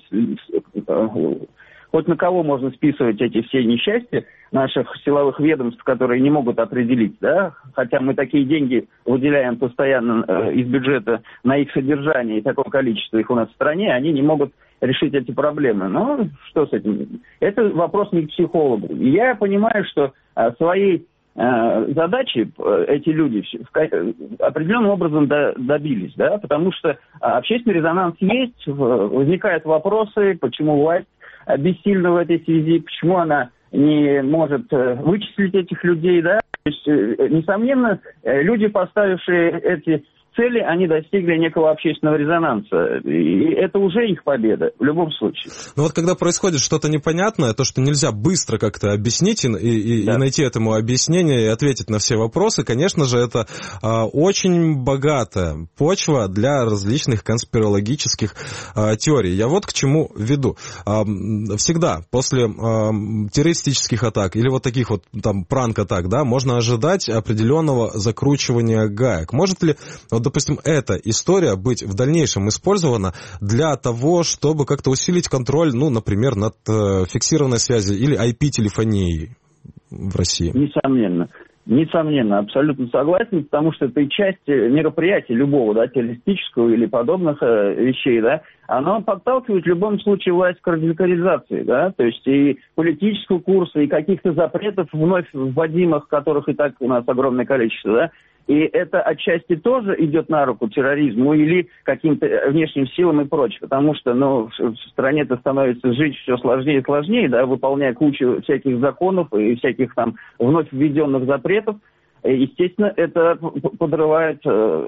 Хоть на кого можно списывать эти все несчастья наших силовых ведомств, которые не могут определить, да, хотя мы такие деньги выделяем постоянно э, из бюджета на их содержание, и такое количество их у нас в стране, они не могут решить эти проблемы. Но что с этим? Это вопрос не к психологу. И я понимаю, что э, своей э, задачи э, эти люди в, определенным образом до, добились, да, потому что э, общественный резонанс есть, возникают вопросы, почему власть бессильна в этой связи, почему она не может вычислить этих людей, да. То есть, несомненно, люди, поставившие эти цели, они достигли некого общественного резонанса. И это уже их победа, в любом случае. Но вот когда происходит что-то непонятное, то, что нельзя быстро как-то объяснить и, и, да. и найти этому объяснение и ответить на все вопросы, конечно же, это а, очень богатая почва для различных конспирологических а, теорий. Я вот к чему веду. А, всегда после а, террористических атак или вот таких вот там пранк-атак, да, можно ожидать определенного закручивания гаек. Может ли... Вот, допустим, эта история быть в дальнейшем использована для того, чтобы как-то усилить контроль, ну, например, над э, фиксированной связью или ай пи-телефонией в России? Несомненно. Несомненно, абсолютно согласен, потому что это и часть мероприятия любого, да, террористического или подобных э, вещей, да, оно подталкивает в любом случае власть к радикализации, да, то есть и политического курса, и каких-то запретов вновь вводимых, которых и так у нас огромное количество, да. И это отчасти тоже идет на руку терроризму или каким-то внешним силам и прочее, потому что, ну, в стране-то становится жить все сложнее и сложнее, да, выполняя кучу всяких законов и всяких там вновь введенных запретов. Естественно, это подрывает,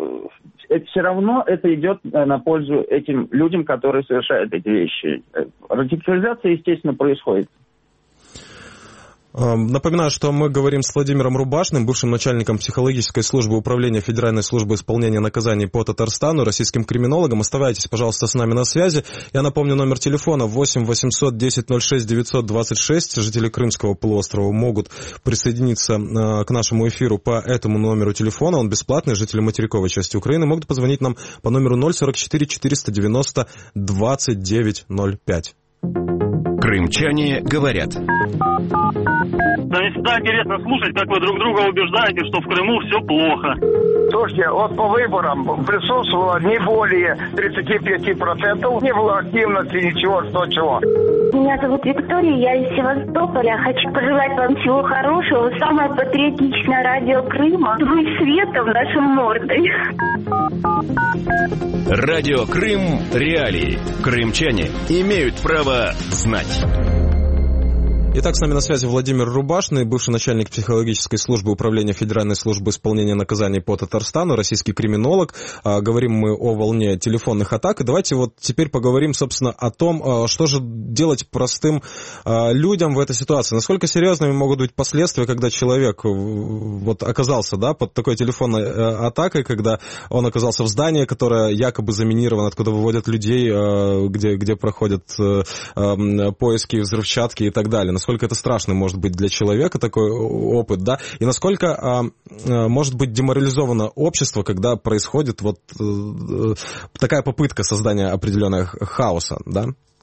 это все равно это идет на пользу этим людям, которые совершают эти вещи. Радикализация, естественно, происходит. Напоминаю, что мы говорим с Владимиром Рубашным, бывшим начальником психологической службы управления Федеральной службы исполнения наказаний по Татарстану, российским криминологом. Оставайтесь, пожалуйста, с нами на связи. Я напомню номер телефона восемь восемьсот десять ноль шесть девятьсот двадцать шесть. Жители Крымского полуострова могут присоединиться к нашему эфиру по этому номеру телефона. Он бесплатный. Жители материковой части Украины могут позвонить нам по номеру ноль сорок четыре четыреста девяносто двадцать девять ноль пять. Крымчане говорят. Да мне всегда интересно слушать, как вы друг друга убеждаете, что в Крыму все плохо. Слушайте, вот по выборам присутствовало не более тридцать пять процентов, не было активности, ничего, что чего. Меня зовут Виктория, я из Севастополя. Хочу пожелать вам всего хорошего. Самое патриотичное радио Крыма. Вы светом нашим мордой. Радио Крым Реалии. Крымчане имеют право знать. Итак, с нами на связи Владимир Рубашный, бывший начальник психологической службы управления Федеральной службы исполнения наказаний по Татарстану, российский криминолог. А, говорим мы о волне телефонных атак. И давайте вот теперь поговорим, собственно, о том, а, что же делать простым а, людям в этой ситуации. Насколько серьезными могут быть последствия, когда человек вот оказался, да, под такой телефонной а, атакой, когда он оказался в здании, которое якобы заминировано, откуда выводят людей, а, где, где проходят а, а, поиски взрывчатки и так далее. Насколько это страшно может быть для человека, такой опыт, да, и насколько а, а, может быть деморализовано общество, когда происходит вот а, такая попытка создания определенного хаоса, да?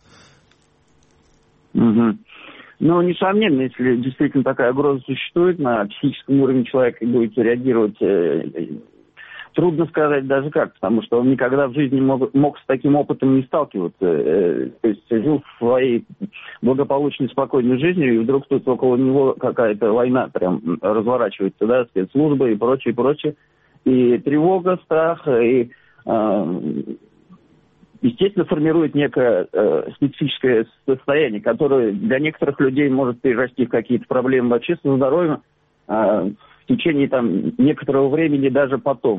Угу. Ну, несомненно, если действительно такая угроза существует, на психическом уровне человека будет реагировать... Трудно сказать даже как, потому что он никогда в жизни мог, мог с таким опытом не сталкиваться. То есть жил в своей благополучной, спокойной жизнью, и вдруг тут около него какая-то война прям разворачивается, да, спецслужбы и прочее, прочее. И тревога, страх, и, естественно, формирует некое специфическое состояние, которое для некоторых людей может перерасти в какие-то проблемы вообще со здоровьем в течение там некоторого времени, даже потом.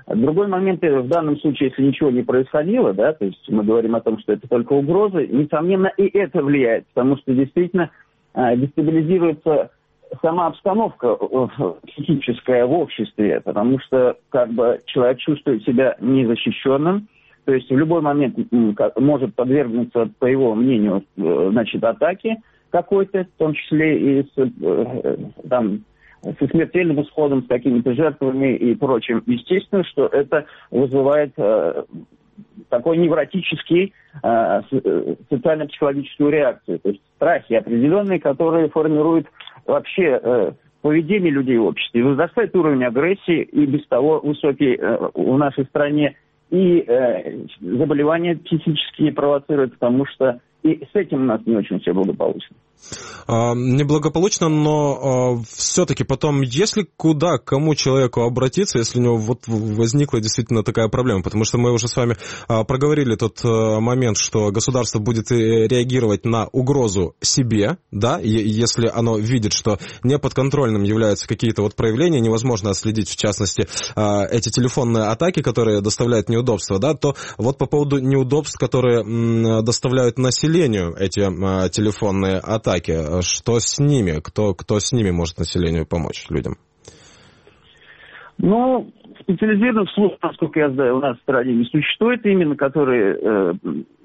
Другой момент, в данном случае, если ничего не происходило, да, то есть мы говорим о том, что это только угрозы, несомненно, и это влияет, потому что действительно э, дестабилизируется сама обстановка психическая в обществе, потому что как бы человек чувствует себя незащищенным, то есть в любой момент может подвергнуться, по его мнению, значит, атаке какой-то, в том числе и с, там, со смертельным исходом, с какими-то жертвами и прочим. Естественно, что это вызывает э, такой невротический э, социально-психологическую реакцию. То есть страхи определенные, которые формируют вообще э, поведение людей в обществе. Возрастает уровень агрессии, и без того высокий э, в нашей стране, и э, заболевания психические провоцируют, потому что и с этим у нас не очень все благополучно. А, неблагополучно, но а, все-таки потом, если куда, к кому человеку обратиться, если у него вот возникла действительно такая проблема, потому что мы уже с вами а, проговорили тот а, момент, что государство будет реагировать на угрозу себе, да, и, если оно видит, что неподконтрольным являются какие-то вот проявления, невозможно отследить, в частности, а, эти телефонные атаки, которые доставляют неудобства, да, то вот по поводу неудобств, которые м, доставляют населению эти а, телефонные атаки, что с ними? Кто, кто с ними может населению помочь, людям? Ну, специализированных служб, насколько я знаю, у нас в стране не существует именно, которые э,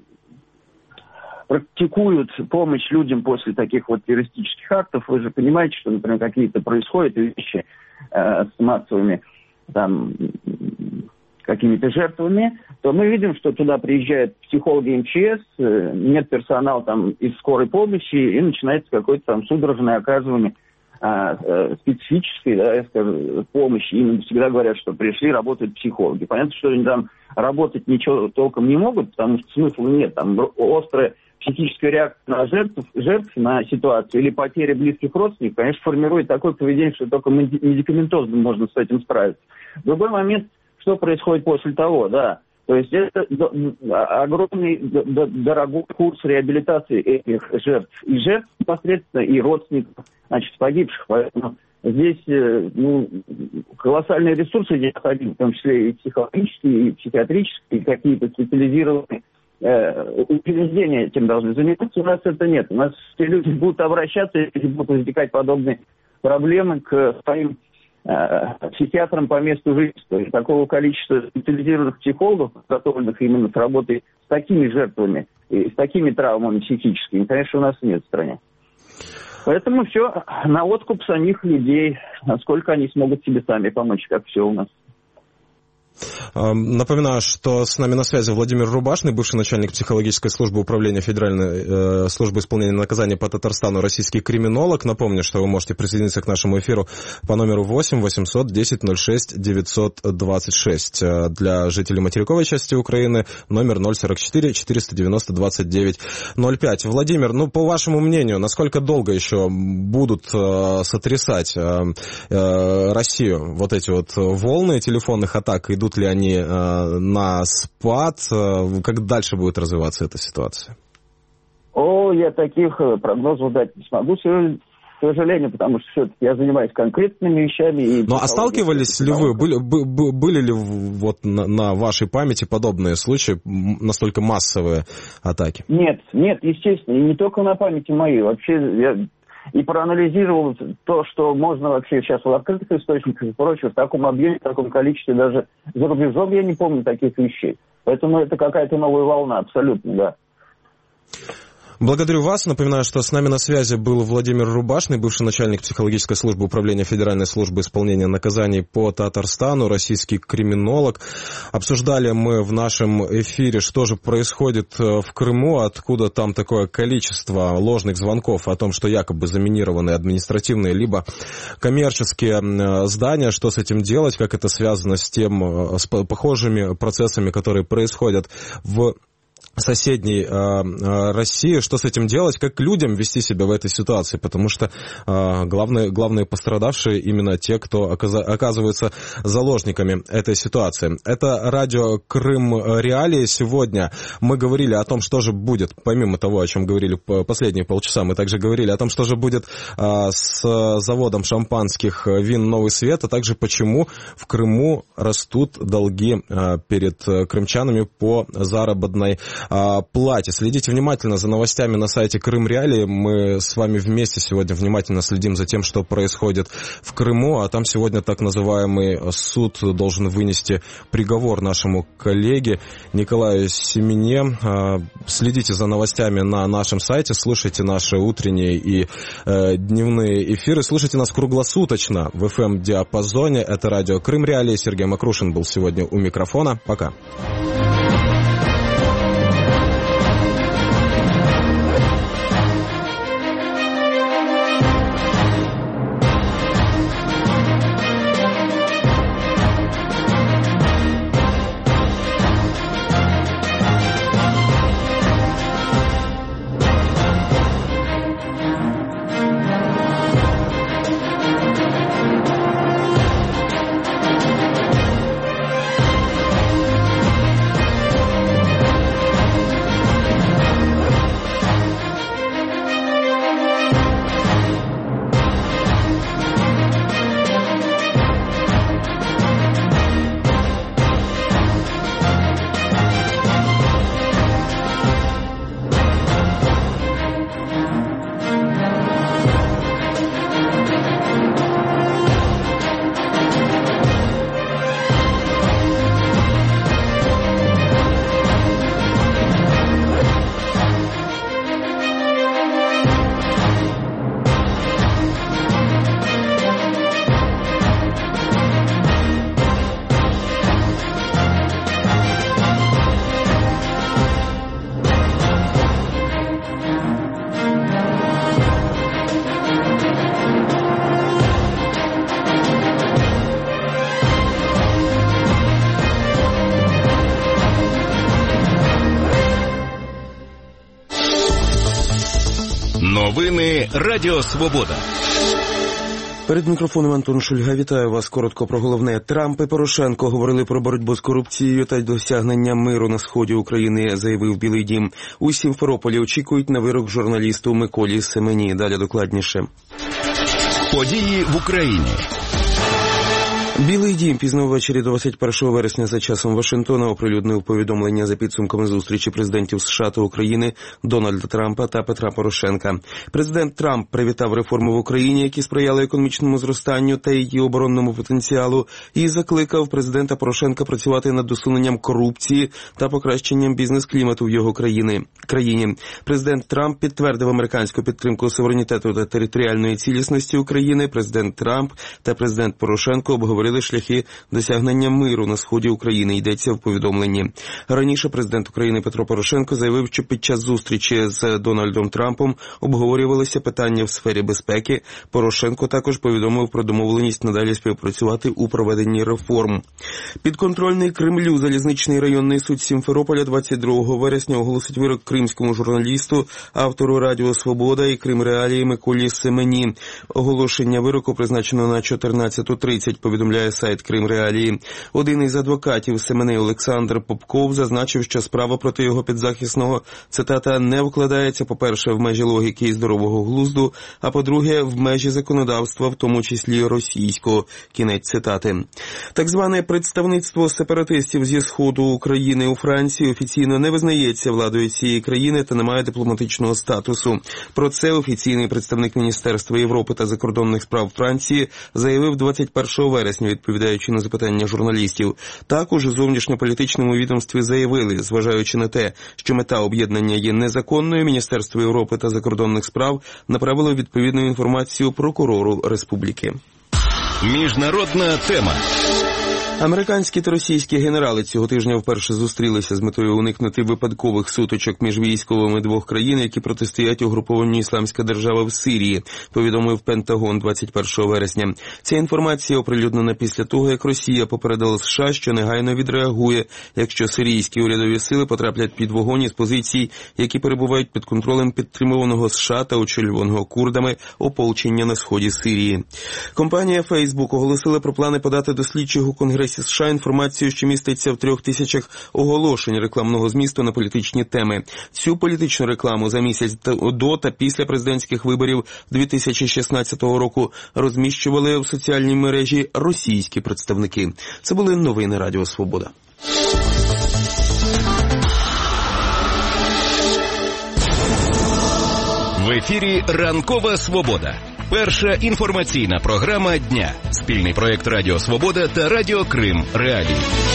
практикуют помощь людям после таких вот террористических актов. Вы же понимаете, что, например, какие-то происходят вещи э, с массовыми там какими-то жертвами, то мы видим, что туда приезжают психологи эм че эс, нет персонала там из скорой помощи, и начинается какое-то там судорожное оказывание а, а, специфической, да, я скажу, помощи. Им всегда говорят, что пришли работать психологи. Понятно, что они там работать ничего толком не могут, потому что смысла нет. Там острая психическая реакция на жертв, жертв на ситуацию или потеря близких родственников, конечно, формирует такое поведение, что только медикаментозно можно с этим справиться. Другой момент, что происходит после того, да. То есть это огромный, дорогой курс реабилитации этих жертв. И жертв непосредственно, и родственников, значит, погибших. Поэтому здесь ну, колоссальные ресурсы необходимы, в том числе и психологические, и психиатрические, и какие-то специализированные э, учреждения этим должны заниматься. У нас это нет. У нас все люди будут обращаться, если будут возникать подобные проблемы к своим психиатром по месту жительства. И такого количества специализированных психологов, готовленных именно с работой с такими жертвами и с такими травмами психическими, конечно, у нас нет в стране. Поэтому все на откуп самих людей, насколько они смогут себе сами помочь, как все у нас. Напоминаю, что с нами на связи Владимир Рубашный, бывший начальник психологической службы управления Федеральной э, службы исполнения наказания по Татарстану, российский криминолог. Напомню, что вы можете присоединиться к нашему эфиру по номеру восемь восемьсот десять ноль шесть девятьсот двадцать шесть. Для жителей материковой части Украины номер ноль сорок четыре четыреста девяносто двадцать девять ноль пять. Владимир, ну, по вашему мнению, насколько долго еще будут э, сотрясать э, э, Россию вот эти вот волны телефонных атак? Идут ли они э, на спад? Э, как дальше будет развиваться эта ситуация? О, я таких прогнозов дать не смогу, к сожалению, потому что все-таки я занимаюсь конкретными вещами. И ну, а сталкивались ли вы, были, были ли вот на, на вашей памяти подобные случаи, настолько массовые атаки? Нет, нет, естественно, и не только на памяти моей. Вообще я и проанализировал то, что можно вообще сейчас в открытых источниках и прочее, в таком объеме, в таком количестве, даже за рубежом я не помню таких вещей. Поэтому это какая-то новая волна, абсолютно, да. Благодарю вас. Напоминаю, что с нами на связи был Владимир Рубашный, бывший начальник психологической службы управления Федеральной службы исполнения наказаний по Татарстану, российский криминолог. Обсуждали мы в нашем эфире, что же происходит в Крыму, откуда там такое количество ложных звонков о том, что якобы заминированы административные либо коммерческие здания, что с этим делать, как это связано с тем, с похожими процессами, которые происходят в соседней э, э, России, что с этим делать, как людям вести себя в этой ситуации, потому что э, главные, главные пострадавшие именно те, кто оказа- оказываются заложниками этой ситуации. Это радио Крым Реалии. Сегодня мы говорили о том, что же будет, помимо того, о чем говорили последние полчаса, мы также говорили о том, что же будет э, с заводом шампанских вин «Новый свет», а также почему в Крыму растут долги э, перед крымчанами по заработной плате. Следите внимательно за новостями на сайте Крым Реалии. Мы с вами вместе сегодня внимательно следим за тем, что происходит в Крыму, а там сегодня так называемый суд должен вынести приговор нашему коллеге Николаю Семене. Следите за новостями на нашем сайте, слушайте наши утренние и э, дневные эфиры, слушайте нас круглосуточно в эф эм-диапазоне. Это радио Крым Реалии. Сергей Макрушин был сегодня у микрофона. Пока. Новини Радіо Свобода. Перед мікрофоном Антон Шульга. Вітаю вас. Коротко про головне. Трамп і Порошенко говорили про боротьбу з корупцією та досягнення миру на сході України, заявив Білий дім. У Сімферополі очікують на вирок журналісту Миколі Семені. Далі докладніше. Події в Україні. Білий дім пізно ввечері двадцять першого вересня за часом Вашингтона оприлюднив повідомлення за підсумками зустрічі президентів США та України Дональда Трампа та Петра Порошенка. Президент Трамп привітав реформи в Україні, які сприяли економічному зростанню та її оборонному потенціалу, і закликав президента Порошенка працювати над усуненням корупції та покращенням бізнес-клімату в його країни. країні. Президент Трамп підтвердив американську підтримку суверенітету та територіальної цілісності України. Президент Трамп та президент Порошенко обговорили шляхи досягнення миру на сході України, йдеться в повідомленні. Раніше президент України Петро Порошенко заявив, що під час зустрічі з Дональдом Трампом обговорювалися питання в сфері безпеки. Порошенко також повідомив про домовленість надалі співпрацювати у проведенні реформ. Підконтрольний Кремлю залізничний районний суд Сімферополя двадцять другого вересня оголосить вирок кримському журналісту, автору Радіо Свобода і Крим Реалії Миколі Семені. Оголошення вироку призначено на чотирнадцяту тридцять, повідомляє сайт Крим Реалії. Один із адвокатів Семени, Олександр Попков, зазначив, що справа проти його підзахисного, цитата, не вкладається, по-перше, в межі логіки і здорового глузду, а по-друге, в межі законодавства, в тому числі російського. Кінець цитати. Так зване представництво сепаратистів зі сходу України у Франції офіційно не визнається владою цієї країни та не має дипломатичного статусу. Про це офіційний представник Міністерства Європи та закордонних справ Франції заявив двадцять першого вересня, відповідаючи на запитання журналістів. Також у зовнішньополітичному відомстві заявили, зважаючи на те, що мета об'єднання є незаконною, Міністерство Європи та закордонних справ направило відповідну інформацію прокурору республіки. Міжнародна тема. Американські та російські генерали цього тижня вперше зустрілися з метою уникнути випадкових сутичок між військовими двох країн, які протистоять угрупованню «Ісламська держава» в Сирії, повідомив Пентагон двадцять першого вересня. Ця інформація оприлюднена після того, як Росія попередила США, що негайно відреагує, якщо сирійські урядові сили потраплять під вогонь із позицій, які перебувають під контролем підтримуваного США та очолюваного курдами ополчення на сході Сирії. Компанія Facebook оголосила про плани подати до слідчих у Конгресі США інформацію, що міститься в трьох тисячах оголошень рекламного змісту на політичні теми. Цю політичну рекламу за місяць до та після президентських виборів дві тисячі шістнадцятого року розміщували в соціальній мережі російські представники. Це були новини Радіо Свобода. В ефірі «Ранкова Свобода». Перша інформаційна програма дня. Спільний проєкт Радіо Свобода та Радіо Крим Реалії.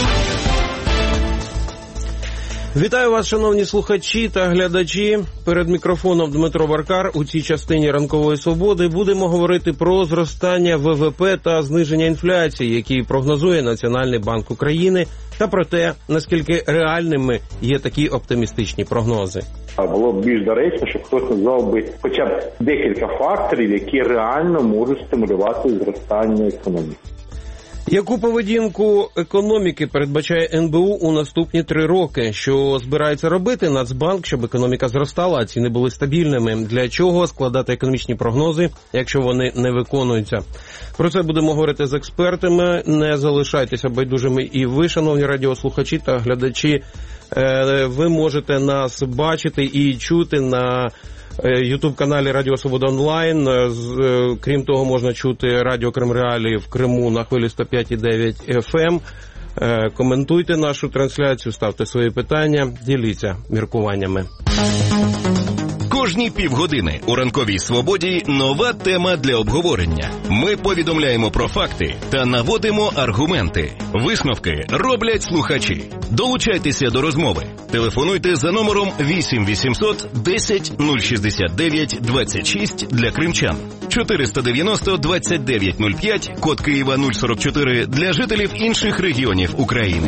Вітаю вас, шановні слухачі та глядачі. Перед мікрофоном Дмитро Варкар. У цій частині «Ранкової Свободи» будемо говорити про зростання ВВП та зниження інфляції, які прогнозує Національний банк України, та про те, наскільки реальними є такі оптимістичні прогнози. Було б більш доречно, щоб хтось назвав би хоча б декілька факторів, які реально можуть стимулювати зростання економіки. Яку поведінку економіки передбачає ен бе у у наступні три роки? Що збирається робити Нацбанк, щоб економіка зростала, а ціни були стабільними? Для чого складати економічні прогнози, якщо вони не виконуються? Про це будемо говорити з експертами. Не залишайтеся байдужими і ви, шановні радіослухачі та глядачі. Ви можете нас бачити і чути на ютуб-каналі Радіо Свобода онлайн. Крім того, можна чути Радіо Крим Реалії в Криму на хвилі сто п'ять і дев'ять еф ем. Коментуйте нашу трансляцію, ставте свої питання, діліться міркуваннями. Кожні півгодини у «Ранковій Свободі» нова тема для обговорення. Ми повідомляємо про факти та наводимо аргументи. Висновки роблять слухачі. Долучайтеся до розмови. Телефонуйте за номером вісім вісімсот десять нуль шістдесят дев'ять двадцять шість для кримчан, чотириста дев'яносто двадцять дев'ять нуль п'ять, код Києва нуль сорок чотири для жителів інших регіонів України.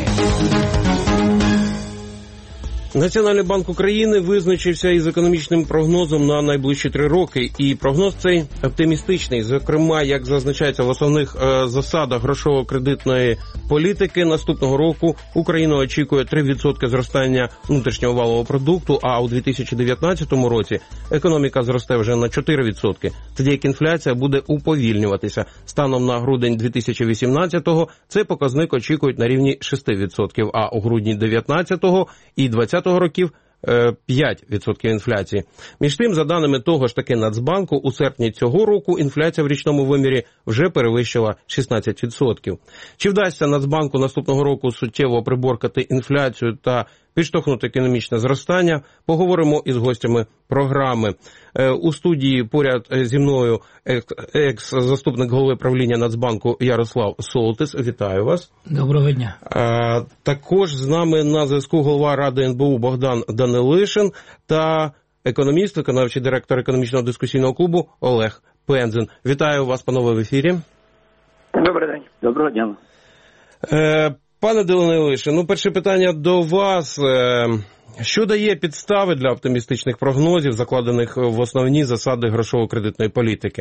Національний банк України визначився із економічним прогнозом на найближчі три роки. І прогноз цей оптимістичний. Зокрема, як зазначається в основних е, засадах грошово-кредитної політики, наступного року Україна очікує три відсотки зростання внутрішнього валового продукту, а у дві тисячі дев'ятнадцятому році економіка зросте вже на чотири відсотки. Тоді як інфляція буде уповільнюватися. Станом на грудень дві тисячі вісімнадцятого цей показник очікують на рівні шість відсотків, а у грудні дев'ятнадцятого і двадцятого років п'ять відсотків інфляції. Між тим, за даними того ж таки Нацбанку, у серпні цього року інфляція в річному вимірі вже перевищила шістнадцять відсотків. Чи вдасться Нацбанку наступного року суттєво приборкати інфляцію та підштовхнути економічне зростання, поговоримо із гостями програми. У студії поряд зі мною екс-заступник голови правління Нацбанку Ярослав Солтис. Вітаю вас. Доброго дня. А, також з нами на зв'язку голова Ради ен бе у Богдан Данилишин та економіст, виконавчий директор економічного дискусійного клубу Олег Пензин. Вітаю вас, панове, в ефірі. Добрий день. Доброго дня. Е, Пане Данилишин, ну перше питання до вас. Що дає підстави для оптимістичних прогнозів, закладених в основні засади грошово-кредитної політики?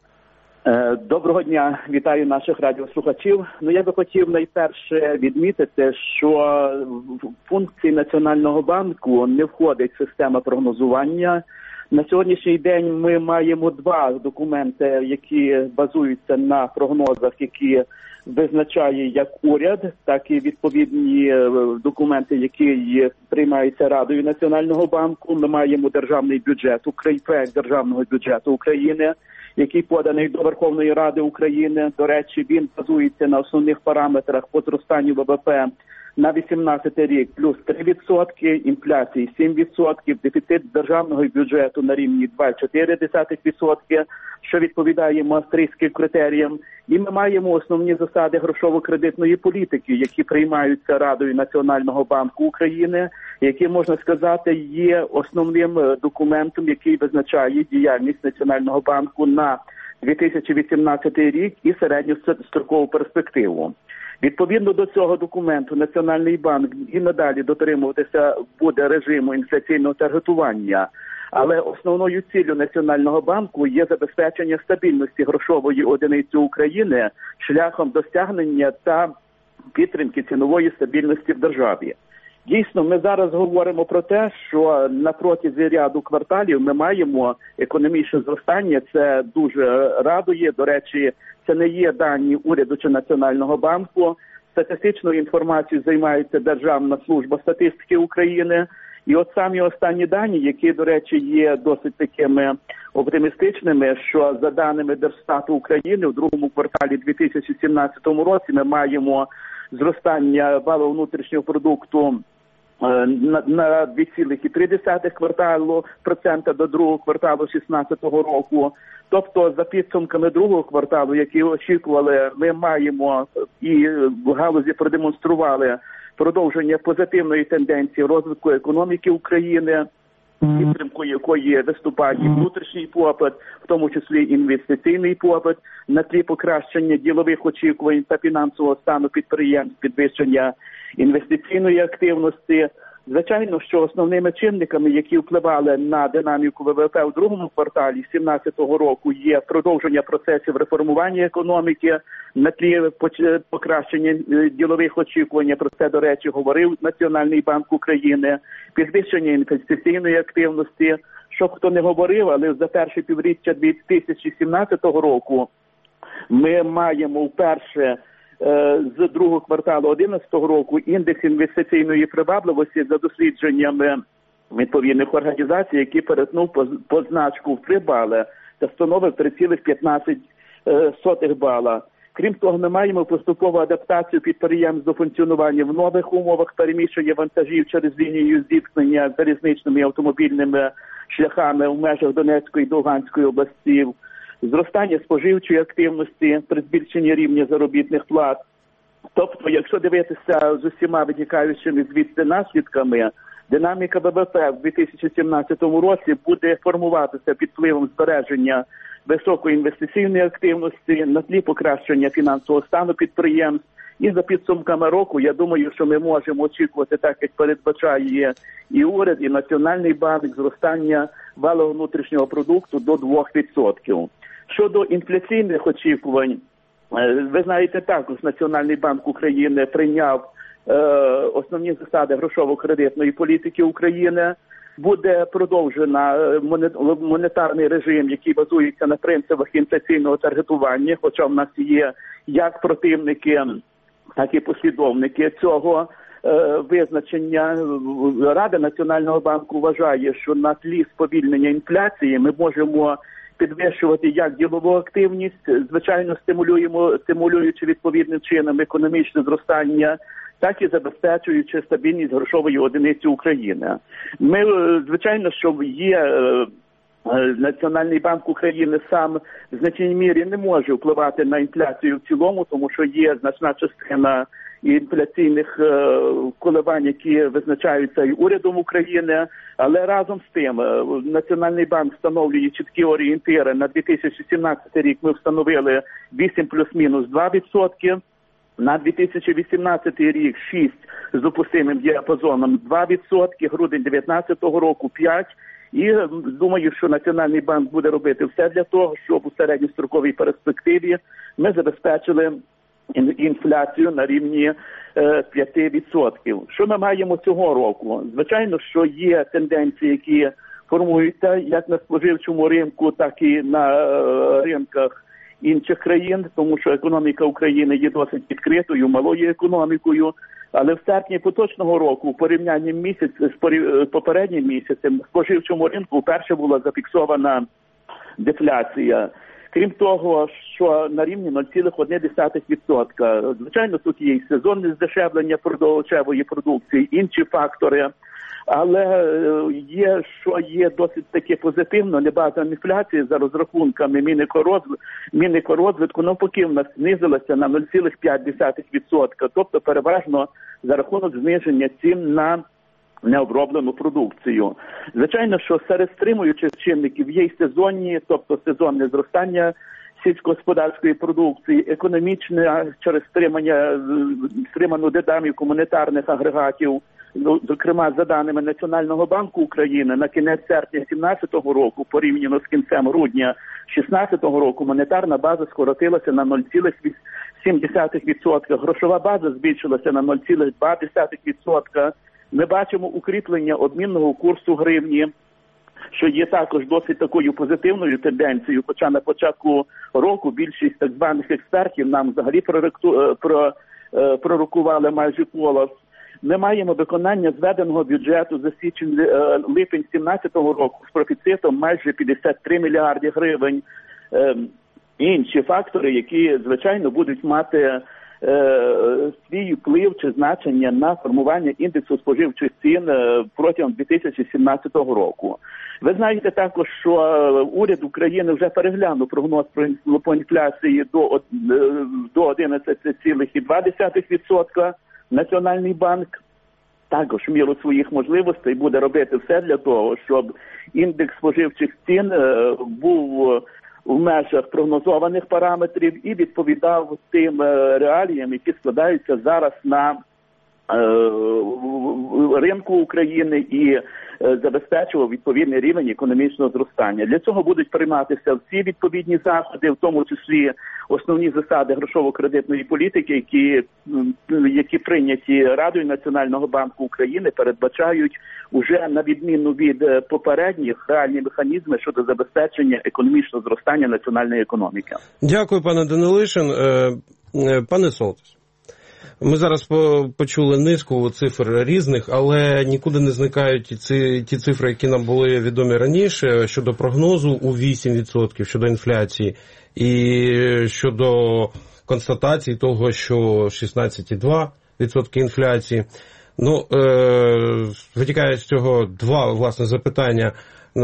Доброго дня, вітаю наших радіослухачів. Ну, я би хотів найперше відмітити, що в функції Національного банку не входить система прогнозування. На сьогоднішній день ми маємо два документи, які базуються на прогнозах, які визначає як уряд, так і відповідні документи, які приймаються Радою Національного банку. Ми маємо державний бюджет, проект державного бюджету України, який поданий до Верховної Ради України. До речі, він базується на основних параметрах по зростанню ВВП на вісімнадцятий рік плюс три відсотки, інфляції сім відсотків, дефіцит державного бюджету на рівні два цілих чотири десятих відсотка, що відповідає maastrichtським критеріям. І ми маємо основні засади грошово-кредитної політики, які приймаються Радою Національного банку України, які, можна сказати, є основним документом, який визначає діяльність Національного банку на дві тисячі вісімнадцятий рік і середньострокову перспективу. Відповідно до цього документу Національний банк і надалі дотримуватися буде режиму інфляційного таргетування. Але основною ціллю Національного банку є забезпечення стабільності грошової одиниці України шляхом досягнення та підтримки цінової стабільності в державі. Дійсно, ми зараз говоримо про те, що на протязі ряду кварталів ми маємо економічне зростання, це дуже радує. До речі, це не є дані уряду чи Національного банку. Статистичною інформацією займається Державна служба статистики України. І от самі останні дані, які, до речі, є досить такими оптимістичними, що за даними Держстату України в другому кварталі дві тисячі сімнадцятого році ми маємо зростання валового внутрішнього продукту на, на дві цілих три десятих кварталу процента до другого кварталу шістнадцятого року. Тобто за підсумками другого кварталу, які очікували, ми маємо і в галузі продемонстрували продовження позитивної тенденції розвитку економіки України, підтримкою якої виступає і внутрішній попит, в тому числі інвестиційний попит, на тлі покращення ділових очікувань та фінансового стану підприємств, підвищення інвестиційної активності. Звичайно, що основними чинниками, які впливали на динаміку ВВП у другому кварталі дві тисячі сімнадцятого року, є продовження процесів реформування економіки на тлі покращення ділових очікувань. Про це, до речі, говорив Національний банк України, підвищення інвестиційної активності. Щоб хто не говорив, але за перше півріччя дві тисячі сімнадцятого року ми маємо вперше з другого кварталу дві тисячі одинадцятого року індекс інвестиційної привабливості за дослідженнями відповідних організацій, який перетнув позначку в три бали та становив три цілих п'ятнадцять сотих бала. Крім того, ми маємо поступову адаптацію підприємств до функціонування в нових умовах переміщення вантажів через лінію зіткнення залізничними і автомобільними шляхами в межах Донецької і Луганської областів, зростання споживчої активності при збільшенні рівня заробітних плат. Тобто, якщо дивитися з усіма витікаючими звідси наслідками, динаміка ВВП в дві тисячі сімнадцятому році буде формуватися під впливом збереження високої інвестиційної активності, на тлі покращення фінансового стану підприємств. І за підсумками року, я думаю, що ми можемо очікувати, так як передбачає і уряд, і Національний банк, зростання валового внутрішнього продукту до двох відсотків. Щодо інфляційних очікувань, ви знаєте, також Національний банк України прийняв е, основні засади грошово-кредитної політики України. Буде продовжена монетарний режим, який базується на принципах інфляційного таргетування, хоча в нас є як противники, так і послідовники цього е, визначення. Рада Національного банку вважає, що на тлі сповільнення інфляції ми можемо підвищувати як ділову активність, звичайно, стимулюємо, стимулюючи відповідним чином економічне зростання, так і забезпечуючи стабільність грошової одиниці України. Ми, звичайно, що є Національний банк України сам в значній мірі не може впливати на інфляцію в цілому, тому що є значна частина інфляційних коливань, які визначаються і урядом України, але разом з тим Національний банк встановлює чіткі орієнтири. На дві тисячі сімнадцятий рік ми встановили вісім плюс-мінус два відсотки, на дві тисячі вісімнадцятий рік шість з допустимим діапазоном два відсотки, грудень дев'ятнадцятого року п'ять. І думаю, що Національний банк буде робити все для того, щоб у середньостроковій перспективі ми забезпечили інфляцію на рівні п'ять відсотків. Що ми маємо цього року? Звичайно, що є тенденції, які формуються як на споживчому ринку, так і на ринках інших країн, тому що економіка України є досить відкритою, малою економікою. Але в серпні поточного року, у порівнянні місяць з попереднім місяцем, в споживчому ринку вперше була зафіксована дефляція. Крім того, що на рівні нуль цілих одна десята відсотка. Звичайно, тут є і сезонне здешевлення продовольчевої продукції, інші фактори. Але є, що є досить таки позитивно, небагато інфляції за розрахунками Мінекорозвитку, навпаки, в нас знизилася на нуль цілих п'ять десятих відсотка, тобто переважно за рахунок зниження цін на необроблену продукцію. Звичайно, що серед стримуючих чинників є й сезонні, тобто сезонне зростання сільськогосподарської продукції, економічне через стримання, стриману динаміку монетарних агрегатів. Зокрема, за даними Національного банку України, на кінець серпня дві тисячі сімнадцятого року, порівняно з кінцем грудня дві тисячі шістнадцятого року, монетарна база скоротилася на нуль цілих сім десятих відсотка, грошова база збільшилася на нуль цілих два десятих відсотка. Ми бачимо укріплення обмінного курсу гривні, що є також досить такою позитивною тенденцією, хоча на початку року більшість так званих експертів нам взагалі проректу, про, пророкували майже колос. Ми маємо виконання зведеного бюджету за січень-липень дві тисячі сімнадцятого року з профіцитом майже п'ятдесят три мільярди гривень. Інші фактори, які, звичайно, будуть мати свій вплив чи значення на формування індексу споживчих цін протягом дві тисячі сімнадцятого року. Ви знаєте також, що уряд України вже переглянув прогноз по інфляції до, до одинадцять цілих два десятих відсотка. Національний банк також в міру своїх можливостей буде робити все для того, щоб індекс споживчих цін був в межах прогнозованих параметрів і відповідав тим реаліям, які складаються зараз на ринку України і забезпечував відповідний рівень економічного зростання. Для цього будуть прийматися всі відповідні заходи, в тому числі основні засади грошово-кредитної політики, які, які прийняті Радою Національного банку України, передбачають уже на відміну від попередніх реальні механізми щодо забезпечення економічного зростання національної економіки. Дякую, пане Данилишин. Пане Солтис, ми зараз почули низку цифр різних, але нікуди не зникають ці, ті цифри, які нам були відомі раніше, щодо прогнозу у вісім відсотків, щодо інфляції, і щодо констатації того, що шістнадцять цілих два десятих відсотка інфляції. Ну, е, витікає з цього два, власне, запитання.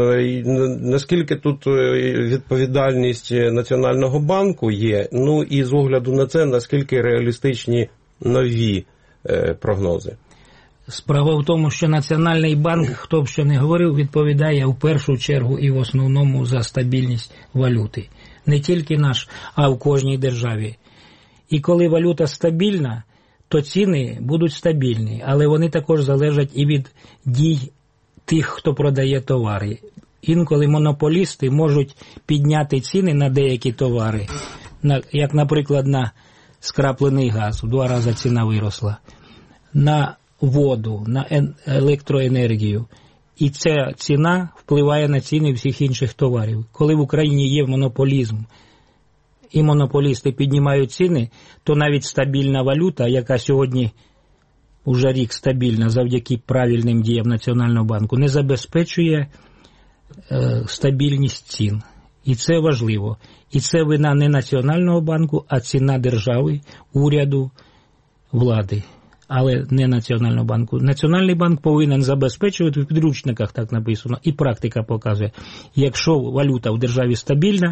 Наскільки тут відповідальність Національного банку є, ну і з огляду на це, наскільки реалістичні нові е, прогнози? Справа в тому, що Національний банк, хто б що не говорив, відповідає в першу чергу і в основному за стабільність валюти. Не тільки наш, а в кожній державі. І коли валюта стабільна, то ціни будуть стабільні, але вони також залежать і від дій тих, хто продає товари. Інколи монополісти можуть підняти ціни на деякі товари, як, наприклад, на скраплений газ, в два рази ціна виросла, на воду, на електроенергію. І ця ціна впливає на ціни всіх інших товарів. Коли в Україні є монополізм і монополісти піднімають ціни, то навіть стабільна валюта, яка сьогодні уже рік стабільна завдяки правильним діям Національного банку, не забезпечує е, стабільність цін. І це важливо. І це вина не Національного банку, а ціна держави, уряду, влади, але не Національного банку. Національний банк повинен забезпечувати, в підручниках так написано, і практика показує, якщо валюта в державі стабільна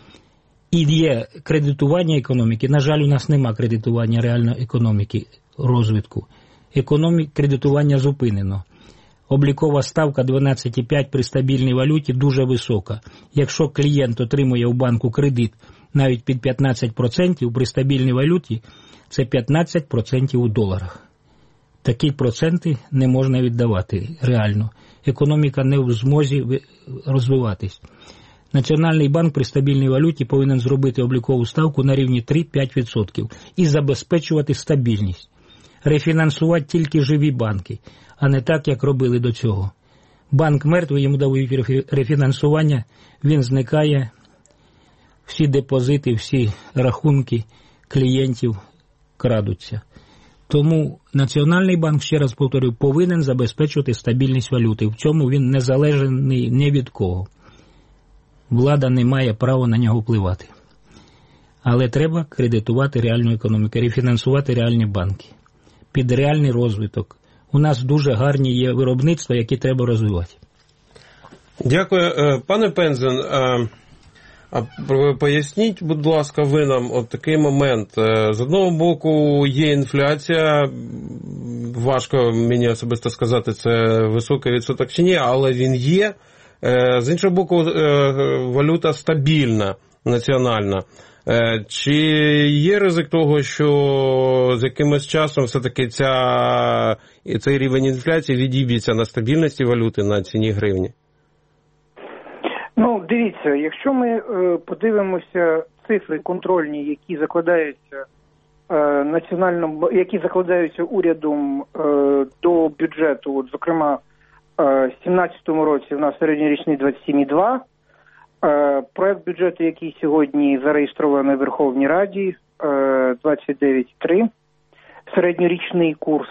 і є кредитування економіки, на жаль, у нас нема кредитування реальної економіки, розвитку. Економік, кредитування зупинено. Облікова ставка дванадцять цілих п'ять при стабільній валюті дуже висока. Якщо клієнт отримує у банку кредит навіть під п'ятнадцять відсотків при стабільній валюті, це п'ятнадцять відсотків у доларах. Такі проценти не можна віддавати реально. Економіка не в змозі розвиватись. Національний банк при стабільній валюті повинен зробити облікову ставку на рівні три-п'ять відсотків і забезпечувати стабільність. Рефінансувати тільки живі банки, а не так, як робили до цього. Банк мертвий, йому дають рефінансування, він зникає, всі депозити, всі рахунки клієнтів крадуться. Тому Національний банк, ще раз повторюю, повинен забезпечувати стабільність валюти. В цьому він не залежний ні від кого. Влада не має права на нього впливати. Але треба кредитувати реальну економіку, рефінансувати реальні банки. Під реальний розвиток. У нас дуже гарні є виробництва, які треба розвивати. Дякую. Пане Пензен, а поясніть, будь ласка, ви нам от такий момент. З одного боку є інфляція, важко мені особисто сказати, це високий відсоток чи ні, але він є. З іншого боку, валюта стабільна. національна. Чи є ризик того, що з якимось часом все-таки ця, цей рівень інфляції відіб'ється на стабільності валюти, на ціні гривні? Ну, дивіться, якщо ми е, подивимося цифри контрольні, які закладаються е, національним, які закладаються урядом е, до бюджету, от, зокрема, е, в сімнадцятому році в нас середньорічний двадцять сім цілих два. Е, проект бюджету, який сьогодні зареєстрований в Верховній Раді, е, двадцять дев'ять цілих три. Середньорічний курс.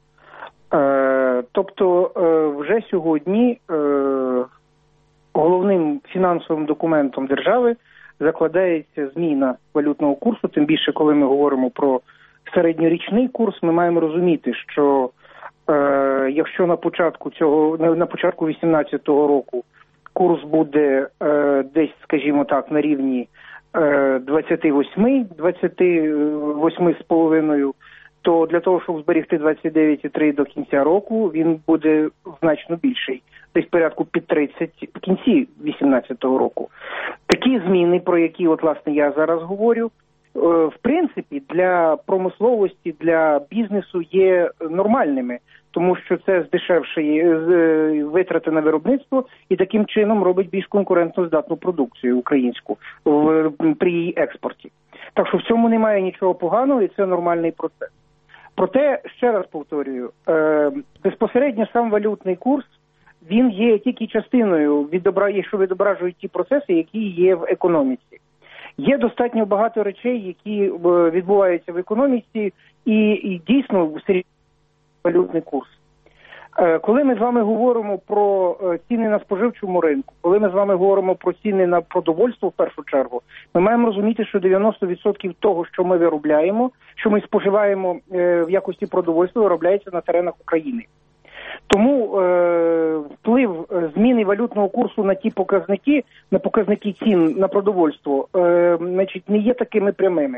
Е, тобто е, вже сьогодні е, головним фінансовим документом держави закладається зміна валютного курсу, тим більше, коли ми говоримо про середньорічний курс, ми маємо розуміти, що е, якщо на початку цього, на початку вісімнадцятого року курс буде е, десь, скажімо так, на рівні е, двадцять вісім, двадцять вісім з половиною, то для того, щоб зберегти двадцять дев'ять цілих три до кінця року, він буде значно більший. Десь порядку під тридцять в кінці вісімнадцятого року. Такі зміни, про які, от, власне, я зараз говорю, в принципі, для промисловості, для бізнесу є нормальними, тому що це здешевшує витрати на виробництво і таким чином робить більш конкурентоздатну продукцію українську в, при її експорті. Так що в цьому немає нічого поганого і це нормальний процес. Проте, ще раз повторюю, е, безпосередньо сам валютний курс, він є тільки частиною, що відображують ті процеси, які є в економіці. Є достатньо багато речей, які відбуваються в економіці, і, і дійсно серйозний валютний курс. Коли ми з вами говоримо про ціни на споживчому ринку, коли ми з вами говоримо про ціни на продовольство в першу чергу, ми маємо розуміти, що дев'яносто відсотків того, що ми виробляємо, що ми споживаємо в якості продовольства, виробляється на теренах України. Тому е, вплив зміни валютного курсу на ті показники, на показники цін на продовольство, е, значить, не є такими прямими.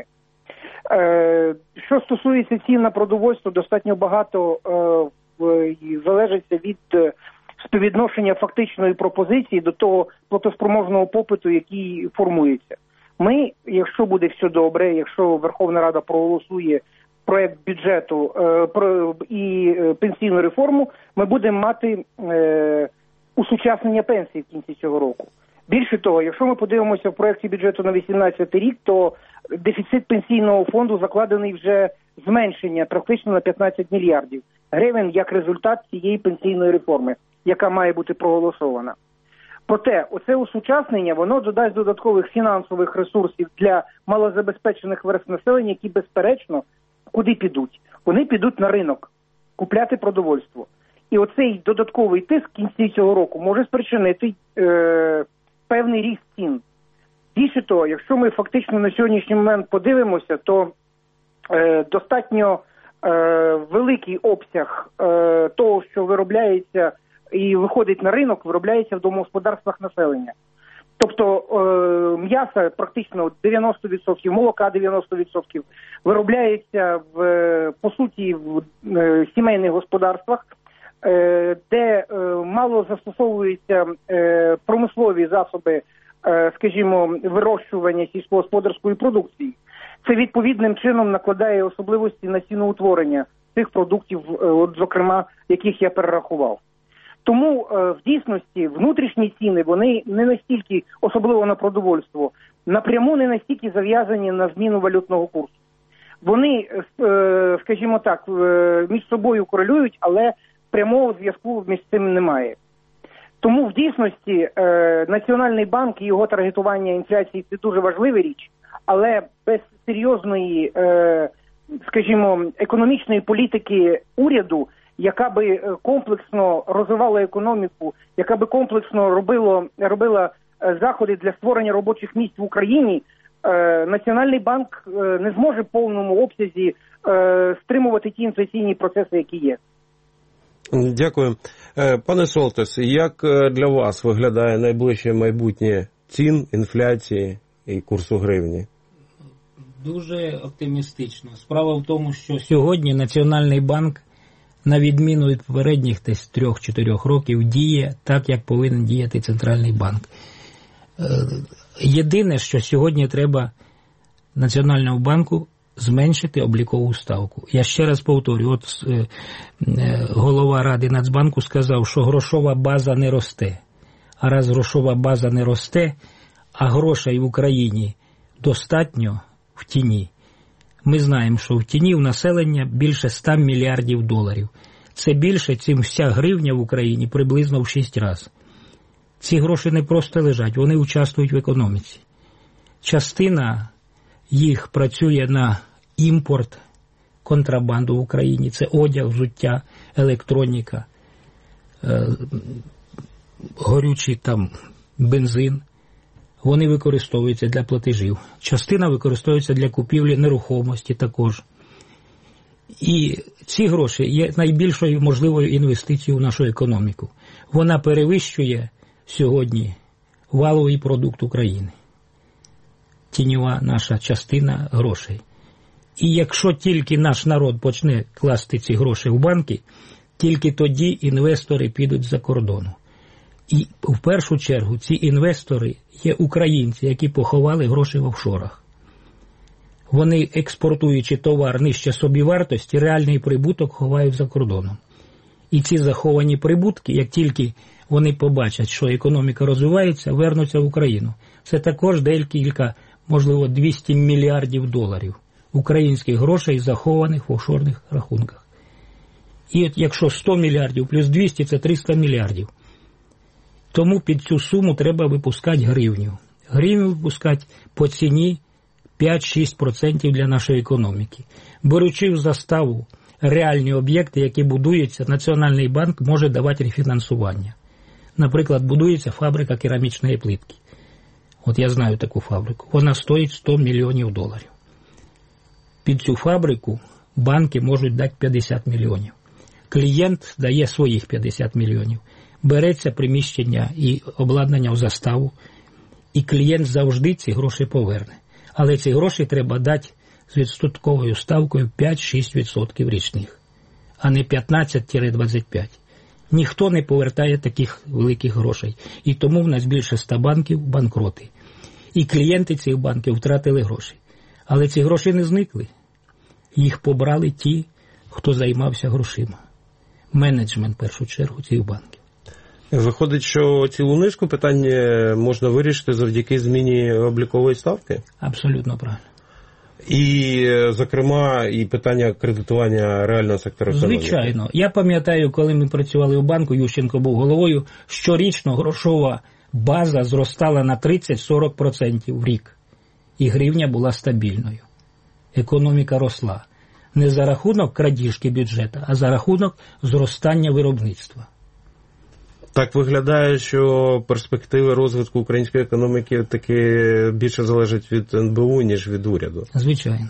Е, що стосується цін на продовольство, достатньо багато е, залежить від е, співвідношення фактичної пропозиції до того платоспроможного попиту, який формується. Ми, якщо буде все добре, якщо Верховна Рада проголосує проект бюджету е, про, і е, пенсійну реформу, ми будемо мати е, усучаснення пенсій в кінці цього року. Більше того, якщо ми подивимося в проекті бюджету на вісімнадцятий рік, то дефіцит пенсійного фонду закладений вже зменшення практично на п'ятнадцять мільярдів гривень як результат цієї пенсійної реформи, яка має бути проголосована. Проте, оце усучаснення, воно додасть додаткових фінансових ресурсів для малозабезпечених верств населення, які, безперечно, куди підуть? Вони підуть на ринок купляти продовольство. І оцей додатковий тиск в кінці цього року може спричинити е, певний ріст цін. Більше того, якщо ми фактично на сьогоднішній момент подивимося, то е, достатньо е, великий обсяг е, того, що виробляється і виходить на ринок, виробляється в домогосподарствах населення. Тобто е, м'яса практично дев'яносто відсотків, молока дев'яносто відсотків виробляється в, по суті в е, сімейних господарствах, е, де е, мало застосовуються е, промислові засоби, е, скажімо, вирощування сільськогосподарської продукції. Це відповідним чином накладає особливості на ціноутворення тих продуктів, е, от, зокрема, яких я перерахував. Тому е, в дійсності внутрішні ціни, вони не настільки, особливо на продовольство, напряму не настільки зав'язані на зміну валютного курсу. Вони, е, скажімо так, е, між собою корелюють, але прямого зв'язку між цим немає. Тому в дійсності е, Національний банк і його таргетування інфляції – це дуже важлива річ, але без серйозної, е, скажімо, економічної політики уряду, яка би комплексно розвивала економіку, яка би комплексно робило, робила заходи для створення робочих місць в Україні, е, Національний банк е, не зможе в повному обсязі е, стримувати ті інфляційні процеси, які є. Дякую. Пане Солтес, як для вас виглядає найближче майбутнє цін, інфляції і курсу гривні? Дуже оптимістично. Справа в тому, що сьогодні Національний банк, на відміну від попередніх десь трьох-чотирьох років, діє так, як повинен діяти Центральний банк. Єдине, що сьогодні треба Національному банку зменшити облікову ставку. Я ще раз повторю, от е, е, голова Ради Нацбанку сказав, що грошова база не росте. А раз грошова база не росте, а грошей в Україні достатньо в тіні. Ми знаємо, що в тіні у населення більше ста мільярдів доларів. Це більше, чим вся гривня в Україні, приблизно в шість разів. Ці гроші не просто лежать, вони участвують в економіці. Частина їх працює на імпорт, контрабанду в Україні. Це одяг, взуття, електроніка, е, горючий там бензин. Вони використовуються для платежів. Частина використовується для купівлі нерухомості також. І ці гроші є найбільшою можливою інвестицією в нашу економіку. Вона перевищує сьогодні валовий продукт України. Тіньова наша частина грошей. І якщо тільки наш народ почне класти ці гроші в банки, тільки тоді інвестори підуть за кордону. І в першу чергу ці інвестори є українці, які поховали гроші в офшорах. Вони, експортуючи товар нижче собівартості, реальний прибуток ховають за кордоном. І ці заховані прибутки, як тільки вони побачать, що економіка розвивається, вернуться в Україну. Це також декілька, можливо, двісті мільярдів доларів українських грошей, захованих в офшорних рахунках. І от якщо сто мільярдів плюс двісті – це триста мільярдів. Тому під цю суму треба випускати гривню. Гривню випускати по ціні п'ять-шість відсотків для нашої економіки. Беручи в заставу реальні об'єкти, які будуються, Національний банк може давати рефінансування. Наприклад, будується фабрика керамічної плитки. От я знаю таку фабрику. Вона стоїть сто мільйонів доларів. Під цю фабрику банки можуть дати п'ятдесят мільйонів. Клієнт дає своїх п'ятдесят мільйонів. Береться приміщення і обладнання в заставу, і клієнт завжди ці гроші поверне. Але ці гроші треба дати з відсотковою ставкою п'ять-шість відсотків річних, а не п'ятнадцять-двадцять п'ять. Ніхто не повертає таких великих грошей. І тому в нас більше ста банків банкроти. І клієнти цих банків втратили гроші. Але ці гроші не зникли. Їх побрали ті, хто займався грошима. Менеджмент, в першу чергу, цих банків. Виходить, що цілу низку питань можна вирішити завдяки зміні облікової ставки? Абсолютно правильно. І, зокрема, і питання кредитування реального сектору економіки. Звичайно. Я пам'ятаю, коли ми працювали у банку, Ющенко був головою, щорічно грошова база зростала на тридцять-сорок відсотків в рік. І гривня була стабільною. Економіка росла. Не за рахунок крадіжки бюджету, а за рахунок зростання виробництва. Так виглядає, що перспективи розвитку української економіки таки більше залежать від ен бе у, ніж від уряду. Звичайно.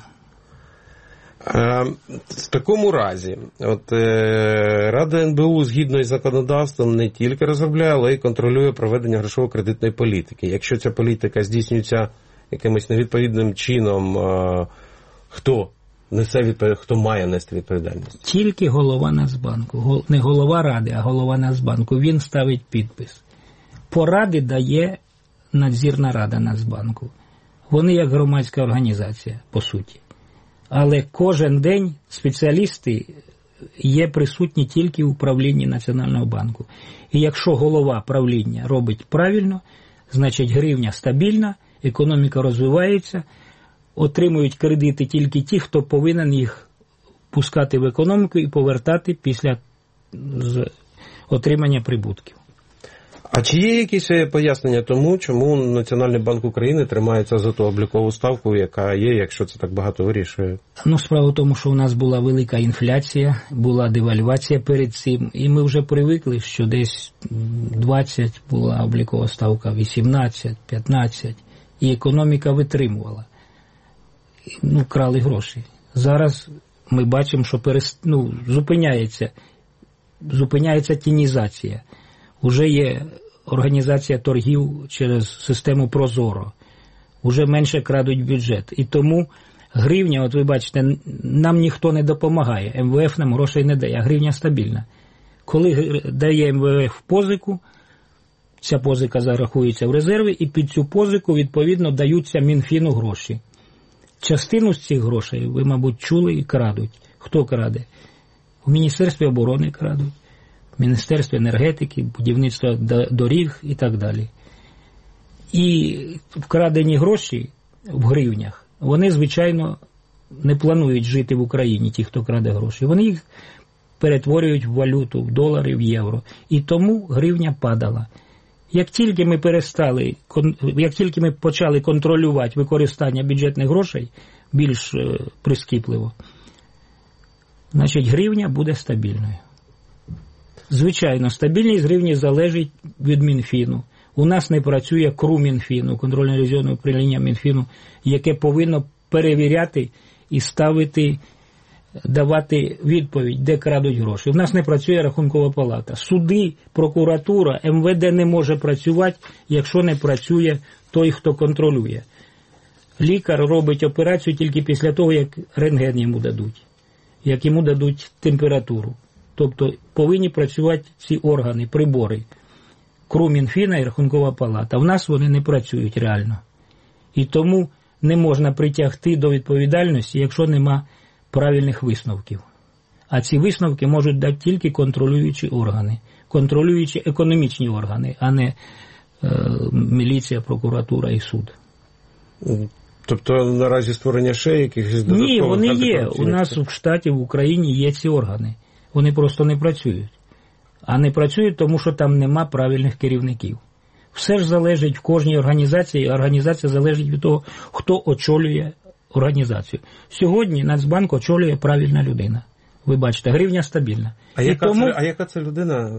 В такому разі, от Рада ен бе у згідно із законодавством не тільки розробляє, але й контролює проведення грошово-кредитної політики. Якщо ця політика здійснюється якимось невідповідним чином, хто несе відповідальність, хто має нести відповідальність? Тільки голова Нацбанку. Не голова Ради, а голова Нацбанку. Він ставить підпис. Поради дає надзірна рада Нацбанку. Вони як громадська організація, по суті. Але кожен день спеціалісти є присутні тільки в управлінні Національного банку. І якщо голова правління робить правильно, значить гривня стабільна, економіка розвивається, отримують кредити тільки ті, хто повинен їх пускати в економіку і повертати після отримання прибутків. А чи є якісь пояснення тому, чому Національний банк України тримається за ту облікову ставку, яка є, якщо це так багато вирішує? Ну, справа в тому, що у нас була велика інфляція, була девальвація перед цим, і ми вже привикли, що десь двадцять була облікова ставка, вісімнадцять, п'ятнадцять, і економіка витримувала. Ну, крали гроші. Зараз ми бачимо, що перест... ну, зупиняється, зупиняється тінізація. Уже є організація торгів через систему Прозоро. Уже менше крадуть бюджет. І тому гривня, от ви бачите, нам ніхто не допомагає. ем ве еф нам грошей не дає, а гривня стабільна. Коли дає ем ве еф позику, ця позика зарахується в резерви, і під цю позику, відповідно, даються Мінфіну гроші. Частину з цих грошей, ви, мабуть, чули, і крадуть. Хто краде? В Міністерстві оборони крадуть, в Міністерстві енергетики, будівництва доріг і так далі. І вкрадені гроші в гривнях, вони, звичайно, не планують жити в Україні, ті, хто краде гроші. Вони їх перетворюють в валюту, в долари, в євро. І тому гривня падала. Як тільки ми перестали, як тільки ми почали контролювати використання бюджетних грошей більш прискіпливо, значить гривня буде стабільною. Звичайно, стабільність гривні залежить від Мінфіну. У нас не працює КРУ Мінфіну, контрольно-ревізійне управління Мінфіну, яке повинно перевіряти і ставити, давати відповідь, де крадуть гроші. У нас не працює Рахункова палата. Суди, прокуратура, ем ве де не може працювати, якщо не працює той, хто контролює. Лікар робить операцію тільки після того, як рентген йому дадуть, як йому дадуть температуру. Тобто повинні працювати ці органи, прибори. КРУ Мінфіна і Рахункова палата. В нас вони не працюють реально. І тому не можна притягти до відповідальності, якщо нема правильних висновків. А ці висновки можуть дати тільки контролюючі органи, контролюючі економічні органи, а не е, міліція, прокуратура і суд. Тобто наразі створення ще якихось додаткових... Ні, вони є. У нас в штаті, в Україні є ці органи. Вони просто не працюють. А не працюють, тому що там нема правильних керівників. Все ж залежить в кожній організації, організація залежить від того, хто очолює організацію. Сьогодні Нацбанк очолює правильна людина. Ви бачите, гривня стабільна. А, яка, тому... це, а яка це людина?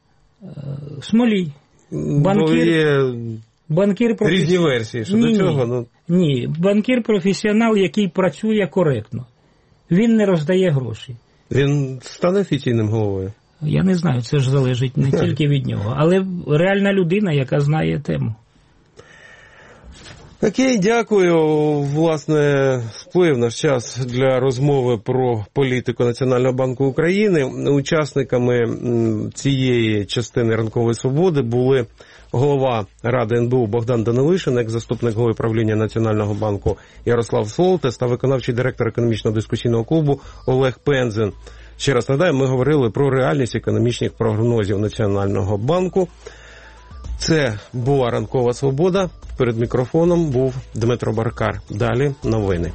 Смолій. Банкір, є банкір професі... різні версії щодо ні, цього. Ну... Ні, банкір-професіонал, який працює коректно. Він не роздає гроші. Він стане офіційним головою? Я не знаю, це ж залежить не тільки від нього, але реальна людина, яка знає тему. Окей, дякую. Власне, сплив наш час для розмови про політику Національного банку України. Учасниками цієї частини «Ранкової свободи» були голова Ради ен бе у Богдан Данилишин, екс-заступник голови правління Національного банку Ярослав Солтес та виконавчий директор економічного дискусійного клубу Олег Пензин. Ще раз нагадаю, ми говорили про реальність економічних прогнозів Національного банку. Це була «Ранкова свобода». Перед мікрофоном був Дмитро Баркар. Далі новини.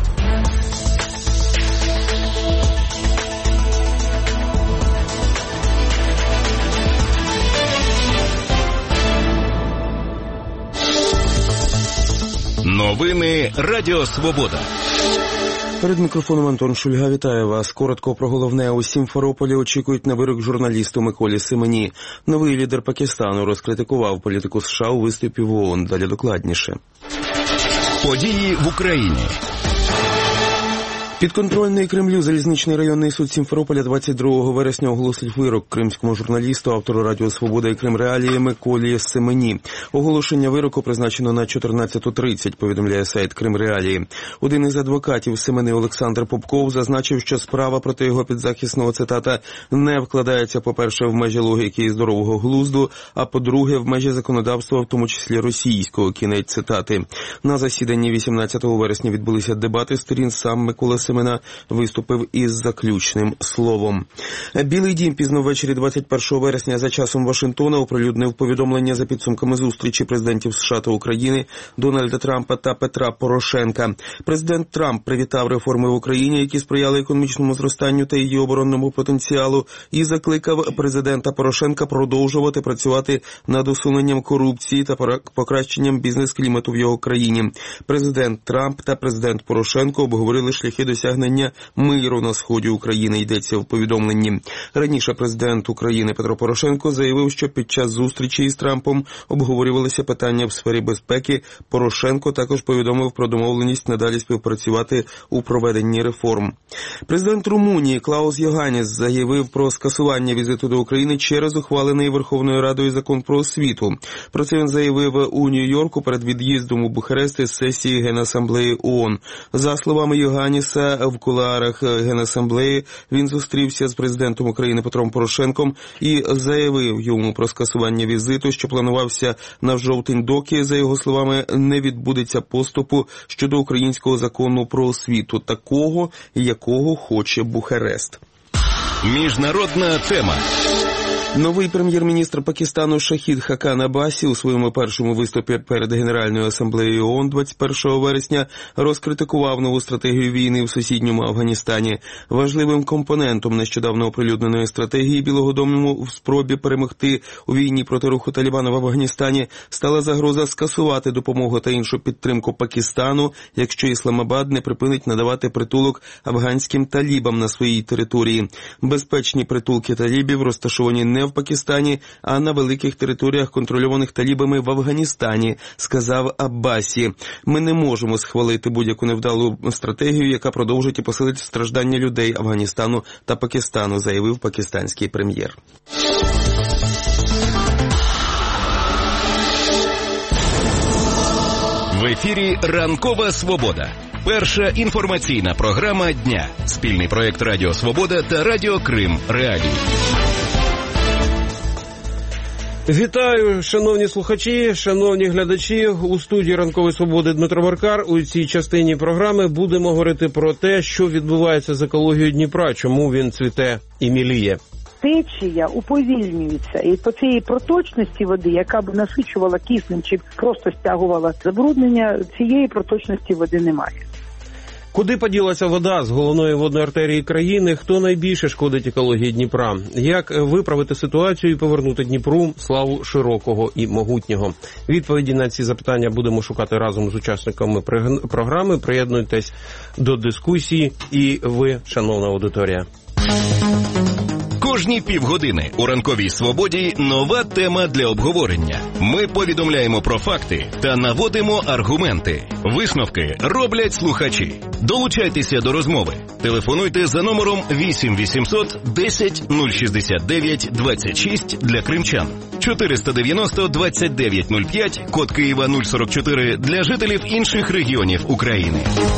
Новини Радіо Свобода. Перед мікрофоном Антон Шульга. Вітаю вас. Коротко про головне. У Сімферополі очікують на вирок журналісту Миколі Семені. Новий лідер Пакистану розкритикував політику США у виступі в ООН. Далі докладніше. Події в Україні. Підконтрольний Кремлю залізничний районний суд Сімферополя двадцять другого вересня оголосив вирок кримському журналісту, автору Радіо Свобода і Крим Реалії Миколі Семені. Оголошення вироку призначено на чотирнадцяту тридцять, повідомляє сайт Крим Реалії. Один із адвокатів Семени, Олександр Попков, зазначив, що справа проти його підзахисного, цитата, не вкладається, по-перше, в межі логіки і здорового глузду, а по-друге, в межі законодавства, в тому числі російського, кінець цитати. На засіданні вісімнадцятого вересня відбулися дебати сторін. Сам Микола Семена виступив із заключним словом. Білий дім пізно ввечері двадцять першого вересня за часом Вашингтона оприлюднив повідомлення за підсумками зустрічі президентів США та України Дональда Трампа та Петра Порошенка. Президент Трамп привітав реформи в Україні, які сприяли економічному зростанню та її оборонному потенціалу, і закликав президента Порошенка продовжувати працювати над усуненням корупції та покращенням бізнес-клімату в його країні. Президент Трамп та президент Порошенко обговорили шляхи досягнення миру на сході України, йдеться в повідомленні. Раніше президент України Петро Порошенко заявив, що під час зустрічі із Трампом обговорювалися питання в сфері безпеки. Порошенко також повідомив про домовленість надалі співпрацювати у проведенні реформ. Президент Румунії Клаус Йоганніс заявив про скасування візиту до України через ухвалений Верховною Радою закон про освіту. Про це він заявив у Нью-Йорку перед від'їздом у Бухарест із сесії Генасамблеї ООН. За словами Йоганніса, Вчора в кулуарах Генасамблеї він зустрівся з президентом України Петром Порошенком і заявив йому про скасування візиту, що планувався на жовтень, доки, за його словами, не відбудеться поступу щодо українського закону про освіту, такого, якого хоче Бухарест. Міжнародна тема. Новий прем'єр-міністр Пакистану Шахід Хакан Аббасі у своєму першому виступі перед Генеральною асамблеєю ООН двадцять першого вересня розкритикував нову стратегію війни в сусідньому Афганістані. Важливим компонентом нещодавно оприлюдненої стратегії Білого Дому в спробі перемогти у війні проти руху Талібану в Афганістані стала загроза скасувати допомогу та іншу підтримку Пакистану, якщо Ісламабад не припинить надавати притулок афганським талібам на своїй території. Безпечні притулки талібів розташовані не в Пакистані, а на великих територіях, контрольованих талібами в Афганістані, сказав Аббасі. Ми не можемо схвалити будь-яку невдалу стратегію, яка продовжить і посилить страждання людей Афганістану та Пакистану, заявив пакистанський прем'єр. В ефірі «Ранкова Свобода». Перша інформаційна програма дня. Спільний проєкт Радіо Свобода та Радіо Крим Реалії. Вітаю, шановні слухачі, шановні глядачі. У студії «Ранкової Свободи» Дмитро Маркар. У цій частині програми будемо говорити про те, що відбувається з екологією Дніпра, чому він цвіте і міліє. Течія уповільнюється, і по цієї проточності води, яка б насичувала киснем чи просто стягувала забруднення, цієї проточності води немає. Куди поділася вода з головної водної артерії країни? Хто найбільше шкодить екології Дніпра? Як виправити ситуацію і повернути Дніпру славу широкого і могутнього? Відповіді на ці запитання будемо шукати разом з учасниками програми. Приєднуйтесь до дискусії і ви, шановна аудиторія. Кожні півгодини у «Ранковій Свободі» нова тема для обговорення. Ми повідомляємо про факти та наводимо аргументи. Висновки роблять слухачі. Долучайтеся до розмови. Телефонуйте за номером вісім вісімсот десять нуль шістдесят дев'ять двадцять шість для кримчан, чотириста дев'яносто двадцять дев'ять нуль п'ять, код Києва нуль сорок чотири для жителів інших регіонів України.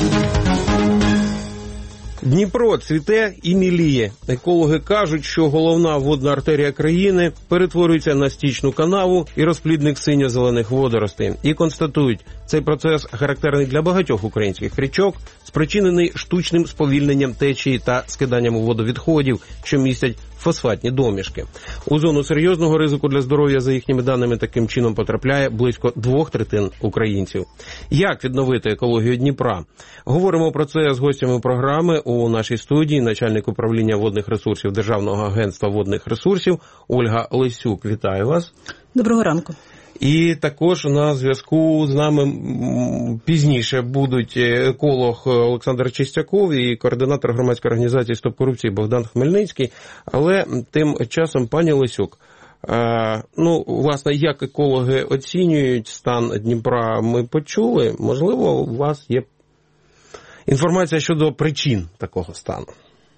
Дніпро цвіте і міліє. Екологи кажуть, що головна водна артерія країни перетворюється на стічну канаву і розплідник синьо-зелених водоростей. І констатують, цей процес характерний для багатьох українських річок, спричинений штучним сповільненням течії та скиданням у воду відходів, що містять фосфатні домішки. У зону серйозного ризику для здоров'я, за їхніми даними, таким чином потрапляє близько двох третин українців. Як відновити екологію Дніпра? Говоримо про це з гостями програми у нашій студії. Начальник управління водних ресурсів Державного агентства водних ресурсів Ольга Лесюк. Вітаю вас. Доброго ранку. І також на зв'язку з нами пізніше будуть еколог Олександр Чистяков і координатор громадської організації «Стоп корупції» Богдан Хмельницький. Але тим часом, пані Лесюк, ну, власне, як екологи оцінюють стан Дніпра, ми почули. Можливо, у вас є інформація щодо причин такого стану?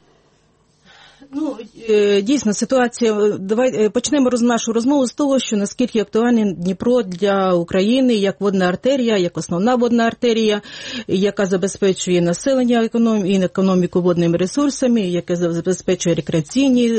Ну, дійсно, ситуація, давай почнемо нашу розмову з того, що наскільки актуальний Дніпро для України як водна артерія, як основна водна артерія, яка забезпечує населення економіку, економіку водними ресурсами, яка забезпечує рекреаційні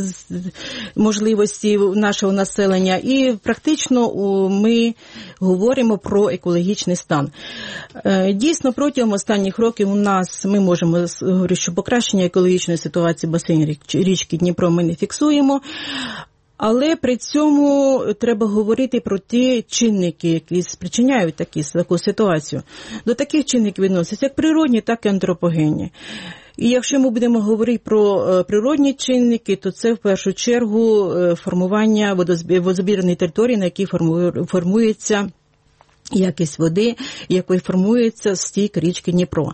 можливості нашого населення. І практично ми говоримо про екологічний стан. Дійсно, протягом останніх років у нас, ми можемо говорити, що покращення екологічної ситуації в басейні річки Дніпро ми не фіксуємо, але при цьому треба говорити про ті чинники, які спричиняють такі, таку ситуацію. До таких чинників відносяться як природні, так і антропогенні. І якщо ми будемо говорити про природні чинники, то це в першу чергу формування водозабірної території, на якій формується якість води, якою формується стік річки Дніпро.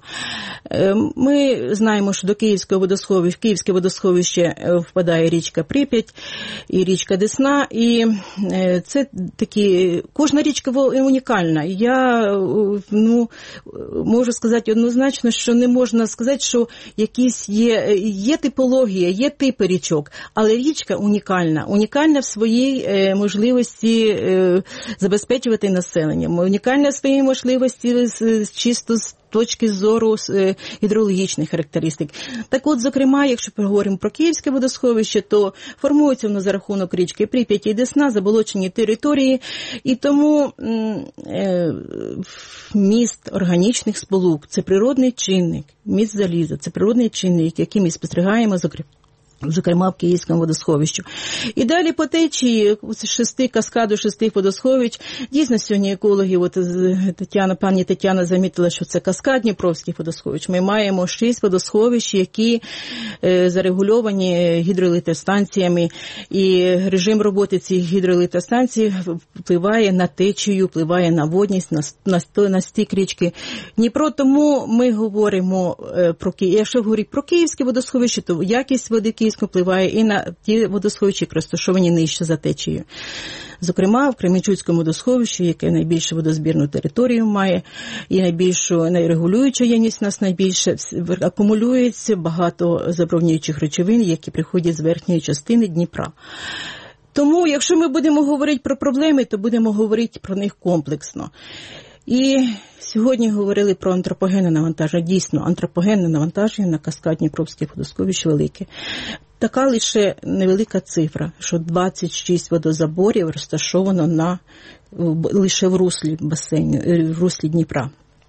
Ми знаємо, що до Київського водосховища, в Київське водосховище впадає річка Прип'ять і річка Десна, і це такі, кожна річка унікальна. Я, ну, можу сказати однозначно, що не можна сказати, що якісь є, є типологія, є типи річок, але річка унікальна, унікальна в своїй можливості забезпечувати населення, унікальна своїй можливості з, чисто з точки зору е, гідрологічних характеристик. Так от, зокрема, якщо поговоримо про Київське водосховище, то формується воно за рахунок річки Прип'ять і Десна, заболочені території, і тому е, міст органічних сполук – це природний чинник, міст заліза – це природний чинник, який ми спостерігаємо, зокрема, зокрема в Київському водосховищу. І далі по течії шести каскаду, шести водосховищ. Дійсно, сьогодні екологи, от Тетяна, пані Тетяна замітила, що це каскад Дніпровських водосховищ. Ми маємо шість водосховищ, які е, зарегульовані гідроелектростанціями, і режим роботи цих гідроелектростанцій впливає на течію, впливає на водність, на, на, на стік річки Дніпро. Тому ми говоримо про Київ. Якщо говорити про Київське водосховище, то якість води впливає і на ті водосховища, які розташовані нижче за течією. Зокрема, в Кременчуцькому водосховищі, яке найбільшу водозбірну територію має, і найбільшу найрегулююча ємність у нас найбільше, акумулюється багато забруднюючих речовин, які приходять з верхньої частини Дніпра. Тому, якщо ми будемо говорити про проблеми, то будемо говорити про них комплексно. І сьогодні говорили про антропогенне навантаження. Дійсно, антропогенне навантаження на каскад Дніпровських водосховищ велике. Така лише невелика цифра, що двадцять шість водозаборів розташовано на, лише в руслі басейну, в руслі Дніпра.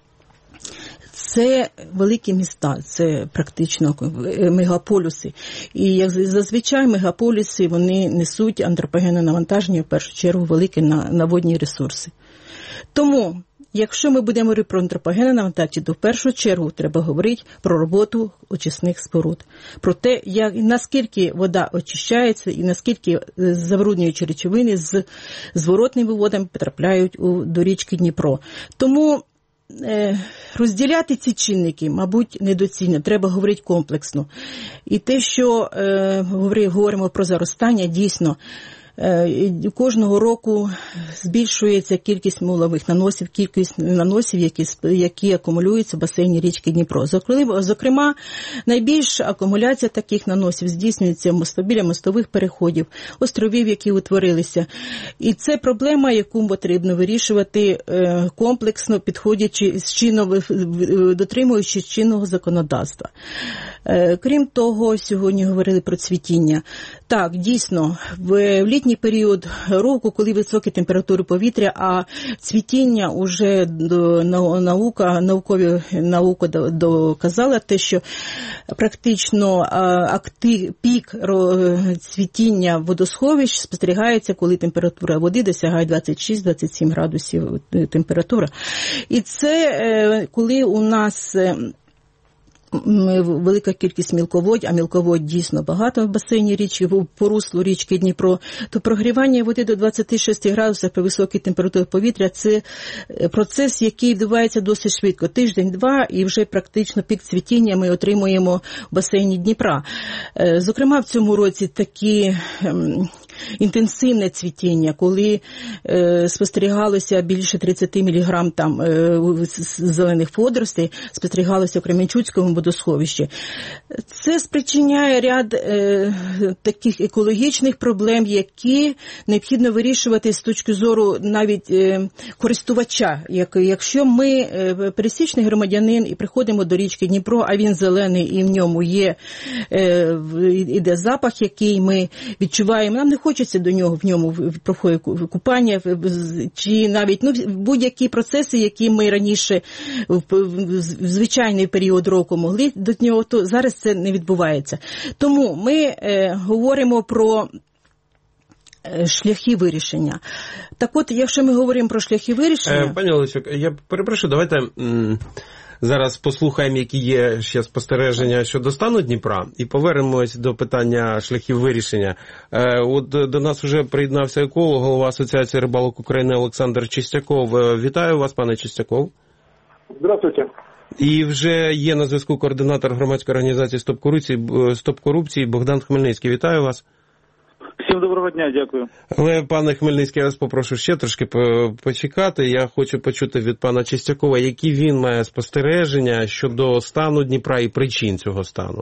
Це великі міста, це практично мегаполіси. І як зазвичай мегаполіси, вони несуть антропогенне навантаження, в першу чергу, велике на, на водні ресурси. Тому, якщо ми будемо говорити про антропогенне навантаження, то в першу чергу треба говорити про роботу очисних споруд. Про те, як, наскільки вода очищається і наскільки забруднюючі речовини з зворотними водами потрапляють у, до річки Дніпро. Тому е, розділяти ці чинники, мабуть, недоцільно. Треба говорити комплексно. І те, що е, говоримо про заростання, дійсно, кожного року збільшується кількість мулових наносів, кількість наносів, які, які акумулюються в басейні річки Дніпро. Зокрема, найбільша акумуляція таких наносів здійснюється біля мостових переходів, островів, які утворилися. І це проблема, яку потрібно вирішувати комплексно, підходячи з чинного, дотримуючись чинного законодавства. Крім того, сьогодні говорили про цвітіння. Так, дійсно, в літній період року, коли високі температури повітря, а цвітіння уже наука, наукові наука доказала те, що практично актив, пік цвітіння водосховищ спостерігається, коли температура води досягає двадцять шість - двадцять сім градусів температура. І це коли у нас велика кількість мілководь, а мілководь дійсно багато в басейні річки, по руслу річки Дніпро, то прогрівання води до двадцять шість градусів при високій температурі повітря – це процес, який відбувається досить швидко. Тиждень-два, і вже практично пік цвітіння ми отримуємо в басейні Дніпра. Зокрема, в цьому році такі інтенсивне цвітіння, коли е, спостерігалося більше тридцять міліграм там е, зелених водоростей, спостерігалося в Кременчуцькому водосховищі. Це спричиняє ряд е, таких екологічних проблем, які необхідно вирішувати з точки зору навіть е, користувача. Як, якщо ми е, пересічний громадянин і приходимо до річки Дніпро, а він зелений і в ньому є е, іде запах, який ми відчуваємо, нам не хочеться до нього, в ньому проходить купання, чи навіть ну, будь-які процеси, які ми раніше в, в звичайний період року могли до нього, то зараз це не відбувається. Тому ми е, говоримо про шляхи вирішення. Так от, якщо ми говоримо про шляхи вирішення... Пані Олесюк, я перепрошую, давайте... М- Зараз послухаємо, які є ще спостереження щодо стану Дніпра, і повернемось до питання шляхів вирішення. От до нас вже приєднався еколог, голова Асоціації рибалок України Олександр Чистяков. Вітаю вас, пане Чистяков. Здравствуйте. І вже є на зв'язку координатор громадської організації «Стоп корупції», «Стоп корупції» Богдан Хмельницький. Вітаю вас. Всім доброго дня, дякую. Але, пане Хмельницький, я вас попрошу ще трошки почекати. Я хочу почути від пана Чистякова, які він має спостереження щодо стану Дніпра і причин цього стану.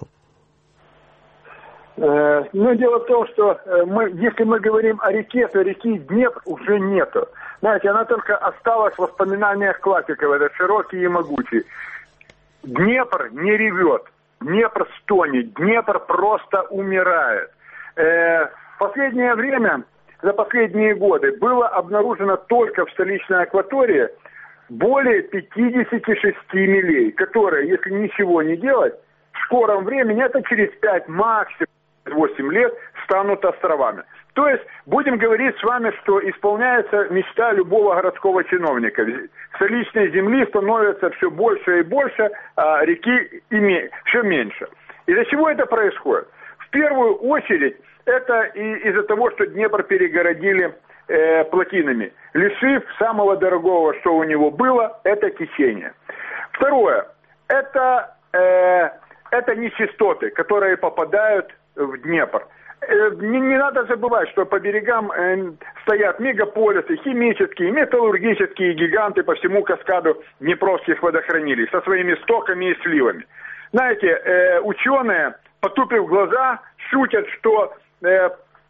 Ну, дело в том, что мы, если мы говорим о реке, то реки Днепр уже нету. Знаете, она только осталась в воспоминаниях классиков, это широкий и могучий. Днепр не ревет, Днепр стонет, Днепр просто умирает. Э, в последнее время, за последние годы, было обнаружено только в столичной акватории более пятьдесят шесть милей, которые, если ничего не делать, в скором времени, это через пять, максимум восемь лет, станут островами. То есть, будем говорить с вами, что исполняется мечта любого городского чиновника. Столичной земли становится все больше и больше, а реки име... все меньше. Из-за чего это происходит? В первую очередь, это и из-за того, что Днепр перегородили э, плотинами, лишив самого дорогого, что у него было, это течение. Второе, это, э, это нечистоты, которые попадают в Днепр. Не, не надо забывать, что по берегам э, стоят мегаполисы, химические, металлургические гиганты по всему каскаду Днепровских водохранилищ со своими стоками и сливами. Знаете, э, ученые, потупив глаза, шутят, что э,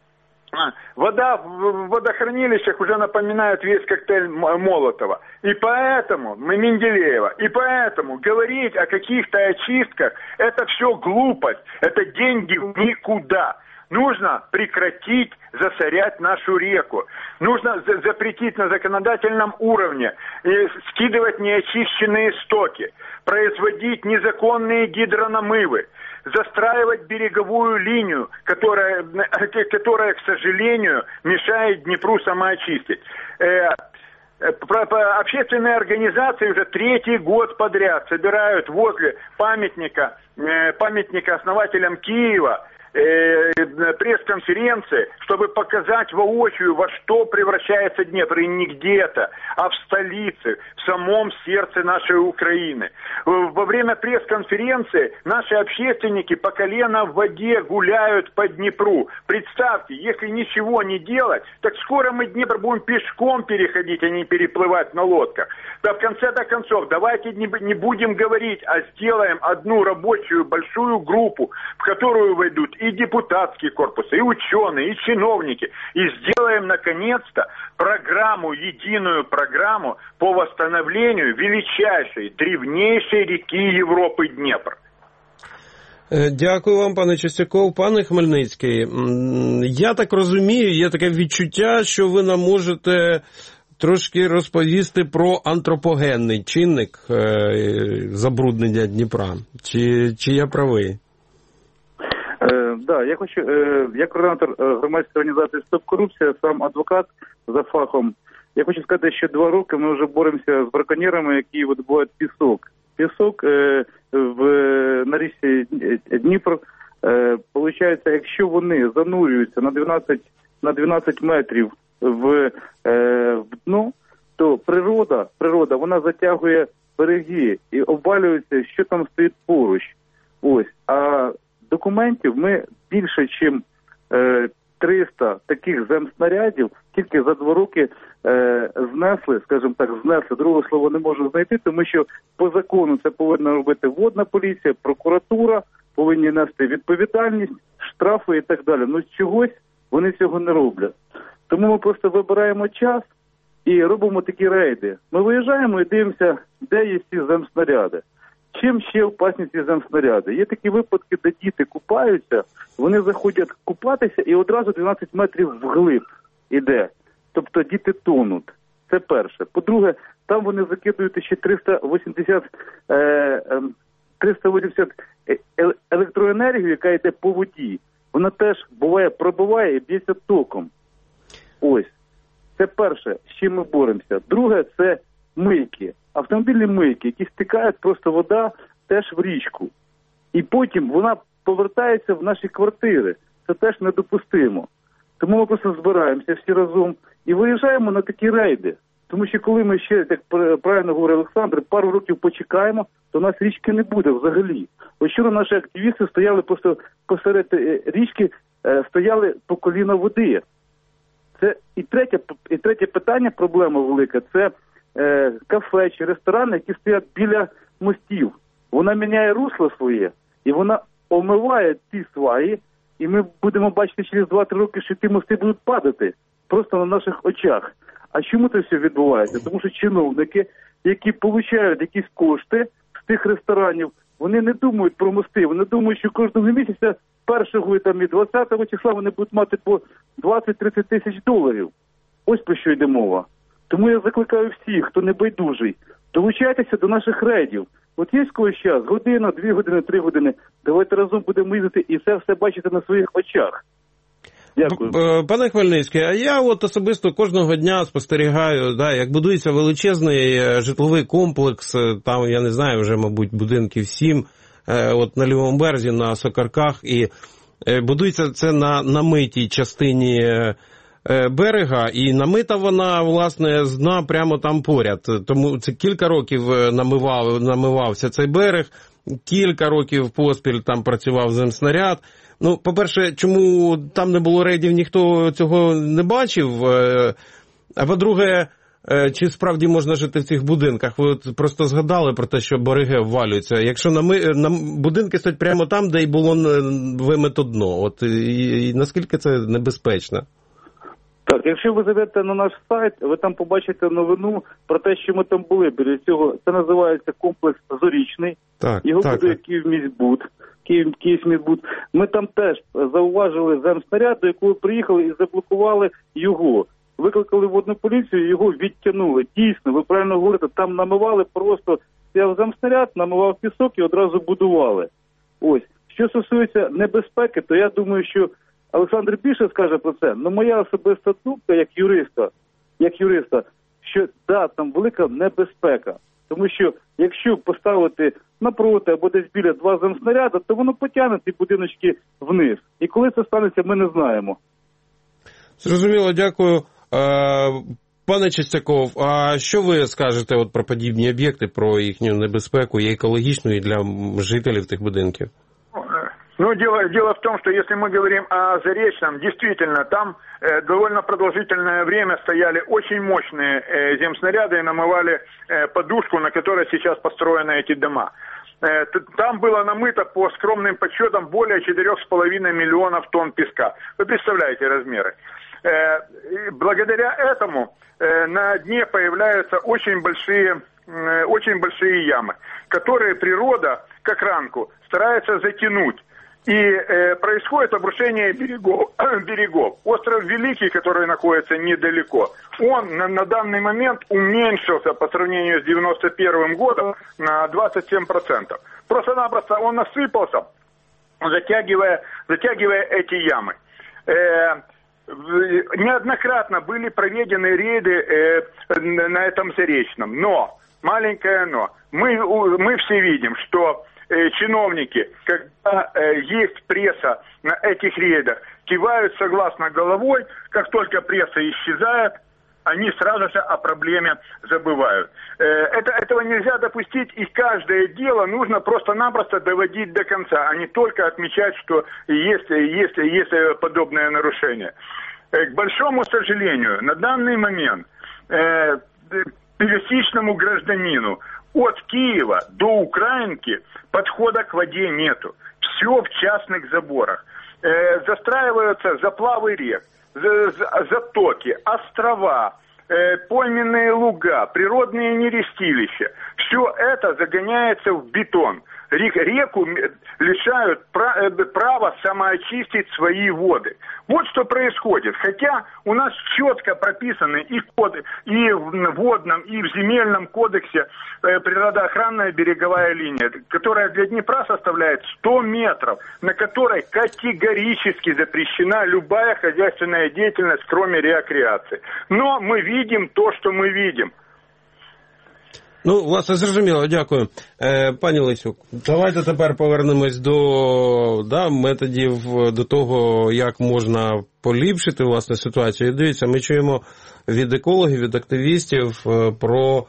вода в водохранилищах уже напоминает весь коктейль Молотова. И поэтому, мы Менделеева, и поэтому говорить о каких-то очистках, это все глупость, это деньги в никуда. Нужно прекратить засорять нашу реку. Нужно за- запретить на законодательном уровне э, скидывать неочищенные стоки, производить незаконные гидронамывы, застраивать береговую линию, которая, которая, к сожалению, мешает Днепру самоочистить. Э, Общественные организации уже третий год подряд собирают возле памятника, э, памятника основателям Киева пресс-конференции, чтобы показать воочию, во что превращается Днепр, и не где-то, а в столице, в самом сердце нашей Украины. Во время пресс-конференции наши общественники по колено в воде гуляют по Днепру. Представьте, если ничего не делать, так скоро мы Днепр будем пешком переходить, а не переплывать на лодках. Да в конце-то концов, давайте не, не будем говорить, а сделаем одну рабочую большую группу, в которую войдут и депутатский корпус, и ученые, и чиновники, и сделаем, наконец-то, программу, единую программу по восстановлению величайшей, древнейшей реки Європи Дніпр. Дякую вам, пане Чистяков. Пане Хмельницький, я так розумію, є таке відчуття, що ви нам можете трошки розповісти про антропогенний чинник забруднення Дніпра. Чи, чи я правий? Е, да, я хочу, е, я координатор громадської організації «Стоп корупція», сам адвокат за фахом. Я хочу сказати, що два роки ми вже боремося з браконьєрами, які видобувають пісок. Пісок е, в, на річці Дніпр, е, получається, якщо вони занурюються на дванадцять, на дванадцять метрів в, е, в дно, то природа, природа, вона затягує береги і обвалюється, що там стоїть поруч. Ось, а документів ми більше, ніж е, триста таких земснарядів тільки за два роки е, знесли, скажімо так, знесли, друге слово не можу знайти, тому що по закону це повинна робити водна поліція, прокуратура, повинні нести відповідальність, штрафи і так далі. Ну чогось вони цього не роблять. Тому ми просто вибираємо час і робимо такі рейди. Ми виїжджаємо і дивимося, де є ці земснаряди. Чим ще опасні ці земснаряди? Є такі випадки, де діти купаються, вони заходять купатися і одразу дванадцять метрів вглиб іде. Тобто діти тонуть. Це перше. По-друге, там вони закидують ще триста вісімдесят, е, е, триста вісімдесят електроенергію, яка йде по воді. Вона теж буває, пробиває і б'ється током. Ось. Це перше, з чим ми боремося. Друге, це мийки. Автомобільні мийки, які стикають просто вода теж в річку. І потім вона повертається в наші квартири. Це теж недопустимо. Тому ми просто збираємося всі разом і виїжджаємо на такі рейди. Тому що коли ми ще, як правильно говорив Олександр, пару років почекаємо, то у нас річки не буде взагалі. Ось вчора наші активісти стояли просто посеред річки, стояли по коліна води. Це і третє, і третє питання, проблема велика, це е, кафе чи ресторани, які стоять біля мостів. Вона міняє русло своє, і вона омиває ці сваї, і ми будемо бачити через два-три роки, що ті мости будуть падати просто на наших очах. А чому це все відбувається? Тому що чиновники, які отримують якісь кошти з тих ресторанів, вони не думають про мости, вони думають, що кожного місяця першого там, і двадцятого числа вони будуть мати по двадцять-тридцять тисяч доларів. Ось про що йде мова. Тому я закликаю всіх, хто не байдужий, долучайтеся до наших рейдів. От є когось час, година, дві години, три години. Давайте разом будемо їздити і це все бачити на своїх очах. Дякую. Пане Хмельницький, а я от особисто кожного дня спостерігаю, да, як будується величезний житловий комплекс, там, я не знаю, вже, мабуть, будинків сім, от на лівому березі, на Сокарках, і будується це на намитій частині берега, і намита вона, власне, з дна прямо там поряд. Тому це кілька років намивав, намивався цей берег, кілька років поспіль там працював земснаряд. Ну, по-перше, чому там не було рейдів, ніхто цього не бачив, а по-друге, чи справді можна жити в цих будинках? Ви от просто згадали про те, що береги обвалюються. Якщо нами... нам... будинки стоять прямо там, де й було вимито дно, от і... і наскільки це небезпечно? Так, якщо ви зайдете на наш сайт, ви там побачите новину про те, що ми там були біля цього. Це називається комплекс Зорічний. Так, Його так, будує так. Київміськбуд. Київ, Київміськбуд. Ми там теж зауважили земснаряд, до якого приїхали і заблокували його. Викликали водну поліцію, його відтягнули. Дійсно, ви правильно говорите, там намивали просто, взяв земснаряд, намивав пісок і одразу будували. Ось. Що стосується небезпеки, то я думаю, що Олександр більше скаже про це, але моя особиста думка, як юриста, як юриста, що да, там велика небезпека. Тому що якщо поставити напроти або десь біля два земснаряда, то воно потягне ці будиночки вниз. І коли це станеться, ми не знаємо. Зрозуміло, дякую. Пане Чистяков, а що ви скажете от про подібні об'єкти, про їхню небезпеку, і екологічну, і для жителів тих будинків? Ну, дело, дело в том, что если мы говорим о Заречном, действительно, там э, довольно продолжительное время стояли очень мощные э, земснаряды и намывали э, подушку, на которой сейчас построены эти дома. Э, там было намыто по скромным подсчетам более четырех с половиной миллионов тонн песка. Вы представляете размеры. Э, благодаря этому э, на дне появляются очень большие, э, очень большие ямы, которые природа, как ранку, старается затянуть. И э, происходит обрушение берегов, берегов. Остров Великий, который находится недалеко, он на, на данный момент уменьшился по сравнению с девяносто первым годом на двадцать семь процентов. Просто-напросто он насыпался, затягивая, затягивая эти ямы. Э, неоднократно были проведены рейды э, на этом Заречном. Но, маленькое но, мы, мы все видим, что чиновники, когда э, есть пресса на этих рейдах, кивают согласно головой, как только пресса исчезает, они сразу же о проблеме забывают. Э, это, этого нельзя допустить, и каждое дело нужно просто-напросто доводить до конца, а не только отмечать, что есть, есть, есть подобное нарушение. Э, к большому сожалению, на данный момент э, пересечному гражданину от Киева до Украинки подхода к воде нету. Все в частных заборах. Э, застраиваются заплавы рек, за, за, затоки, острова, э, пойменные луга, природные нерестилища. Все это загоняется в бетон. Рек, реку лишают права самоочистить свои воды. Вот что происходит. Хотя у нас четко прописаны и, коды, и в водном, и в земельном кодексе э, природоохранная береговая линия, которая для Днепра составляет сто метров, на которой категорически запрещена любая хозяйственная деятельность, кроме рекреации. Но мы видим то, что мы видим. Ну, власне, зрозуміло, дякую. Е, пані Лесюк, давайте тепер повернемось до да, методів, до того, як можна поліпшити, власне, ситуацію. І дивіться, ми чуємо від екологів, від активістів про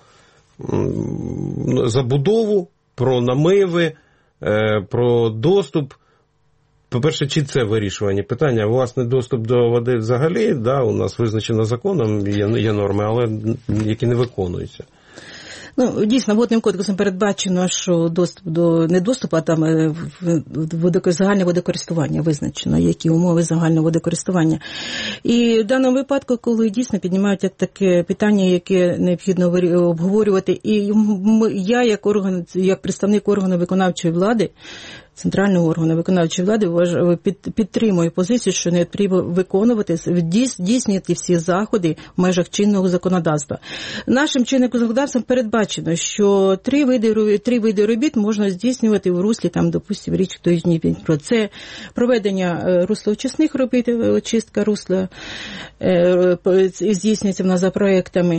забудову, про намиви, е, про доступ. По-перше, чи це вирішування питання? Власне, доступ до води взагалі, да, у нас визначено законом, є, є норми, але які не виконуються. Ну, дійсно, водним кодексом передбачено, що доступ до не доступ, а там водокор... загальне водокористування визначено, які умови загального водокористування. І в даному випадку, коли дійсно піднімають таке питання, яке необхідно обговорювати, і я, як орган, як представник органу виконавчої влади, центрального органу виконавчої влади, підтримує позицію, що необхідно виконувати, здійснювати всі заходи в межах чинного законодавства. Нашим чинним законодавством передбачено, що три види, три види робіт можна здійснювати в руслі, там, допустимо, річки Дніпро. Це проведення руслоочисних робіт, очистка русла, здійснюється в нас за проектами,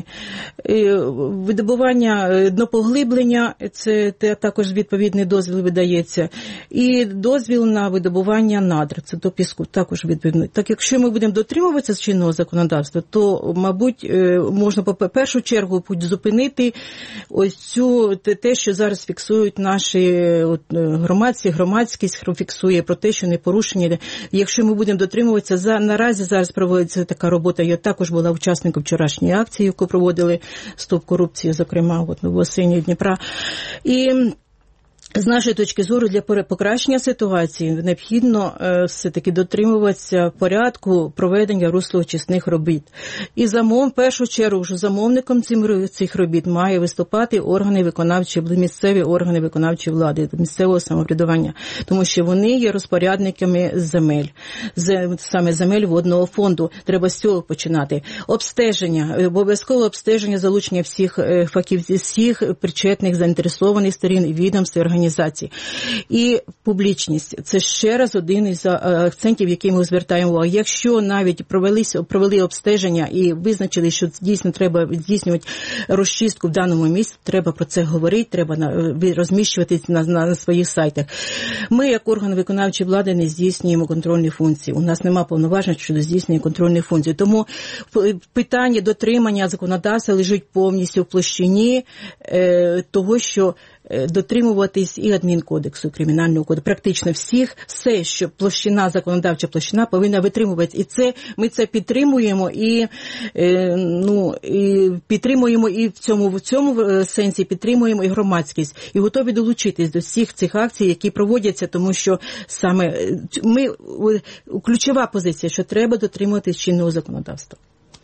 видобування днопоглиблення, це також відповідний дозвіл видається, і дозвіл на видобування надр, це до піску, також відповідно. Так, якщо ми будемо дотримуватися чинного законодавства, то, мабуть, можна по першу чергу зупинити ось цю, те, що зараз фіксують наші от, громадські, громадськість фіксує про те, що не порушення. Якщо ми будемо дотримуватися, за, наразі зараз проводиться така робота, я також була учасником вчорашньої акції, яку проводили «Стоп корупції», зокрема, от, в осені Дніпра. І з нашої точки зору, для покращення ситуації необхідно е, все-таки дотримуватися порядку проведення руслоочисних робіт. І замов, в першу чергу, вже замовником цим, цих робіт має виступати органи виконавчої, місцеві органи виконавчої влади, місцевого самоврядування, тому що вони є розпорядниками земель, саме земель водного фонду. Треба з цього починати. Обстеження, обов'язкове обстеження, залучення всіх фахівців, всіх причетних, заінтересованих сторін, відомств, організацій. І публічність. Це ще раз один із акцентів, який ми звертаємо увагу. Якщо навіть провелися, провели обстеження і визначили, що дійсно треба здійснювати розчистку в даному місці, треба про це говорити, треба розміщувати на, на, на своїх сайтах. Ми, як орган виконавчої влади, не здійснюємо контрольні функції. У нас немає повноважень щодо здійснення контрольних функцій. Тому питання дотримання законодавства лежить повністю в площині е, того, що дотримуватись і адмінкодексу, і кримінального кодексу. Практично всіх, все, що площина, законодавча площина повинна витримуватися. І це, ми це підтримуємо і, е, ну, і підтримуємо і в цьому, в цьому сенсі підтримуємо і громадськість. І готові долучитись до всіх цих акцій, які проводяться, тому що саме ми, ключова позиція, що треба дотримуватись чинного законодавства.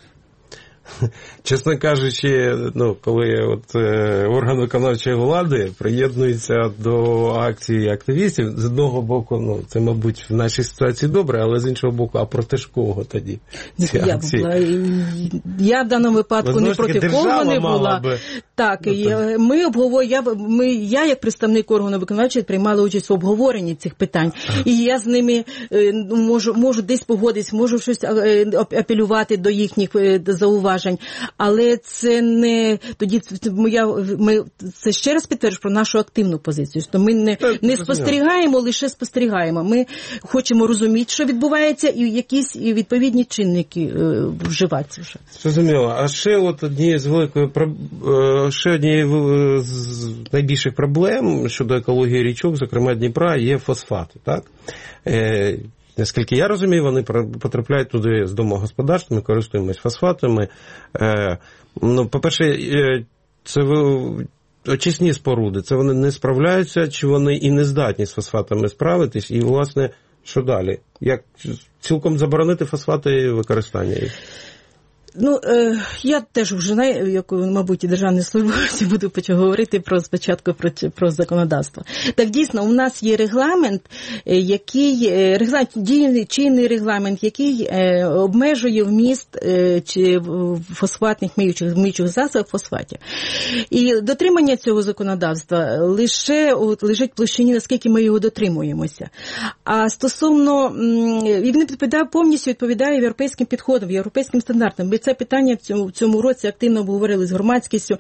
Чесно кажучи, ну, коли от, е, орган виконавчої влади приєднується до акції активістів, з одного боку, ну, це, мабуть, в нашій ситуації добре, але з іншого боку, а проти ж кого тоді? Я, була, я в даному випадку не проти кого не була. Би... Так, ну, я, ми обговор... я, ми, я, як представник органу виконавчої, приймала участь в обговоренні цих питань. І я з ними е, можу, можу десь погодитись, можу щось е, апелювати до їхніх е, зауважень. Але це не тоді моя ми це ще раз підтверджує про нашу активну позицію. Що ми не, не спостерігаємо, лише спостерігаємо. Ми хочемо розуміти, що відбувається, і якісь відповідні чинники е, вживаються вже. Зрозуміло. А ще от однією з великої ще однією з найбільших проблем щодо екології річок, зокрема Дніпра, є фосфати, так? Е, Наскільки я розумію, вони потрапляють туди з домогосподарств, ми користуємось фосфатами. Е, ну, по-перше, е, це очисні споруди, це вони не справляються, чи вони і не здатні з фосфатами справитись, і, власне, що далі? Як цілком заборонити фосфати використання їх? Ну, е, я теж вже, як, мабуть, і державний службовець, буду почати говорити про спочатку про, про законодавство. Так, дійсно, у нас є регламент, який, регламент, дійний, чинний регламент, який е, обмежує вміст е, чи фосфатних миючих, миючих засобів фосфатів. І дотримання цього законодавства лише от, лежить в площині, наскільки ми його дотримуємося. А стосовно, і він відповідає, повністю відповідає європейським підходам, європейським стандартам. Ми це питання в цьому, в цьому році активно обговорили з громадськістю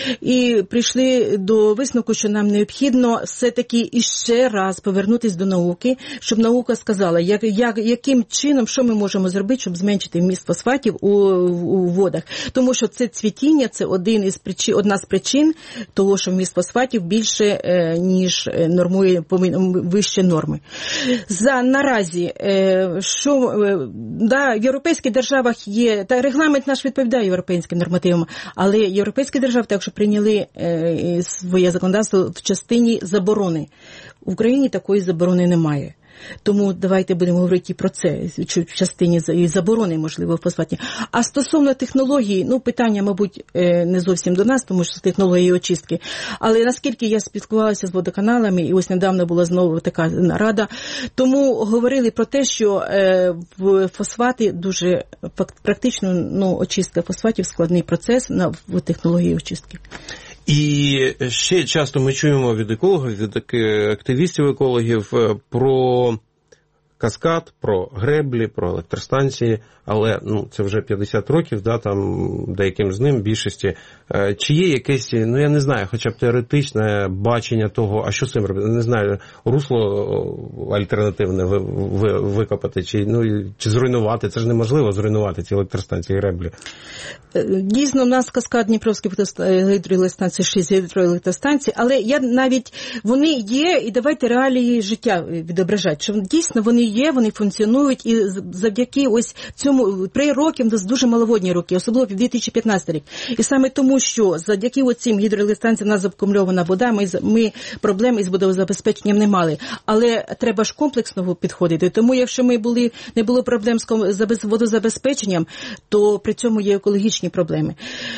і прийшли до висновку, що нам необхідно все-таки іще раз повернутися до науки, щоб наука сказала, як, як, яким чином, що ми можемо зробити, щоб зменшити вміст фосфатів у, у водах. Тому що це цвітіння, це один із причин, одна з причин того, що вміст фосфатів більше, е, ніж нормує, вище норми. За наразі, е, що, е, да, в європейських державах є, та регламент регламент наш відповідає європейським нормативам, але європейські держави також прийняли е, своє законодавство в частині заборони. В Україні такої заборони немає. Тому давайте будемо говорити і про це, в частині заборони, можливо, фосфатні. А стосовно технології, ну, питання, мабуть, не зовсім до нас, тому що технології очистки. Але наскільки я спілкувалася з водоканалами, і ось недавно була знову така нарада, тому говорили про те, що в фосфати дуже практично, ну, очистка фосфатів складний процес на, в технології очистки. І ще часто ми чуємо від екологів, від активістів-екологів про каскад, про греблі, про електростанції, але ну, це вже п'ятдесят років, да, там деяким з ним, більшості. Чи є якесь, ну я не знаю, хоча б теоретичне бачення того, а що з цим робити? Не знаю, русло альтернативне викопати, чи, ну, чи зруйнувати, це ж неможливо зруйнувати ці електростанції, греблі. Дійсно, у нас каскад Дніпровської гідроелектростанції, шість гідроелектростанцій, але я навіть, вони є, і давайте реалії життя відображати, що дійсно вони є, вони функціонують, і завдяки ось цьому, при років, дуже маловодні роки, особливо дві тисячі п'ятнадцятий рік. І саме тому, що завдяки цим гідроелектростанціям у нас закумульована вода, ми, ми проблем із водозабезпеченням не мали. Але треба ж комплексно підходити, тому якщо ми були, не було проблем з водозабезпеченням, то при цьому є екологічні проблеми.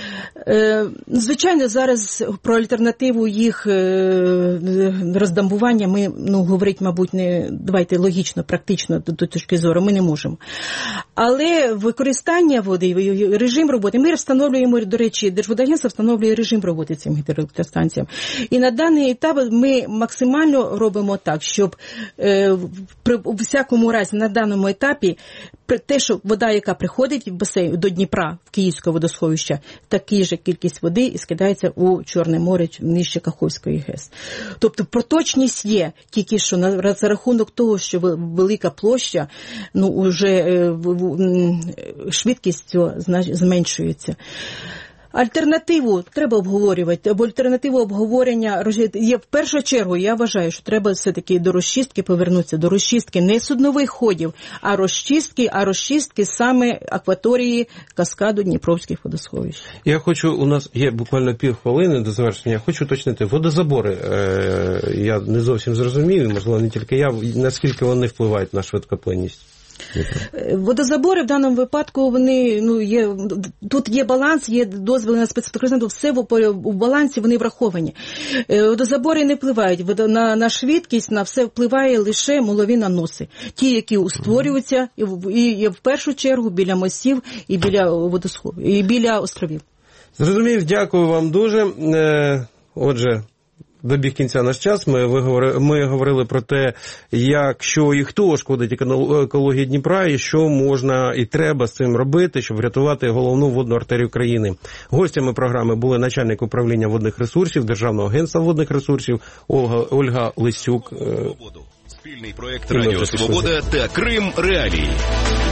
Звичайно, зараз про альтернативу їх роздамбування ми, ну, говорити, мабуть, не, давайте логічно, практично до точки зору, ми не можемо. Але використання води, режим роботи, ми встановлюємо, до речі, Держводагентство встановлює режим роботи цим гідроелектростанціям. І на даний етап ми максимально робимо так, щоб е, при у всякому разі на даному етапі те, що вода, яка приходить в басейн до Дніпра, в Київське водосховище, такі ж кількість води і скидається у Чорне море нижче Каховської ГЕС. Тобто проточність є, тільки що на, за рахунок того, що велика площа, ну, вже швидкість цього зменшується. Альтернативу треба обговорювати, або альтернативу обговорення є в першу чергу, я вважаю, що треба все-таки до розчистки повернутися, до розчистки не суднових ходів, а розчистки, а розчистки саме акваторії каскаду Дніпровських водосховищ. Я хочу, у нас є буквально пів хвилини до завершення, я хочу уточнити, водозабори, е, я не зовсім зрозумів, можливо, не тільки я, наскільки вони впливають на швидкоплинність? Водозабори в даному випадку, вони, ну, є, тут є баланс, є дозвіл на спецвикористання, все в, в балансі вони враховані. Водозабори не впливають на, на швидкість, на все впливає лише мулові наноси. Ті, які створюються і, і, і в першу чергу біля мостів і біля водосхов, і біля островів. Зрозумів, дякую вам дуже. Отже, добіг кінця наш час. Ми, виговори, ми говорили про те, як, що і хто шкодить екології Дніпра, і що можна і треба з цим робити, щоб врятувати головну водну артерію країни. Гостями програми були начальник управління водних ресурсів Державного агентства водних ресурсів Ольга, Ольга Лисюк. Спільний проєкт Радіо Свобода та Крим Реалії.